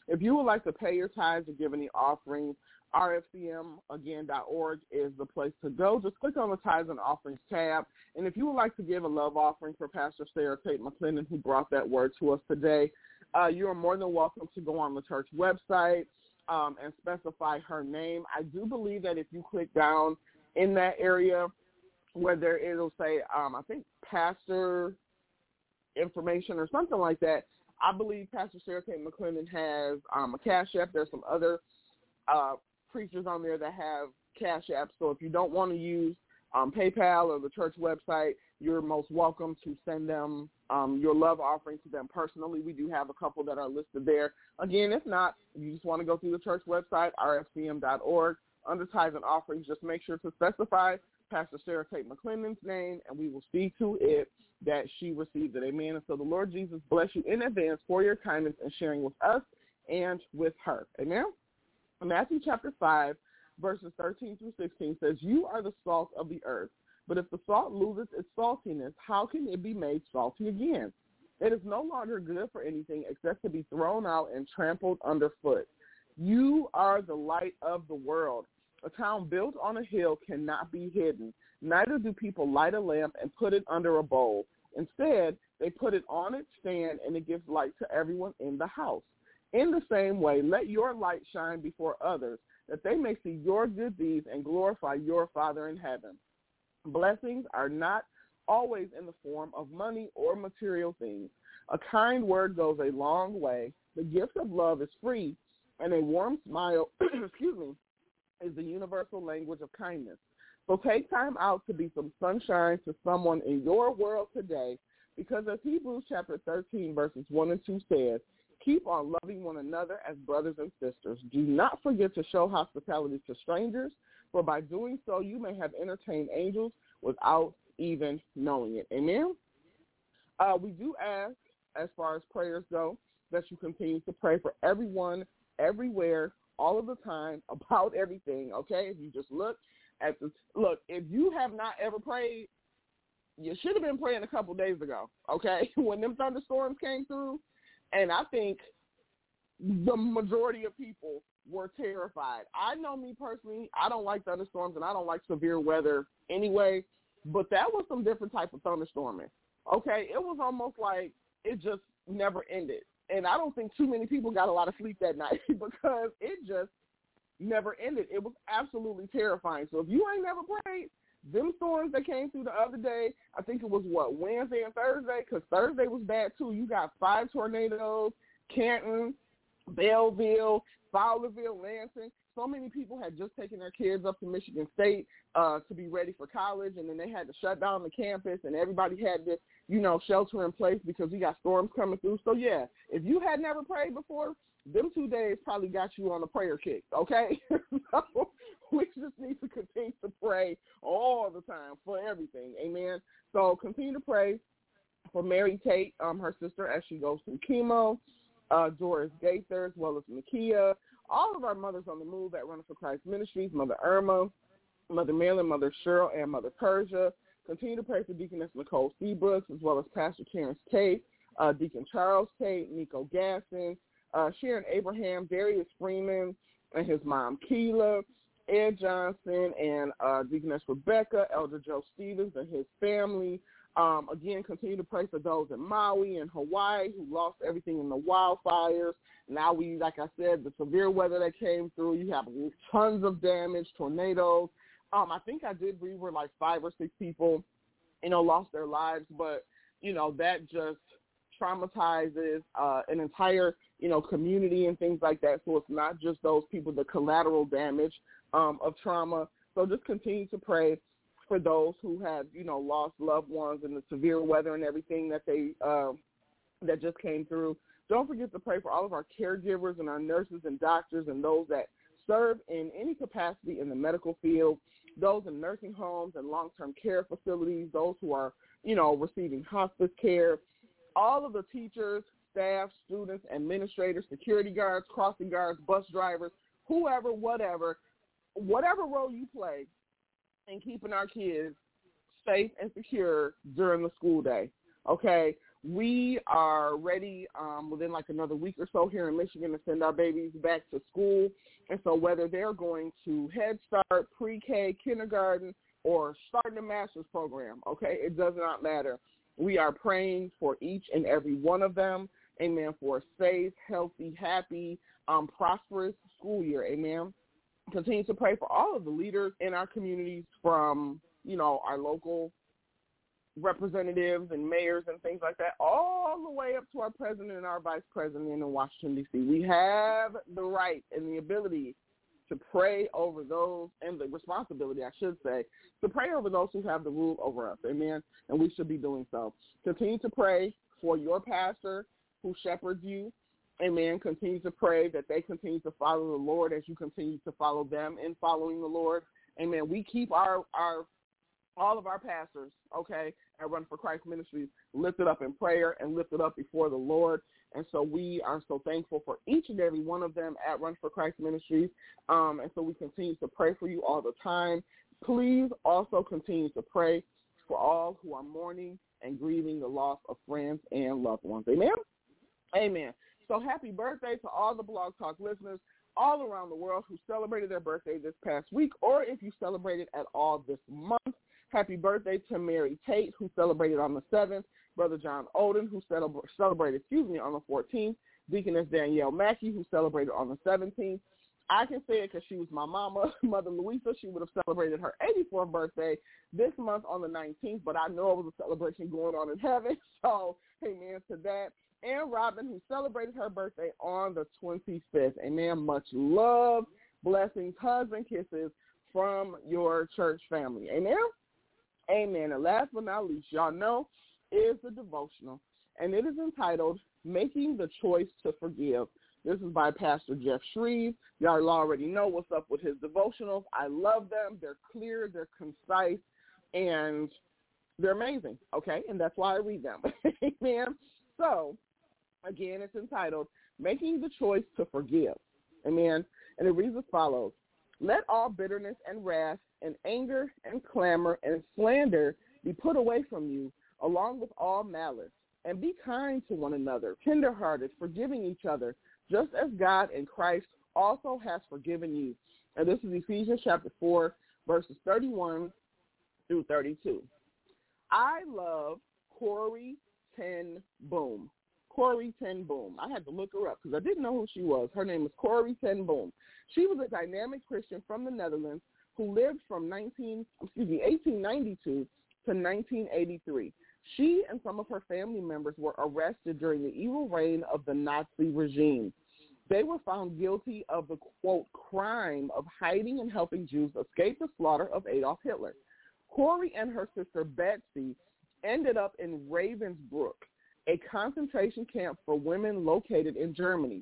If you would like to pay your tithes or give any offerings, R F C M again dot org is the place to go. Just click on the Tithes and Offerings tab. And if you would like to give a love offering for Pastor Sarah Tate McClendon, who brought that word to us today, uh, you are more than welcome to go on the church website um, and specify her name. I do believe that if you click down in that area where there it'll say, um, I think, pastor information or something like that, I believe Pastor Sarah Tate McClendon has um, a Cash App. There's some other uh, preachers on there that have Cash Apps. So if you don't want to use um, PayPal or the church website, you're most welcome to send them um, your love offering to them personally. We do have a couple that are listed there. Again, if not, if you just want to go through the church website, R F C M dot org, under Tithes and Offerings, just make sure to specify Pastor Sarah Tate McClendon's name, and we will see to it that she received it. Amen. And so the Lord Jesus bless you in advance for your kindness and sharing with us and with her. Amen. Matthew chapter five, verses thirteen through sixteen says, "You are the salt of the earth, but if the salt loses its saltiness, how can it be made salty again? It is no longer good for anything except to be thrown out and trampled underfoot. You are the light of the world. A town built on a hill cannot be hidden. Neither do people light a lamp and put it under a bowl. Instead, they put it on its stand, and it gives light to everyone in the house. In the same way, let your light shine before others, that they may see your good deeds and glorify your Father in heaven." Blessings are not always in the form of money or material things. A kind word goes a long way. The gift of love is free, and a warm smile, excuse me, is the universal language of kindness. So take time out to be some sunshine to someone in your world today, because as Hebrews chapter thirteen, verses one and two says, "Keep on loving one another as brothers and sisters. Do not forget to show hospitality to strangers, for by doing so you may have entertained angels without even knowing it." Amen. Uh, we do ask, as far as prayers go, that you continue to pray for everyone, everywhere, all of the time, about everything, okay? If you just look at the, look, if you have not ever prayed, you should have been praying a couple days ago, okay? When them thunderstorms came through, and I think the majority of people were terrified. I know me personally, I don't like thunderstorms and I don't like severe weather anyway, but that was some different type of thunderstorming, okay? It was almost like it just never ended. And I don't think too many people got a lot of sleep that night because it just never ended. It was absolutely terrifying. So if you ain't never prayed, them storms that came through the other day, I think it was, what, Wednesday and Thursday? Because Thursday was bad, too. You got five tornadoes, Canton, Belleville, Fowlerville, Lansing. So many people had just taken their kids up to Michigan State uh, to be ready for college, and then they had to shut down the campus, and everybody had to, you know, shelter in place because we got storms coming through. So, yeah, if you had never prayed before, them two days probably got you on a prayer kick, okay? So we just need to continue to pray all the time for everything, amen? So continue to pray for Mary Tate, um, her sister, as she goes through chemo, uh, Doris Gaither, as well as Nakia, all of our mothers on the move at Running for Christ Ministries, Mother Irma, Mother Marilyn, Mother Cheryl, and Mother Persia. Continue to pray for Deaconess Nicole Seabrooks, as well as Pastor Terrence Tate, uh, Deacon Charles Tate, Nico Gasson, uh, Sharon Abraham, Darius Freeman, and his mom Keela, Ed Johnson, and uh, Deaconess Rebecca, Elder Joe Stevens, and his family. Um, again, continue to pray for those in Maui and Hawaii who lost everything in the wildfires. Now we, like I said, the severe weather that came through, you have tons of damage, tornadoes. Um, I think I did read where like five or six people, you know, lost their lives, but, you know, that just traumatizes uh, an entire, you know, community and things like that. So it's not just those people, the collateral damage um, of trauma. So just continue to pray for those who have, you know, lost loved ones in the severe weather and everything that they uh, that just came through. Don't forget to pray for all of our caregivers and our nurses and doctors and those that serve in any capacity in the medical field, those in nursing homes and long-term care facilities, those who are, you know, receiving hospice care, all of the teachers, staff, students, administrators, security guards, crossing guards, bus drivers, whoever, whatever, whatever role you play in keeping our kids safe and secure during the school day, okay? we are ready um, within like another week or so here in Michigan to send our babies back to school. And so whether they're going to Head Start, pre-K, kindergarten, or starting a master's program, okay, it does not matter. We are praying for each and every one of them, amen, for a safe, healthy, happy, um, prosperous school year, amen. Continue to pray for all of the leaders in our communities, from, you know, our local representatives and mayors and things like that, all the way up to our president and our vice president in Washington, D C We have the right and the ability to pray over those, and the responsibility, I should say, to pray over those who have the rule over us, amen, and we should be doing so. Continue to pray for your pastor who shepherds you, amen. Continue to pray that they continue to follow the Lord as you continue to follow them in following the Lord, amen. We keep our, our all of our pastors, okay, at Run for Christ Ministries lifted up in prayer and lifted up before the Lord. And so we are so thankful for each and every one of them at Run for Christ Ministries. Um, and so we continue to pray for you all the time. Please also continue to pray for all who are mourning and grieving the loss of friends and loved ones. Amen? Amen. So happy birthday to all the Blog Talk listeners all around the world who celebrated their birthday this past week, or if you celebrated at all this month. Happy birthday to Mary Tate, who celebrated on the seventh, Brother John Oden, who celebra- celebrated, excuse me, on the fourteenth, Deaconess Danielle Mackey, who celebrated on the seventeenth. I can say it because she was my mama, Mother Louisa. She would have celebrated her eighty-fourth birthday this month on the nineteenth, but I know it was a celebration going on in heaven, so amen to that. And Robin, who celebrated her birthday on the twenty-fifth. Amen. Much love, blessings, hugs, and kisses from your church family. Amen. Amen. And last but not least, y'all know, is the devotional, and it is entitled Making the Choice to Forgive. This is by Pastor Jeff Shreve. Y'all already know what's up with his devotionals. I love them. They're clear, they're concise, and they're amazing, okay? And that's why I read them. Amen. So, again, it's entitled Making the Choice to Forgive. Amen. And it reads as follows. Let all bitterness and wrath and anger and clamor and slander be put away from you, along with all malice, and be kind to one another, tenderhearted, forgiving each other, just as God in Christ also has forgiven you. And this is Ephesians chapter four, verses thirty-one through thirty-two. I love Corrie ten Boom. Corrie ten Boom. I had to look her up because I didn't know who she was. Her name is Corrie ten Boom. She was a dynamic Christian from the Netherlands who lived from nineteen, excuse me, eighteen ninety-two to nineteen eighty-three. She and some of her family members were arrested during the evil reign of the Nazi regime. They were found guilty of the, quote, crime of hiding and helping Jews escape the slaughter of Adolf Hitler. Corrie and her sister Betsy ended up in Ravensbrück, a concentration camp for women located in Germany.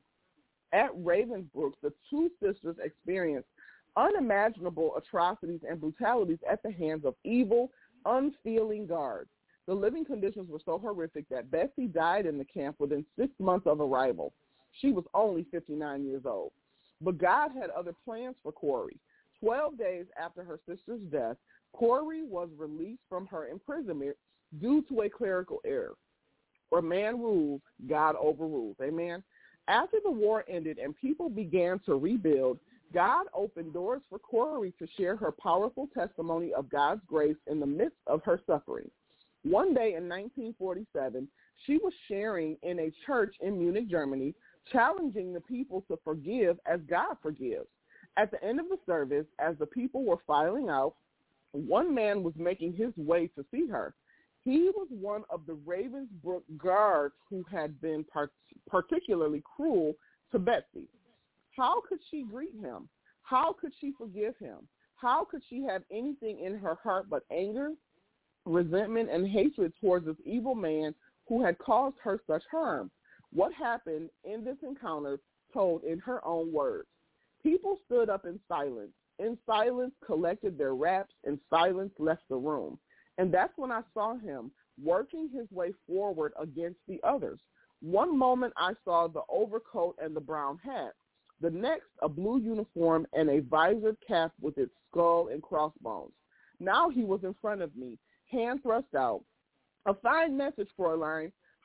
At Ravensbrück, the two sisters experienced unimaginable atrocities and brutalities at the hands of evil, unfeeling guards. The living conditions were so horrific that Betsy died in the camp within six months of arrival. She was only fifty-nine years old. But God had other plans for Corrie. Twelve days after her sister's death, Corrie was released from her imprisonment due to a clerical error. Where man rules, God overrules. Amen. After the war ended and people began to rebuild, God opened doors for Corrie to share her powerful testimony of God's grace in the midst of her suffering. One day in nineteen forty-seven, she was sharing in a church in Munich, Germany, challenging the people to forgive as God forgives. At the end of the service, as the people were filing out, one man was making his way to see her. He was one of the Ravensbrück guards who had been part- particularly cruel to Betsy. How could she greet him? How could she forgive him? How could she have anything in her heart but anger, resentment, and hatred towards this evil man who had caused her such harm? What happened in this encounter told in her own words. People stood up in silence. In silence, collected their wraps. In silence, left the room. And that's when I saw him working his way forward against the others. One moment I saw the overcoat and the brown hat. The next, a blue uniform and a visored cap with its skull and crossbones. Now he was in front of me, hand thrust out. A fine message, Fräulein.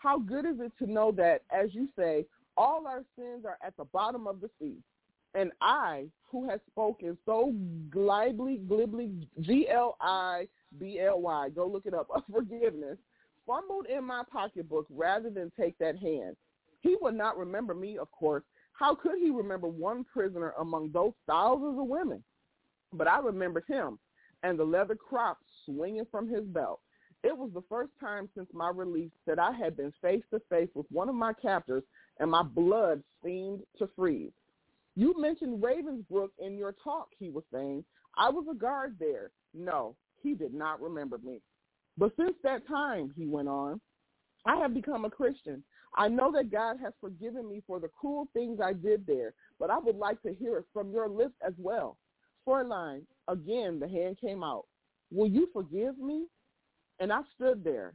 How good is it to know that, as you say, all our sins are at the bottom of the sea? And I, who has spoken so glibly, glibly, G L I B L Y, go look it up, of forgiveness, fumbled in my pocketbook rather than take that hand. He would not remember me, of course. How could he remember one prisoner among those thousands of women? But I remembered him and the leather crop swinging from his belt. It was the first time since my release that I had been face-to-face with one of my captors, and my blood seemed to freeze. You mentioned Ravensbrück in your talk, he was saying. I was a guard there. No, he did not remember me. But since that time, he went on, I have become a Christian. I know that God has forgiven me for the cruel things I did there, but I would like to hear it from your lips as well. Fräulein, again, the hand came out. Will you forgive me? And I stood there,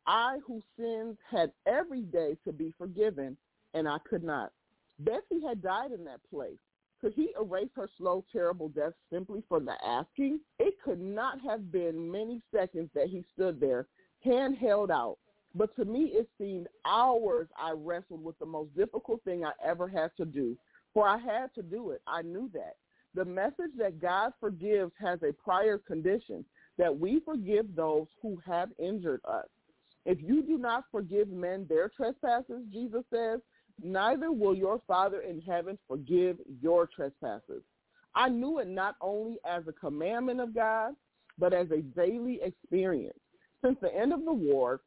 I whose sins had every day to be forgiven, and I could not. Betsy had died in that place. Could he erase her slow, terrible death simply for the asking? It could not have been many seconds that he stood there, hand held out. But to me, it seemed hours I wrestled with the most difficult thing I ever had to do. For I had to do it. I knew that. The message that God forgives has a prior condition, that we forgive those who have injured us. If you do not forgive men their trespasses, Jesus says, neither will your Father in heaven forgive your trespasses. I knew it not only as a commandment of God, but as a daily experience. Since the end of the war,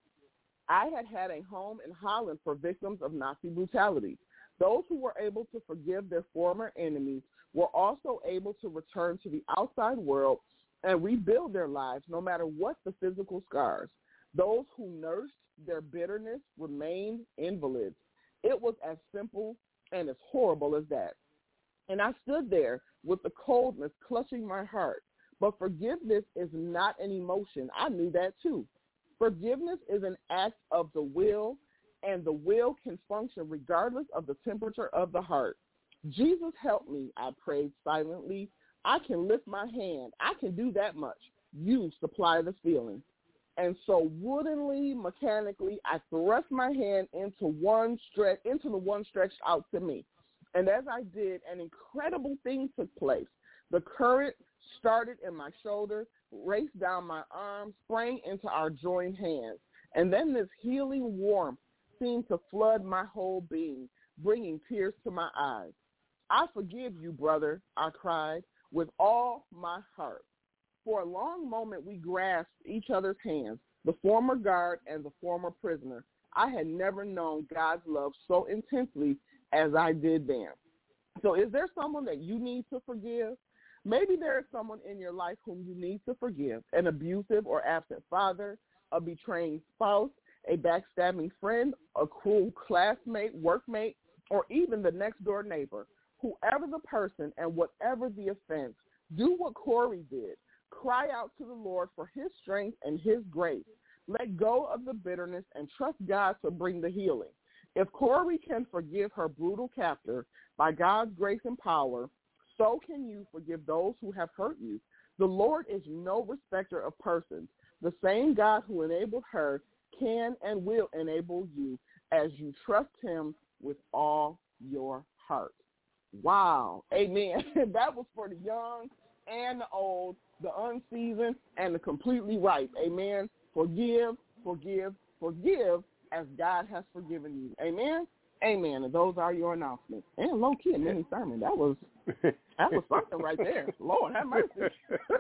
I had had a home in Holland for victims of Nazi brutality. Those who were able to forgive their former enemies were also able to return to the outside world and rebuild their lives no matter what the physical scars. Those who nursed their bitterness remained invalids. It was as simple and as horrible as that. And I stood there with the coldness clutching my heart. But forgiveness is not an emotion. I knew that too. Forgiveness is an act of the will, and the will can function regardless of the temperature of the heart. Jesus, help me, I prayed silently. I can lift my hand. I can do that much. You supply the feeling. And so woodenly, mechanically, I thrust my hand into one stretch, into the one stretched out to me. And as I did, an incredible thing took place. The current started in my shoulder, raced down my arm, sprang into our joined hands. And then this healing warmth seemed to flood my whole being, bringing tears to my eyes. I forgive you, brother, I cried, with all my heart. For a long moment, we grasped each other's hands, the former guard and the former prisoner. I had never known God's love so intensely as I did then. So is there someone that you need to forgive? Maybe there is someone in your life whom you need to forgive, an abusive or absent father, a betraying spouse, a backstabbing friend, a cruel classmate, workmate, or even the next-door neighbor. Whoever the person and whatever the offense, do what Corey did. Cry out to the Lord for his strength and his grace. Let go of the bitterness and trust God to bring the healing. If Corey can forgive her brutal captor by God's grace and power, so can you forgive those who have hurt you. The Lord is no respecter of persons. The same God who enabled her can and will enable you as you trust him with all your heart. Wow. Amen. That was for the young and the old, the unseasoned and the completely ripe. Amen. Forgive, forgive, forgive as God has forgiven you. Amen. Amen. And those are your announcements. And low key, a mini sermon. That was that was something right there. Lord have mercy.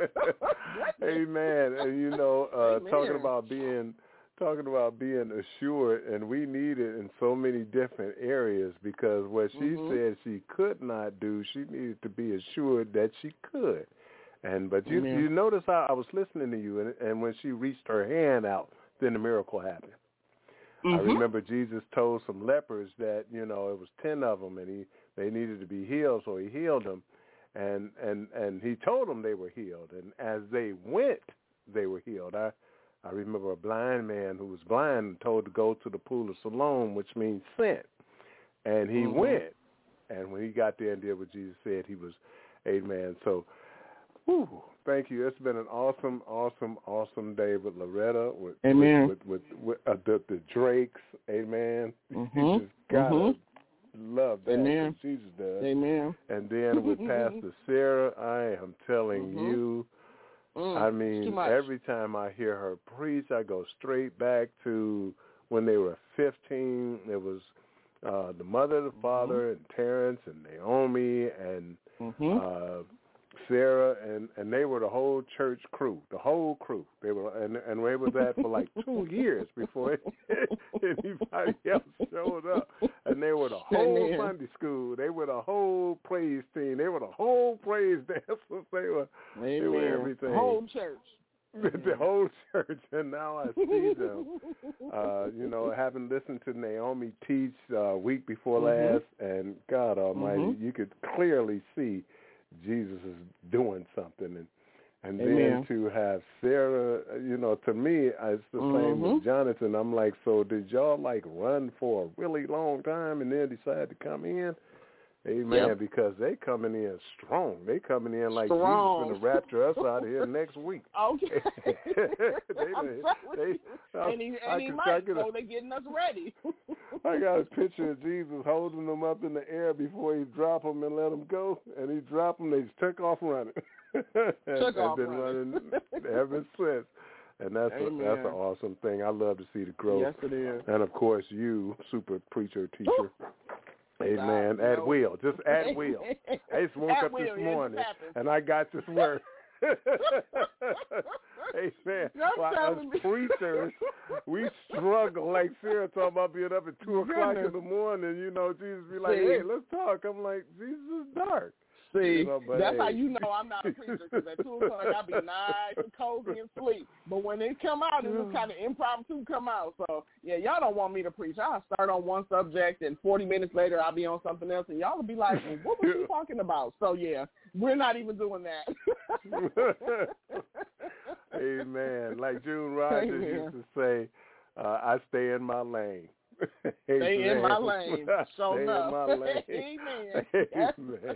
Amen. And you know, uh, Amen. talking about being talking about being assured, and we need it in so many different areas, because what she Mm-hmm. said she could not do, she needed to be assured that she could. And but you Amen. you notice how I was listening to you, and, and when she reached her hand out, then the miracle happened. Mm-hmm. I remember Jesus told some lepers that, you know, it was ten of them, and he they needed to be healed, so he healed them, and and and he told them they were healed, and as they went, they were healed. I I remember a blind man who was blind and told to go to the pool of Siloam, which means sent, and he Mm-hmm. went, and when he got there and did what Jesus said, he was, amen. So Whew, thank you. It's been an awesome, awesome, awesome day with Loretta, with Amen. with with, with, with uh, the, the Drakes. Amen. Mm-hmm. You just gotta Mm-hmm. love that. Amen. Jesus does. Amen. And then with Pastor Sarah, I am telling Mm-hmm. you, Mm, I too mean, much. every time I hear her preach, I go straight back to when they were fifteen. It was uh, the mother, the father, and Terrence, and Naomi, and Mm-hmm. uh, Sarah, and, and they were the whole church crew, the whole crew. They were, and and they were that for like two years before anybody else showed up. And they were the whole Amen. Sunday school. They were the whole praise team. They were the whole praise dancers. They were, they were Amen. everything. Whole church. The whole church, and now I see them. Uh, you know, having listened to Naomi teach uh, week before Mhm. last, and God Almighty, Mhm. you could clearly see Jesus is doing something, and and then Amen. to have Sarah, you know, to me, it's the same Mhm. with Jonathan. I'm like, so did y'all like run for a really long time and then decide to come in? Amen. Yep. Because they coming in strong. They coming in like Strong. Jesus gonna rapture us out of here next week. Okay. they, I'm they, telling they, you. And he, I and he could- I might, could- so they're getting us ready. I got a picture of Jesus holding them up in the air before he drop them and let them go. And he dropped them, they just took off running. and, Took and off been running. running ever since. And that's a, that's an Amen. awesome thing. I love to see the growth. Yes, it is. And of course, you, super preacher teacher. Amen. God, At no. will, just at will. I just woke At up will, this it morning happens. and I got this word. Amen. You're Well, telling as me. preachers, we struggle. Like Sarah talking about being up at two o'clock in Goodness. the morning. You know, Jesus be like, See? "Hey, let's talk." I'm like, "Jesus is dark." See, You know, but that's hey. how you know I'm not a preacher, because at two o'clock I'll be nice and cozy and sleep. But when it come out, it just kind of impromptu come out. So, yeah, y'all don't want me to preach. I'll start on one subject, and forty minutes later I'll be on something else, and y'all will be like, well, what was she talking about? So, yeah, we're not even doing that. Amen. Like June Rogers Amen. used to say, uh, "I stay in my lane." Stay in my Amen. lane. I So stay enough. in my lane. Amen.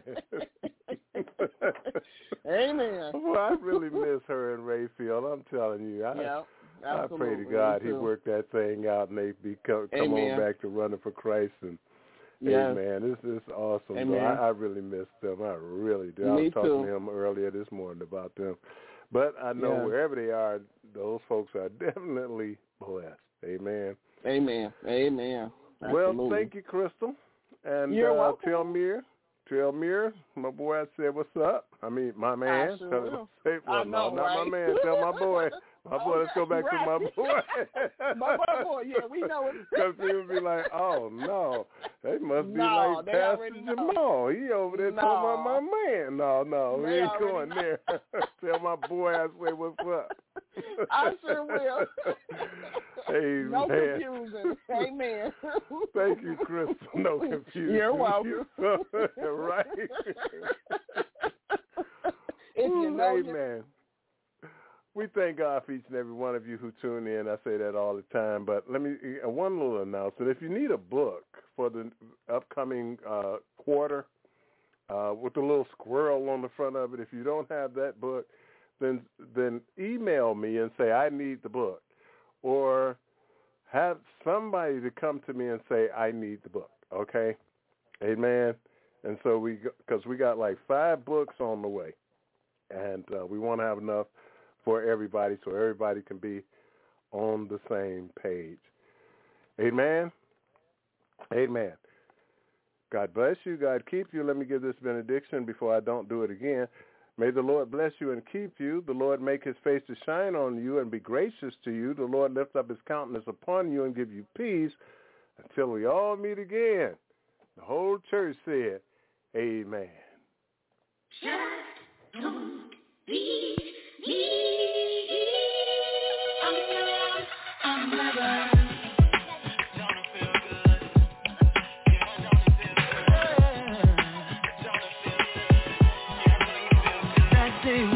Amen. Amen. Well, I really miss her in Rayfield. I'm telling you. I, Yeah, I pray to absolutely. God Me he too. worked that thing out and they become come Amen. on back to running for Christ. And Yes. amen. This is awesome. Amen. I, I really miss them. I really do. I Me was talking too. to him earlier this morning about them. But I know Yeah. wherever they are, those folks are definitely blessed. Amen. Amen. Amen. Well, Absolutely. thank you, Crystal. And You're uh, welcome. tell Mir, tell Mir, my boy, I said, what's up? I mean, my man. I sure Tell- will. say, well, I know, no, not right? my man. Tell my boy. My boy, let's go Okay, back to my right. boy. My my boy, yeah, we know it. Because he would be like, oh, no. They must be No, like they Pastor already know. Jamal. He over there No. talking about my man. No, no, we They ain't already going know. there. Tell my boy I say, what's up? I sure will. Amen. No confusion. Amen. Thank you, Crystal. No confusion. You're welcome. Right. If you know, you- Amen. We thank God for each and every one of you who tune in. I say that all the time. But let me uh, one little announcement. If you need a book for the upcoming uh, quarter uh, with the little squirrel on the front of it, if you don't have that book, then then email me and say I need the book, or have somebody to come to me and say I need the book. Okay, amen. And so we because we got like five books on the way, and uh, we want to have enough for everybody so everybody can be on the same page. Amen. Amen. God bless you. God keep you. Let me give this benediction before I don't do it again. May the Lord bless you and keep you. The Lord make his face to shine on you and be gracious to you. The Lord lift up his countenance upon you and give you peace until we all meet again. The whole church said, amen. Just don't be me. I'm never, I'm never. That day